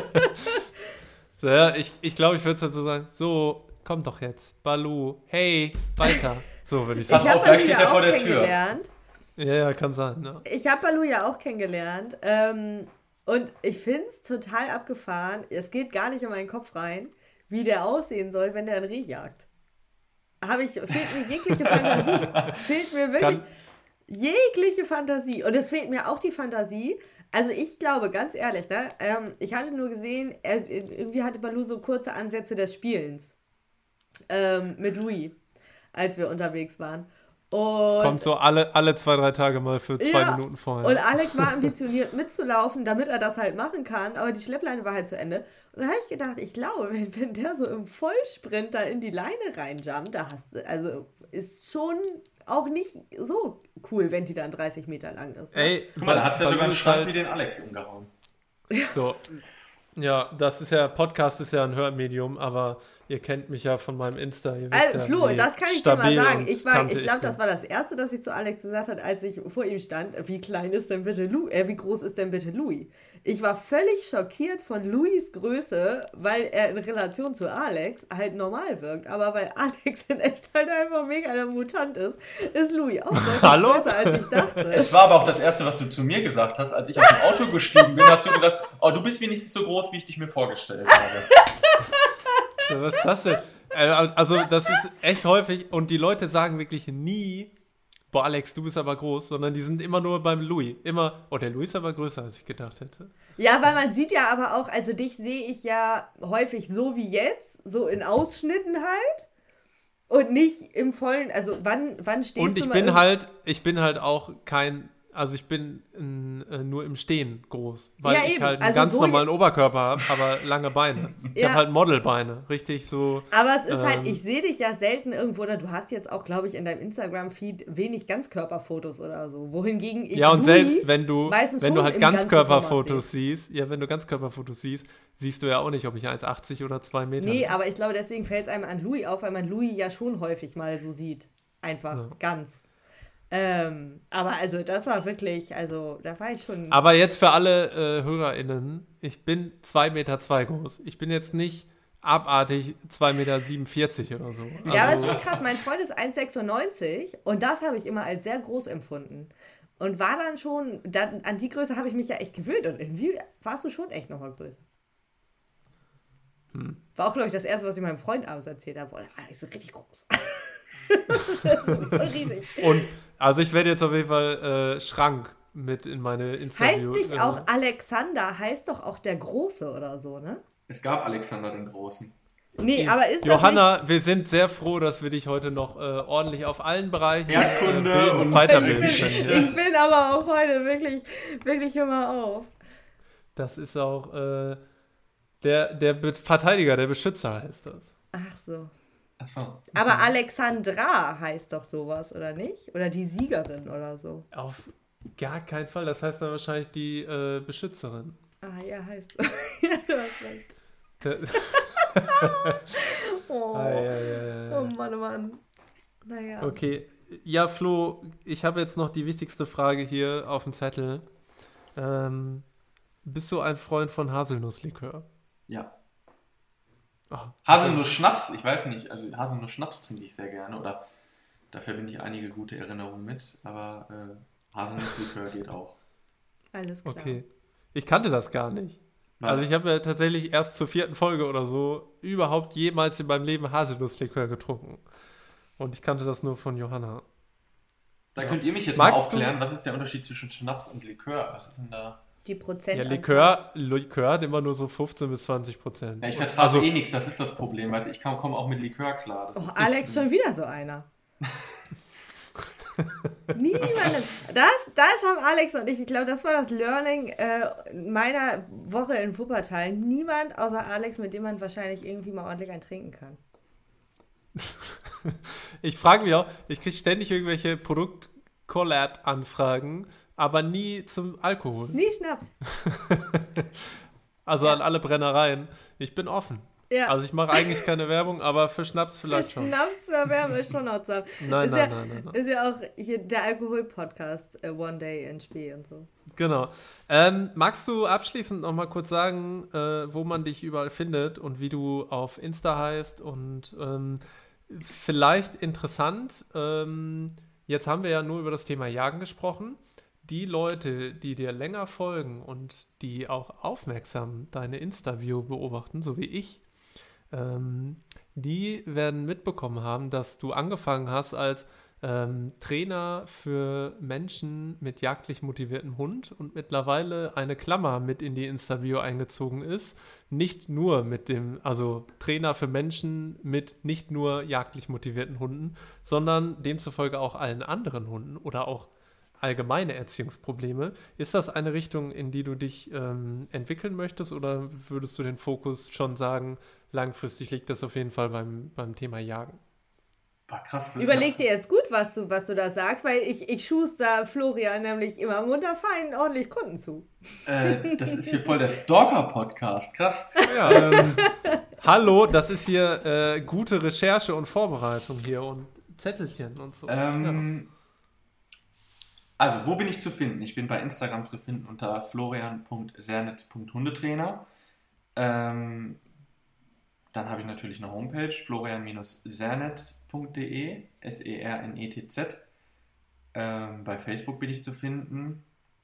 So, ja, ich ich glaube, ich würde es dann so sagen, so, komm doch jetzt, Baloo, hey, weiter. So würde ich sagen. Pass auf, gleich steht er vor der Tür. Ja, ja, kann sein. Ja. Ich habe Baloo ja auch kennengelernt. Ähm, und ich finde es total abgefahren. Es geht gar nicht in meinen Kopf rein, wie der aussehen soll, wenn der ein Reh jagt. Habe ich, fehlt mir jegliche Fantasie. Fehlt mir wirklich Kann. jegliche Fantasie. Und es fehlt mir auch die Fantasie. Also ich glaube, ganz ehrlich, ne, ähm, ich hatte nur gesehen, er, irgendwie hatte Baloo so kurze Ansätze des Spielens. Ähm, mit Louis, als wir unterwegs waren. Und kommt so alle, alle zwei, drei Tage mal für zwei ja, Minuten vorher. Und Alex war ambitioniert mitzulaufen, damit er das halt machen kann, aber die Schleppleine war halt zu Ende. Und da habe ich gedacht, ich glaube, wenn, wenn der so im Vollsprint da in die Leine reinjumpt, da hast du, also ist schon auch nicht so cool, wenn die dann dreißig Meter lang ist. Ne? Ey, guck mal, da hat es ja sogar einen Stand halt wie den Alex umgehauen. So, ja, das ist ja, Podcast ist ja ein Hörmedium, aber ihr kennt mich ja von meinem Insta. Ihr also, ja, Flo, das kann ich dir mal sagen. Ich, war, ich glaube, das war das Erste, das ich zu Alex gesagt habe, als ich vor ihm stand. Wie klein ist denn bitte Louis? Äh, wie groß ist denn bitte Louis? Ich war völlig schockiert von Louis Größe, weil er in Relation zu Alex halt normal wirkt. Aber weil Alex in echt halt einfach mega der Mutant ist, ist Louis auch deutlich Hallo? größer, als ich dachte. Es war aber auch das Erste, was du zu mir gesagt hast. Als ich aus dem Auto gestiegen bin, hast du gesagt, oh, du bist wenigstens so groß, wie ich dich mir vorgestellt habe. Was ist das denn? Also das ist echt häufig und die Leute sagen wirklich nie, boah Alex, du bist aber groß, sondern die sind immer nur beim Louis. Immer, oh der Louis ist aber größer, als ich gedacht hätte. Ja, weil man sieht ja aber auch, also dich sehe ich ja häufig so wie jetzt, so in Ausschnitten halt. Und nicht im vollen, also wann, wann stehst Und du ich mal bin irgendwo- halt, ich bin halt auch kein, also ich bin in, äh, nur im Stehen groß, weil Ja, ich eben. halt einen Also ganz so normalen Oberkörper habe, aber lange Beine. Ich Ja. habe halt Modelbeine, richtig so. Aber es ist ähm, halt, ich sehe dich ja selten irgendwo, oder du hast jetzt auch, glaube ich, in deinem Instagram-Feed wenig Ganzkörperfotos oder so. Wohingegen ich Ja, und Louis selbst wenn du, meistens wenn du schon halt im ganzen Ganzkörperfotos Format siehst, ja, wenn du Ganzkörperfotos siehst, siehst du ja auch nicht, ob ich eins Komma achtzig oder zwei Meter Nee, bin. aber ich glaube, deswegen fällt es einem an Louis auf, weil man Louis ja schon häufig mal so sieht. Einfach, Ja. ganz. Ähm, aber also, das war wirklich, also, da war ich schon. Aber jetzt für alle äh, HörerInnen, ich bin zwei Meter zwei groß. Ich bin jetzt nicht abartig zwei Meter siebenundvierzig oder so. Ja, aber das Also, ist schon krass. Mein Freund ist eins Komma sechsundneunzig und das habe ich immer als sehr groß empfunden. Und war dann schon, dann, an die Größe habe ich mich ja echt gewöhnt und irgendwie warst du schon echt noch mal größer. Hm. War auch, glaube ich, das erste, was ich meinem Freund abends erzählt habe. Boah, Alex ist richtig groß. Das ist voll riesig. und also ich werde jetzt auf jeden Fall äh, Schrank mit in meine Heißt Instagram. nicht auch Alexander, heißt doch auch der Große oder so, ne? Es gab Alexander den Großen. Nee, aber ist das Johanna, wir sind sehr froh, dass wir dich heute noch äh, ordentlich auf allen Bereichen Erdkunde äh, bilden und weiterbilden Geschichte. können. nicht? Ich bin aber auch heute wirklich, wirklich immer auf. Das ist auch äh, der, der Be- Verteidiger, der Beschützer heißt das. Ach so. Achso. Aber Alexandra heißt doch sowas, oder nicht? Oder die Siegerin oder so. Auf gar keinen Fall. Das heißt dann wahrscheinlich die äh, Beschützerin. Ah, ja, heißt. Ja, du hast recht. Der, Oh, Ah, ja, ja, ja. oh Mann, oh Mann. Naja. Okay. Ja, Flo, ich habe jetzt noch die wichtigste Frage hier auf dem Zettel. Ähm, bist du ein Freund von Haselnusslikör? Ja. Ah, Haselnuss-Schnaps, ich weiß nicht. Also Haselnuss-Schnaps trinke ich sehr gerne. Oder da verbinde ich einige gute Erinnerungen mit. Aber äh, Haselnusslikör geht auch. Alles klar. okay. Ich kannte das gar nicht. Was? Also ich habe ja tatsächlich erst zur vierten Folge oder so überhaupt jemals in meinem Leben Haselnusslikör getrunken. Und ich kannte das nur von Johanna. Da könnt ihr mich jetzt Magst mal du- aufklären, was ist der Unterschied zwischen Schnaps und Likör? Was ist denn da? Die Prozent. Ja, Likör, Likör hat immer nur so fünfzehn bis zwanzig Prozent. Ja, ich Und- vertrage also, eh nichts, das ist das Problem. Weißt, du, ich komme auch mit Likör klar. Das Oh, ist Alex, nicht- schon wieder so einer. Niemanden. Das, das haben Alex und ich, ich glaube, das war das Learning äh, meiner Woche in Wuppertal. Niemand außer Alex, mit dem man wahrscheinlich irgendwie mal ordentlich ein trinken kann. Ich frage mich auch, ich kriege ständig irgendwelche Produkt-Collab-Anfragen, aber nie zum Alkohol. Nie Schnaps. Also Ja. an alle Brennereien. Ich bin offen. Ja. Also ich mache eigentlich keine Werbung, aber für Schnaps vielleicht Für schon. Schnaps zur Wärme ist schon noch zu. Nein, ist nein, ja, nein, nein, nein. Ist ja auch hier der Alkohol-Podcast äh, One Day in Spee und so. Genau. Ähm, magst du abschließend noch mal kurz sagen, äh, wo man dich überall findet und wie du auf Insta heißt und ähm, vielleicht interessant, ähm, jetzt haben wir ja nur über das Thema Jagen gesprochen. Die Leute, die dir länger folgen und die auch aufmerksam deine Insta-View beobachten, so wie ich, ähm, die werden mitbekommen haben, dass du angefangen hast als ähm, Trainer für Menschen mit jagdlich motiviertem Hund und mittlerweile eine Klammer mit in die Insta-Bio eingezogen ist. Nicht nur mit dem, also Trainer für Menschen mit nicht nur jagdlich motivierten Hunden, sondern demzufolge auch allen anderen Hunden oder auch allgemeine Erziehungsprobleme. Ist das eine Richtung, in die du dich ähm, entwickeln möchtest oder würdest du den Fokus schon sagen, langfristig liegt das auf jeden Fall beim, beim Thema Jagen? Boah, krass. Das ist Überleg ja, dir jetzt gut, was du, was du da sagst, weil ich, ich schuster Florian nämlich immer munter fein ordentlich Kunden zu. äh, das ist hier voll der Stalker-Podcast. Krass. Ja, ähm, hallo, das ist hier äh, gute Recherche und Vorbereitung hier und Zettelchen und so. Ähm, Also, wo bin ich zu finden? Ich bin bei Instagram zu finden unter florian punkt sernetz punkt hundetrainer. Ähm, dann habe ich natürlich eine Homepage, florian sernetz punkt de, S E R N E T Z. Ähm, bei Facebook bin ich zu finden.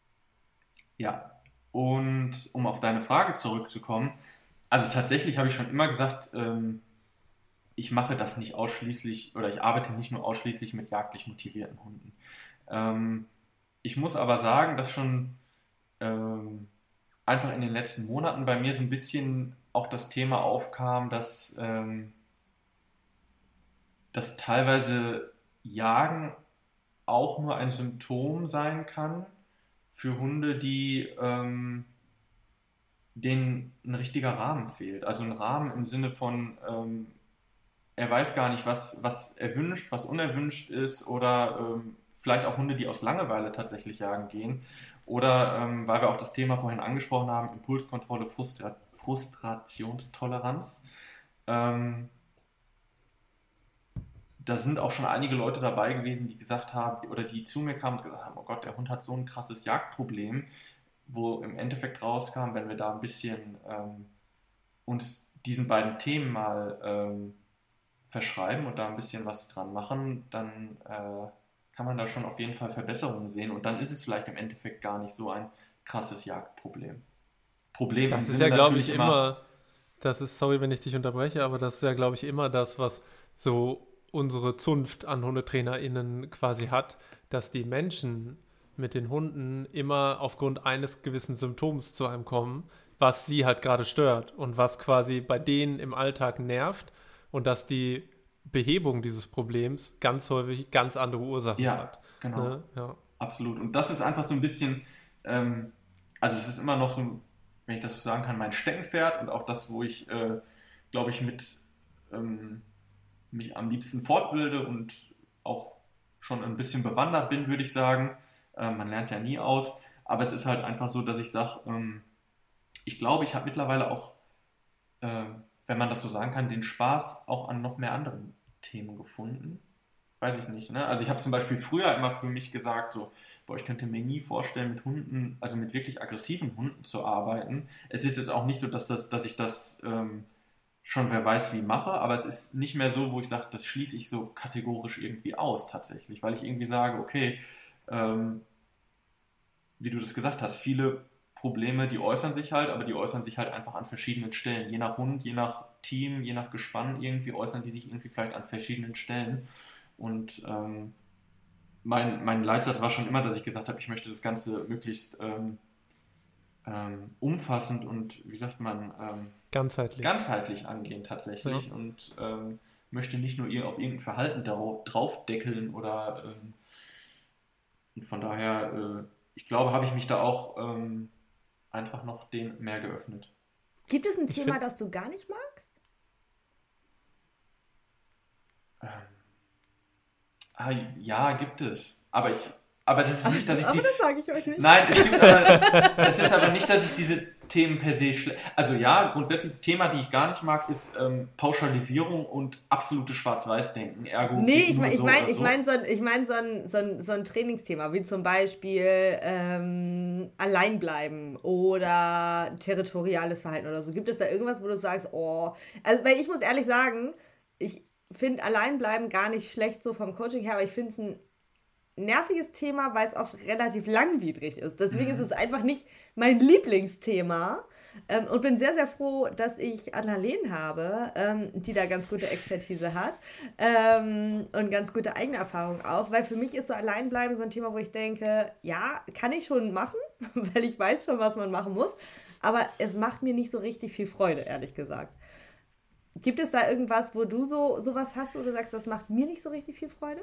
Ja, und um auf deine Frage zurückzukommen, also tatsächlich habe ich schon immer gesagt, ähm, ich mache das nicht ausschließlich, oder ich arbeite nicht nur ausschließlich mit jagdlich motivierten Hunden. Ähm, ich muss aber sagen, dass schon ähm, einfach in den letzten Monaten bei mir so ein bisschen auch das Thema aufkam, dass ähm, dass teilweise Jagen auch nur ein Symptom sein kann für Hunde, die ähm, denen ein richtiger Rahmen fehlt. Also ein Rahmen im Sinne von, ähm, er weiß gar nicht, was, was erwünscht, was unerwünscht ist, oder ähm, vielleicht auch Hunde, die aus Langeweile tatsächlich jagen gehen. Oder, ähm, weil wir auch das Thema vorhin angesprochen haben, Impulskontrolle, Frustra- Frustrationstoleranz. Ähm, da sind auch schon einige Leute dabei gewesen, die gesagt haben, oder die zu mir kamen und gesagt haben, oh Gott, der Hund hat so ein krasses Jagdproblem, wo im Endeffekt rauskam, wenn wir da ein bisschen ähm, uns diesen beiden Themen mal ähm, verschreiben und da ein bisschen was dran machen, dann äh, kann man da schon auf jeden Fall Verbesserungen sehen, und dann ist es vielleicht im Endeffekt gar nicht so ein krasses Jagdproblem. Problem Das im ist Sinne ja, glaube ich, natürlich immer, das ist, sorry, wenn ich dich unterbreche, aber das ist ja, glaube ich, immer das, was so unsere Zunft an HundetrainerInnen quasi hat, dass die Menschen mit den Hunden immer aufgrund eines gewissen Symptoms zu einem kommen, was sie halt gerade stört und was quasi bei denen im Alltag nervt, und dass die Behebung dieses Problems ganz häufig ganz andere Ursachen Ja, hat. genau. Ne? Ja. Absolut. Und das ist einfach so ein bisschen, ähm, also es ist immer noch so, wenn ich das so sagen kann, mein Steckenpferd und auch das, wo ich, äh, glaube ich, mit ähm, mich am liebsten fortbilde und auch schon ein bisschen bewandert bin, würde ich sagen. Äh, man lernt ja nie aus, aber es ist halt einfach so, dass ich sage, ähm, ich glaube, ich habe mittlerweile auch, äh, wenn man das so sagen kann, den Spaß auch an noch mehr anderen Themen gefunden. Weiß ich nicht, ne? Also ich habe zum Beispiel früher immer für mich gesagt, so, boah, ich könnte mir nie vorstellen, mit Hunden, also mit wirklich aggressiven Hunden zu arbeiten. Es ist jetzt auch nicht so, dass, das, dass ich das ähm, schon wer weiß wie mache, aber es ist nicht mehr so, wo ich sage, das schließe ich so kategorisch irgendwie aus tatsächlich, weil ich irgendwie sage, okay, ähm, wie du das gesagt hast, viele Probleme, die äußern sich halt, aber die äußern sich halt einfach an verschiedenen Stellen. Je nach Hund, je nach Team, je nach Gespann irgendwie äußern die sich irgendwie vielleicht an verschiedenen Stellen. Und ähm, mein, mein Leitsatz war schon immer, dass ich gesagt habe, ich möchte das Ganze möglichst ähm, ähm, umfassend und, wie sagt man, ähm, Ganzheitlich. ganzheitlich angehen tatsächlich, Ja. und ähm, möchte nicht nur ihr auf irgendein Verhalten darauf, draufdeckeln oder ähm, und von daher, äh, ich glaube, habe ich mich da auch ähm, einfach noch dem mehr geöffnet. Gibt es ein Ich Thema, find- das du gar nicht magst? Ähm, ah, ja, gibt es. Aber ich, aber das ist nicht, dass ich Aber die. das sage ich euch nicht. Nein, es gibt aber, es ist aber nicht, dass ich diese Themen per se schlecht. Also ja, grundsätzlich ein Thema, die ich gar nicht mag, ist ähm, Pauschalisierung und absolute Schwarz-Weiß-Denken. Ergo Nee, geht ich nur meine ich so mein, oder ich so. mein so ein, ich mein so ein, so ein, so ein Trainingsthema, wie zum Beispiel ähm, allein bleiben oder territoriales Verhalten oder so. Gibt es da irgendwas, wo du sagst, oh, also weil ich muss ehrlich sagen, ich finde Alleinbleiben gar nicht schlecht so vom Coaching her, aber ich finde es ein nerviges Thema, weil es oft relativ langwierig ist. Deswegen ist es einfach nicht mein Lieblingsthema. Ähm, und bin sehr, sehr froh, dass ich Annalene habe, ähm, die da ganz gute Expertise hat ähm, und ganz gute eigene Erfahrung auch, weil für mich ist so Alleinbleiben so ein Thema, wo ich denke, ja, kann ich schon machen, weil ich weiß schon, was man machen muss, aber es macht mir nicht so richtig viel Freude, ehrlich gesagt. Gibt es da irgendwas, wo du so sowas hast, wo du sagst, das macht mir nicht so richtig viel Freude?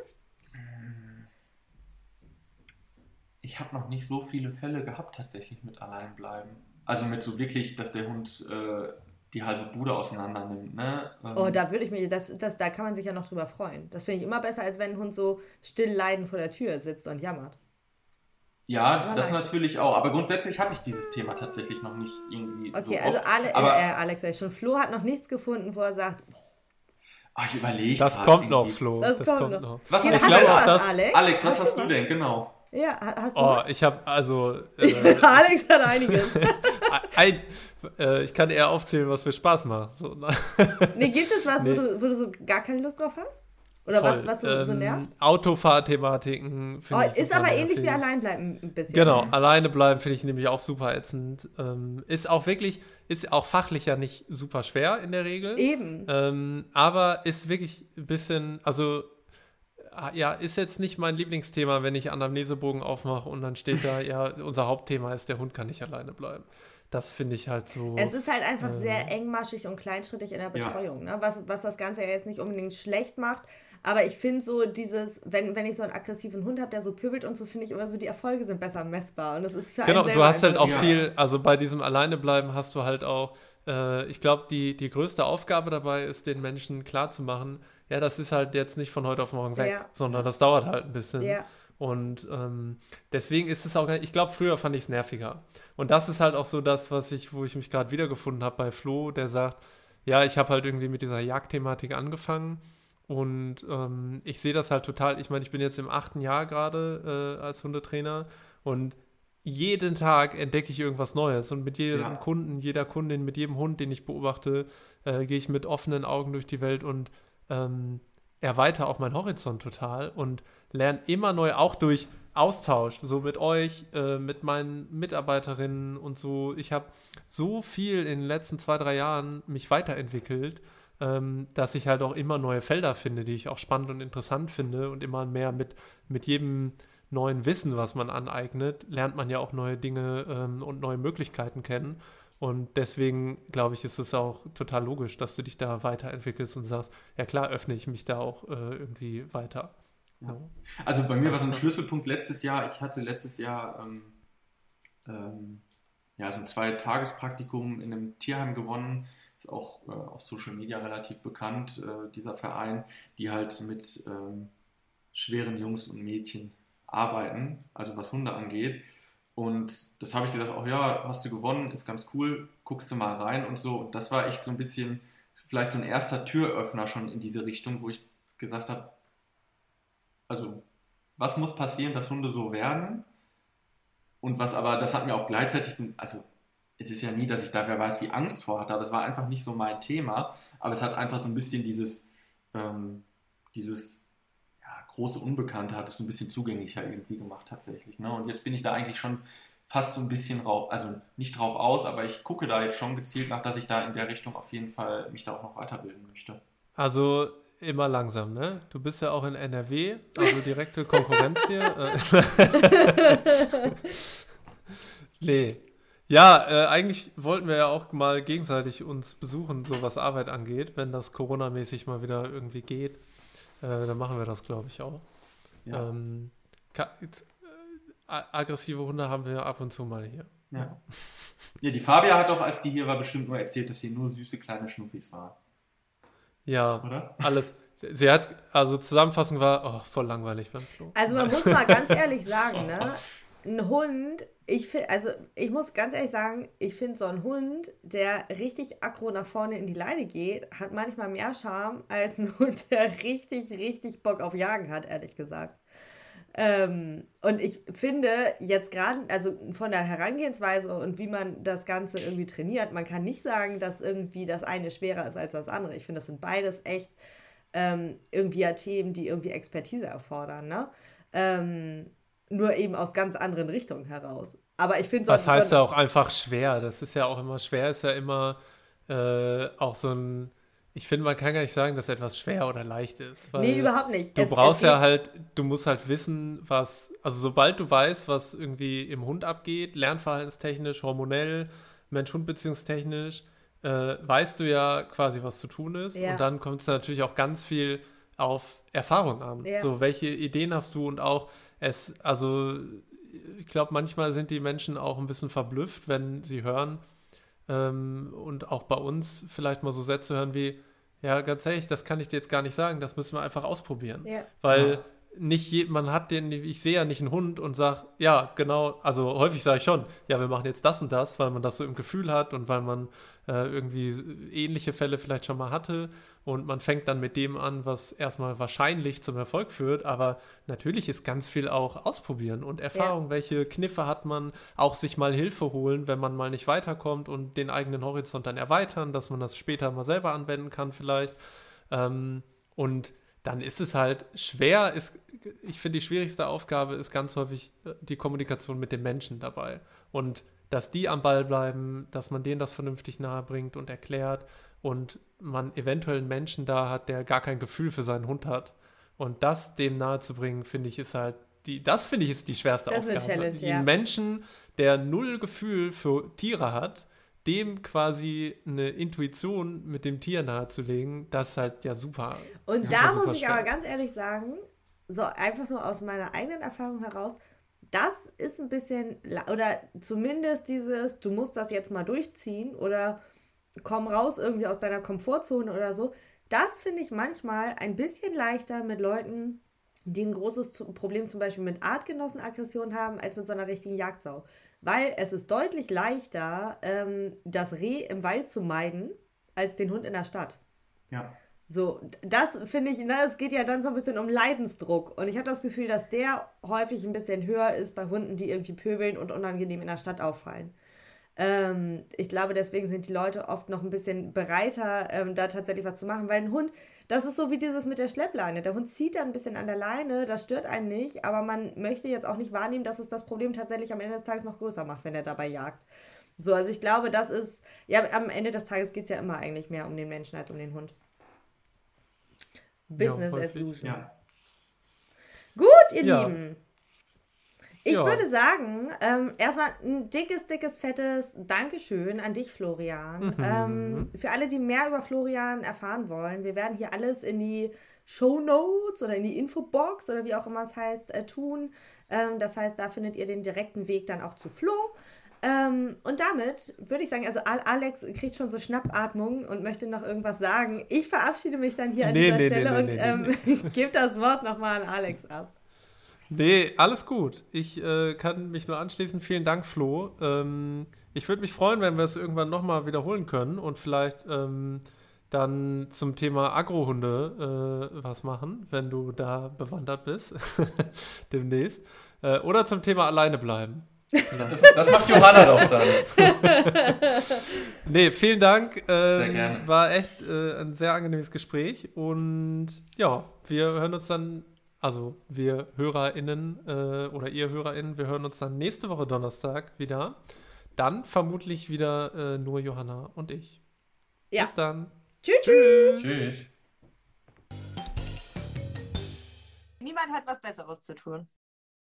Ich habe noch nicht so viele Fälle gehabt tatsächlich mit Alleinbleiben. Also mit so wirklich, dass der Hund äh, die halbe Bude auseinander nimmt. Ne? Ähm, Oh, da würde ich mich, das, das, da kann man sich ja noch drüber freuen. Das finde ich immer besser, als wenn ein Hund so still leidend vor der Tür sitzt und jammert. ja, Aber das nein. natürlich auch. Aber grundsätzlich hatte ich dieses Thema tatsächlich noch nicht irgendwie so Okay, also oft. Ale, Aber äh, äh, Alex, sag ich schon, Flo hat noch nichts gefunden, wo er sagt, boah, ah, ich überlege Das grad kommt noch, irgendwie. Flo. das, Das, kommt, kommt noch. noch. Was Ja, hast hast du du denn? was, das- Alex? Alex, was du hast du was? denn? Genau. Ja, ha- hast du Oh, was? ich habe also äh, Alex hat einiges. ein, äh, ich kann eher aufzählen, was mir Spaß macht. So, ne? Nee, gibt es was, Nee. wo, du, wo du so gar keine Lust drauf hast? Oder was, Voll. was so, so Ähm, nervt? Autofahrthematiken Oh, finde ich ist super aber ähnlich wie nervig. Alleinbleiben ein bisschen. Genau, alleine bleiben finde ich nämlich auch super ätzend. Ähm, ist auch wirklich, ist auch fachlich ja nicht super schwer in der Regel. Eben. Ähm, aber ist wirklich ein bisschen, also ah, ja, ist jetzt nicht mein Lieblingsthema, wenn ich Anamnesebogen aufmache und dann steht da, ja, unser Hauptthema ist, der Hund kann nicht alleine bleiben. Das finde ich halt so. Es ist halt einfach ähm, sehr engmaschig und kleinschrittig in der Ja. Betreuung, ne? was, was das Ganze ja jetzt nicht unbedingt schlecht macht, Aber ich finde so dieses, wenn, wenn ich so einen aggressiven Hund habe, der so pöbelt und so, finde ich immer so, die Erfolge sind besser messbar. Und das ist für Genau, einen du hast halt auch Ja. viel, also bei diesem Alleinebleiben hast du halt auch, äh, ich glaube, die, die größte Aufgabe dabei ist, den Menschen klarzumachen, ja, das ist halt jetzt nicht von heute auf morgen weg, Ja. sondern das dauert halt ein bisschen. Ja. Und ähm, deswegen ist es auch, ich glaube, früher fand ich es nerviger. Und das ist halt auch so das, was ich, wo ich mich gerade wiedergefunden habe bei Flo, der sagt, ja, ich habe halt irgendwie mit dieser Jagdthematik angefangen und ähm, ich sehe das halt total, ich meine, ich bin jetzt im achten Jahr gerade äh, als Hundetrainer und jeden Tag entdecke ich irgendwas Neues und mit jedem Ja. Kunden, jeder Kundin, mit jedem Hund, den ich beobachte, äh, gehe ich mit offenen Augen durch die Welt und ähm, erweitere auch meinen Horizont total und lerne immer neu, auch durch Austausch, so mit euch, äh, mit meinen Mitarbeiterinnen und so. Ich habe so viel in den letzten zwei, drei Jahren mich weiterentwickelt, ähm, dass ich halt auch immer neue Felder finde, die ich auch spannend und interessant finde und immer mehr mit, mit jedem neuen Wissen, was man aneignet, lernt man ja auch neue Dinge ähm, und neue Möglichkeiten kennen. Und deswegen, glaube ich, ist es auch total logisch, dass du dich da weiterentwickelst und sagst, ja klar, öffne ich mich da auch äh, irgendwie weiter. Ja. Also bei mir war so ein Schlüsselpunkt letztes Jahr, ich hatte letztes Jahr ähm, ähm, ja, so ein Zwei-Tages-Praktikum in einem Tierheim gewonnen, ist auch äh, auf Social Media relativ bekannt, äh, dieser Verein, die halt mit ähm, schweren Jungs und Mädchen arbeiten, also was Hunde angeht. Und das habe ich gedacht, oh ja, hast du gewonnen, ist ganz cool, guckst du mal rein und so. Und das war echt so ein bisschen, vielleicht so ein erster Türöffner schon in diese Richtung, wo ich gesagt habe, also was muss passieren, dass Hunde so werden? Und was aber, das hat mir auch gleichzeitig, so, also es ist ja nie, dass ich da wer weiß, wie Angst vor hatte, aber es war einfach nicht so mein Thema. Aber es hat einfach so ein bisschen dieses, ähm, dieses ja, große Unbekannte hat es so ein bisschen zugänglicher irgendwie gemacht tatsächlich. Ne? Und jetzt bin ich da eigentlich schon fast so ein bisschen drauf, also nicht drauf aus, aber ich gucke da jetzt schon gezielt nach, dass ich da in der Richtung auf jeden Fall mich da auch noch weiterbilden möchte. Also immer langsam, ne? Du bist ja auch in N R W, also direkte Konkurrenz hier. Nee. Ja, äh, eigentlich wollten wir ja auch mal gegenseitig uns besuchen, so was Arbeit angeht, wenn das Corona-mäßig mal wieder irgendwie geht. Äh, dann machen wir das, glaube ich, auch. Ja. Ähm, ka- jetzt, äh, aggressive Hunde haben wir ab und zu mal hier. Ja. Ja, die Fabia hat doch, als die hier war, bestimmt nur erzählt, dass hier nur süße kleine Schnuffis waren. Ja, Oder? alles. Sie hat, also Zusammenfassung war, oh, voll langweilig beim Flo. Also man muss mal ganz ehrlich sagen, ne? Ein Hund, ich finde, also ich muss ganz ehrlich sagen, ich finde so ein Hund, der richtig aggro nach vorne in die Leine geht, hat manchmal mehr Charme als ein Hund, der richtig, richtig Bock auf Jagen hat, ehrlich gesagt. Ähm, und ich finde jetzt gerade, also von der Herangehensweise und wie man das Ganze irgendwie trainiert, man kann nicht sagen, dass irgendwie das eine schwerer ist als das andere. Ich finde, das sind beides echt ähm, irgendwie ja Themen, die irgendwie Expertise erfordern, ne? Ähm, nur eben aus ganz anderen Richtungen heraus. Aber ich finde so... Das heißt so ja auch einfach schwer. Das ist ja auch immer, schwer ist ja immer äh, auch so ein, ich finde, man kann gar nicht sagen, dass etwas schwer oder leicht ist. Weil nee, überhaupt nicht. Du Es- brauchst es ja geht- halt, du musst halt wissen, was, also sobald du weißt, was irgendwie im Hund abgeht, lernverhaltenstechnisch, hormonell, Mensch-Hund-beziehungstechnisch, äh, weißt du ja quasi, was zu tun ist. Ja. Und dann kommt es natürlich auch ganz viel auf Erfahrung an. Ja. So, welche Ideen hast du und auch es, also ich glaube, manchmal sind die Menschen auch ein bisschen verblüfft, wenn sie hören ähm, und auch bei uns vielleicht mal so Sätze hören wie, ja, ganz ehrlich, das kann ich dir jetzt gar nicht sagen, das müssen wir einfach ausprobieren. Ja. Weil Ja. nicht je, man hat den, ich sehe ja nicht einen Hund und sage, ja, genau, also häufig sage ich schon, ja, wir machen jetzt das und das, weil man das so im Gefühl hat und weil man äh, irgendwie ähnliche Fälle vielleicht schon mal hatte und man fängt dann mit dem an, was erstmal wahrscheinlich zum Erfolg führt, aber natürlich ist ganz viel auch ausprobieren und Erfahrung, Ja. welche Kniffe hat man, auch sich mal Hilfe holen, wenn man mal nicht weiterkommt und den eigenen Horizont dann erweitern, dass man das später mal selber anwenden kann vielleicht ähm, und dann ist es halt schwer, ist, ich finde, die schwierigste Aufgabe ist ganz häufig äh, die Kommunikation mit den Menschen dabei. Und dass die am Ball bleiben, dass man denen das vernünftig nahebringt und erklärt und man eventuell einen Menschen da hat, der gar kein Gefühl für seinen Hund hat. Und das dem nahezubringen, finde ich, ist halt die, das finde ich ist die schwerste Das ist eine Aufgabe. Challenge, ja. Einen Menschen, der null Gefühl für Tiere hat, dem quasi eine Intuition mit dem Tier nahezulegen, das ist halt ja super. Und super, da super muss ich schwer. aber ganz ehrlich sagen, so einfach nur aus meiner eigenen Erfahrung heraus, das ist ein bisschen, oder zumindest dieses, du musst das jetzt mal durchziehen oder komm raus irgendwie aus deiner Komfortzone oder so, das finde ich manchmal ein bisschen leichter mit Leuten, die ein großes Problem zum Beispiel mit Artgenossenaggression haben, als mit so einer richtigen Jagdsau. Weil es ist deutlich leichter, ähm, das Reh im Wald zu meiden, als den Hund in der Stadt. Ja. So, das finde ich, na, es geht ja dann so ein bisschen um Leidensdruck. Und ich habe das Gefühl, dass der häufig ein bisschen höher ist bei Hunden, die irgendwie pöbeln und unangenehm in der Stadt auffallen. Ähm, ich glaube, deswegen sind die Leute oft noch ein bisschen bereiter, ähm, da tatsächlich was zu machen. Weil ein Hund, das ist so wie dieses mit der Schleppleine. Der Hund zieht da ein bisschen an der Leine, das stört einen nicht, aber man möchte jetzt auch nicht wahrnehmen, dass es das Problem tatsächlich am Ende des Tages noch größer macht, wenn er dabei jagt. So, also ich glaube, das ist, ja, am Ende des Tages geht es ja immer eigentlich mehr um den Menschen als um den Hund. Business Ja, as häufig. usual. Ja. Gut, ihr Ja. Lieben. Ich Ja. würde sagen, ähm, erstmal ein dickes, dickes, fettes Dankeschön an dich, Florian. Mhm. Ähm, für alle, die mehr über Florian erfahren wollen, wir werden hier alles in die Shownotes oder in die Infobox oder wie auch immer es heißt, äh, tun. Ähm, das heißt, da findet ihr den direkten Weg dann auch zu Flo. Ähm, und damit würde ich sagen, also Al- Alex kriegt schon so Schnappatmung und möchte noch irgendwas sagen. Ich verabschiede mich dann hier an Nee, dieser nee, Stelle nee, und nee, nee, ähm, gebe das Wort nochmal an Alex ab. Nee, alles gut. Ich äh, kann mich nur anschließen. Vielen Dank, Flo. Ähm, ich würde mich freuen, wenn wir es irgendwann nochmal wiederholen können und vielleicht ähm, dann zum Thema Agrohunde äh, was machen, wenn du da bewandert bist, demnächst. Äh, oder zum Thema alleine bleiben. Das, das macht Johanna doch dann. Nee, vielen Dank. Ähm, Sehr gerne. War echt äh, ein sehr angenehmes Gespräch. Und ja, wir hören uns dann, also wir HörerInnen äh, oder ihr HörerInnen, wir hören uns dann nächste Woche Donnerstag wieder. Dann vermutlich wieder äh, nur Johanna und ich. Ja. Bis dann. Tschüss, tschüss. Tschüss. Niemand hat was Besseres zu tun.